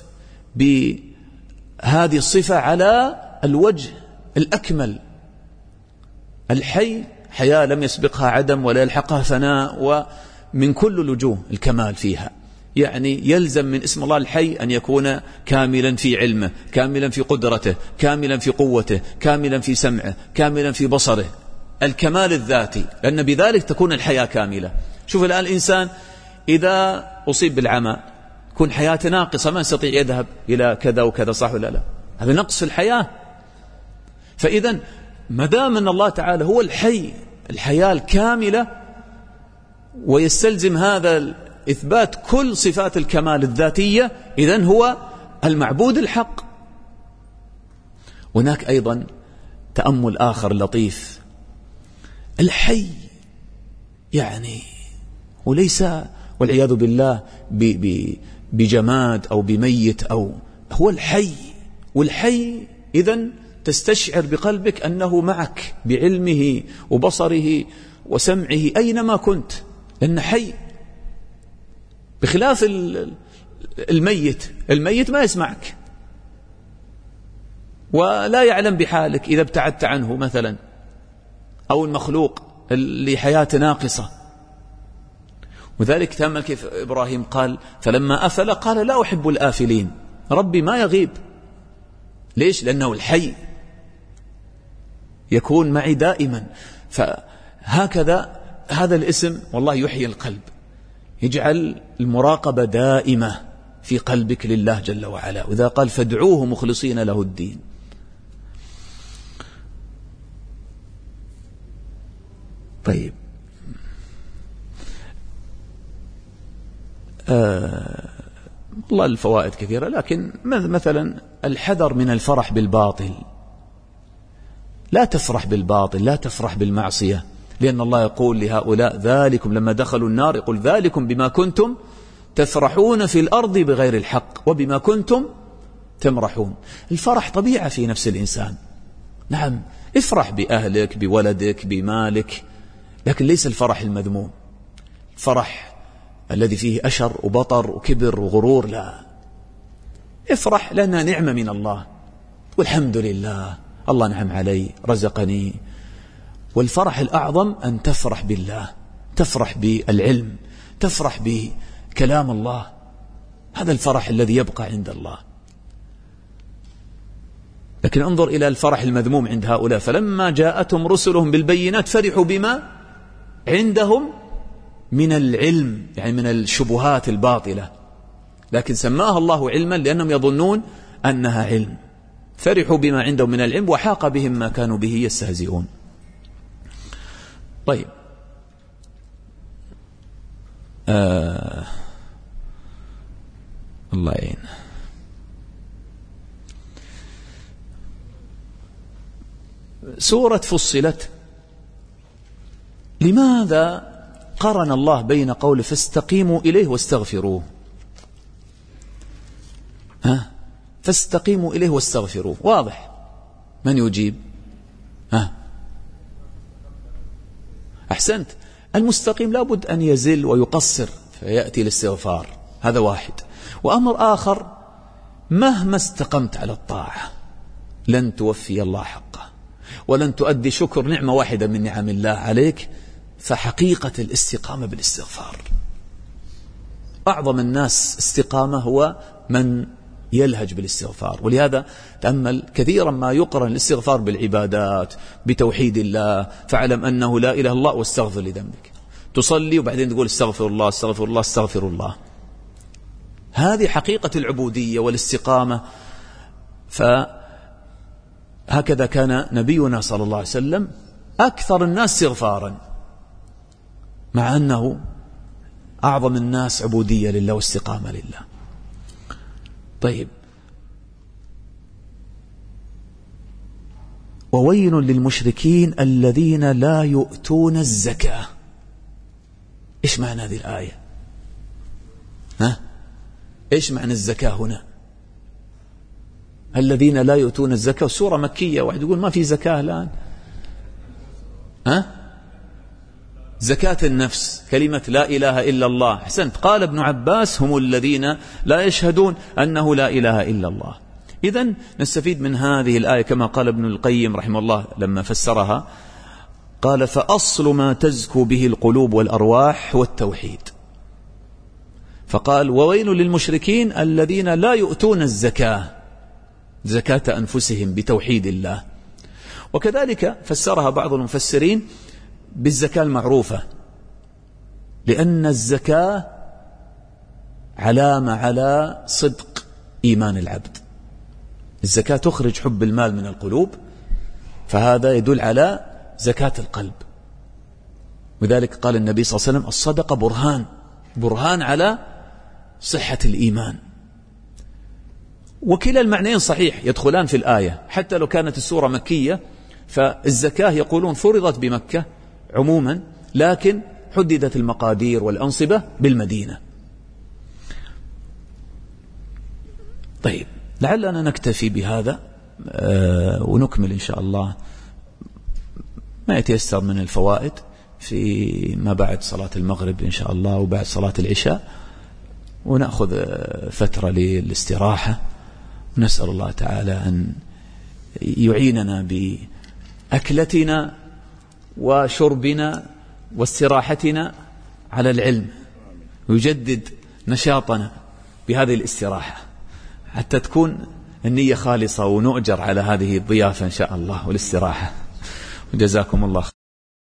A: بهذه الصفة على الوجه الأكمل. الحي حياة لم يسبقها عدم ولا يلحقها فناء، ومن كل الوجوه الكمال فيها. يعني يلزم من اسم الله الحي أن يكون كاملا في علمه، كاملا في قدرته، كاملا في قوته، كاملا في سمعه، كاملا في بصره، الكمال الذاتي، لأن بذلك تكون الحياة كاملة. شوف الآن الإنسان إذا أصيب بالعمى يكون حياته ناقصة، ما يستطيع يذهب إلى كذا وكذا، صح ولا لا؟ هذا نقص في الحياة. فإذا ما دام أن الله تعالى هو الحي، الحياة الكاملة، ويستلزم هذا إثبات كل صفات الكمال الذاتية، إذن هو المعبود الحق. هناك أيضا تأمل آخر لطيف. الحي يعني وليس والعياذ بالله بجماد أو بميت، أو هو الحي. والحي إذن تستشعر بقلبك أنه معك بعلمه وبصره وسمعه أينما كنت، لأنه حي. بخلاف الميت ما يسمعك ولا يعلم بحالك إذا ابتعدت عنه مثلا، أو المخلوق اللي حياته ناقصة. وذلك تأمل كيف إبراهيم قال فلما أفل قال لا أحب الآفلين، ربي ما يغيب. ليش؟ لأنه الحي يكون معي دائما. فهكذا هذا الاسم والله يحيي القلب، يجعل المراقبة دائمة في قلبك لله جل وعلا. وإذا قال فادعوه مخلصين له الدين. طيب، والله الفوائد كثيرة، لكن مثلا الحذر من الفرح بالباطل. لا تفرح بالباطل، لا تفرح بالمعصية، لأن الله يقول لهؤلاء ذلكم لما دخلوا النار يقول ذلكم بما كنتم تفرحون في الأرض بغير الحق وبما كنتم تمرحون. الفرح طبيعة في نفس الإنسان، نعم، افرح بأهلك بولدك بمالك، لكن ليس الفرح المذموم، الفرح الذي فيه أشر وبطر وكبر وغرور، لا، افرح لأنها نعمة من الله، والحمد لله، الله نعم علي رزقني. والفرح الأعظم أن تفرح بالله، تفرح بالعلم، تفرح بكلام الله، هذا الفرح الذي يبقى عند الله. لكن انظر إلى الفرح المذموم عند هؤلاء، فلما جاءتهم رسلهم بالبينات فرحوا بما عندهم من العلم، يعني من الشبهات الباطلة، لكن سماها الله علما لأنهم يظنون أنها علم، فرحوا بما عندهم من العلم وحاق بهم ما كانوا به يستهزئون. طيب، الله يعين. سورة فصلت، لماذا قرن الله بين قوله فاستقيموا إليه واستغفروه؟ فاستقيموا إليه واستغفروه، واضح. من يجيب؟ أحسنت. المستقيم لابد أن يزل ويقصر فيأتي الاستغفار، هذا واحد. وأمر آخر، مهما استقمت على الطاعة لن توفي الله حقه، ولن تؤدي شكر نعمة واحدة من نعم الله عليك، فحقيقة الاستقامة بالاستغفار. أعظم الناس استقامة هو من يلهج بالاستغفار. ولهذا تأمل كثيرا ما يقرن الاستغفار بالعبادات، بتوحيد الله، فاعلم أنه لا إله إلا الله واستغفر لذنبك. تصلي وبعدين تقول استغفر الله استغفر الله استغفر الله. هذه حقيقة العبودية والاستقامة. فهكذا كان نبينا صلى الله عليه وسلم أكثر الناس استغفارا، مع أنه أعظم الناس عبودية لله واستقامة لله. طيب، وويل للمشركين الذين لا يؤتون الزكاة. إيش معنى هذه الآية؟ إيش معنى الزكاة هنا؟ الذين لا يؤتون الزكاة، سورة مكية، واحد يقول ما في زكاة الآن. زكاة النفس، كلمة لا إله إلا الله. أحسنت. قال ابن عباس هم الذين لا يشهدون أنه لا إله إلا الله. إذن نستفيد من هذه الآية كما قال ابن القيم رحمه الله لما فسرها، قال فأصل ما تزكو به القلوب والأرواح والتوحيد. فقال وويل للمشركين الذين لا يؤتون الزكاة، زكاة أنفسهم بتوحيد الله. وكذلك فسرها بعض المفسرين بالزكاة المعروفة، لأن الزكاة علامة على صدق إيمان العبد. الزكاة تخرج حب المال من القلوب، فهذا يدل على زكاة القلب. وذلك قال النبي صلى الله عليه وسلم الصدقة برهان على صحة الإيمان. وكلا المعنيين صحيح، يدخلان في الآية، حتى لو كانت السورة مكية، فالزكاة يقولون فرضت بمكة عموما، لكن حددت المقادير والأنصبة بالمدينة. طيب، لعلنا نكتفي بهذا ونكمل إن شاء الله ما يتيسر من الفوائد في ما بعد صلاة المغرب إن شاء الله وبعد صلاة العشاء، ونأخذ فترة للاستراحة. نسأل الله تعالى أن يعيننا بأكلتنا وشربنا واستراحتنا على العلم، ويجدد نشاطنا بهذه الاستراحة حتى تكون النية خالصة ونؤجر على هذه الضيافة إن شاء الله والاستراحة. وجزاكم الله خير.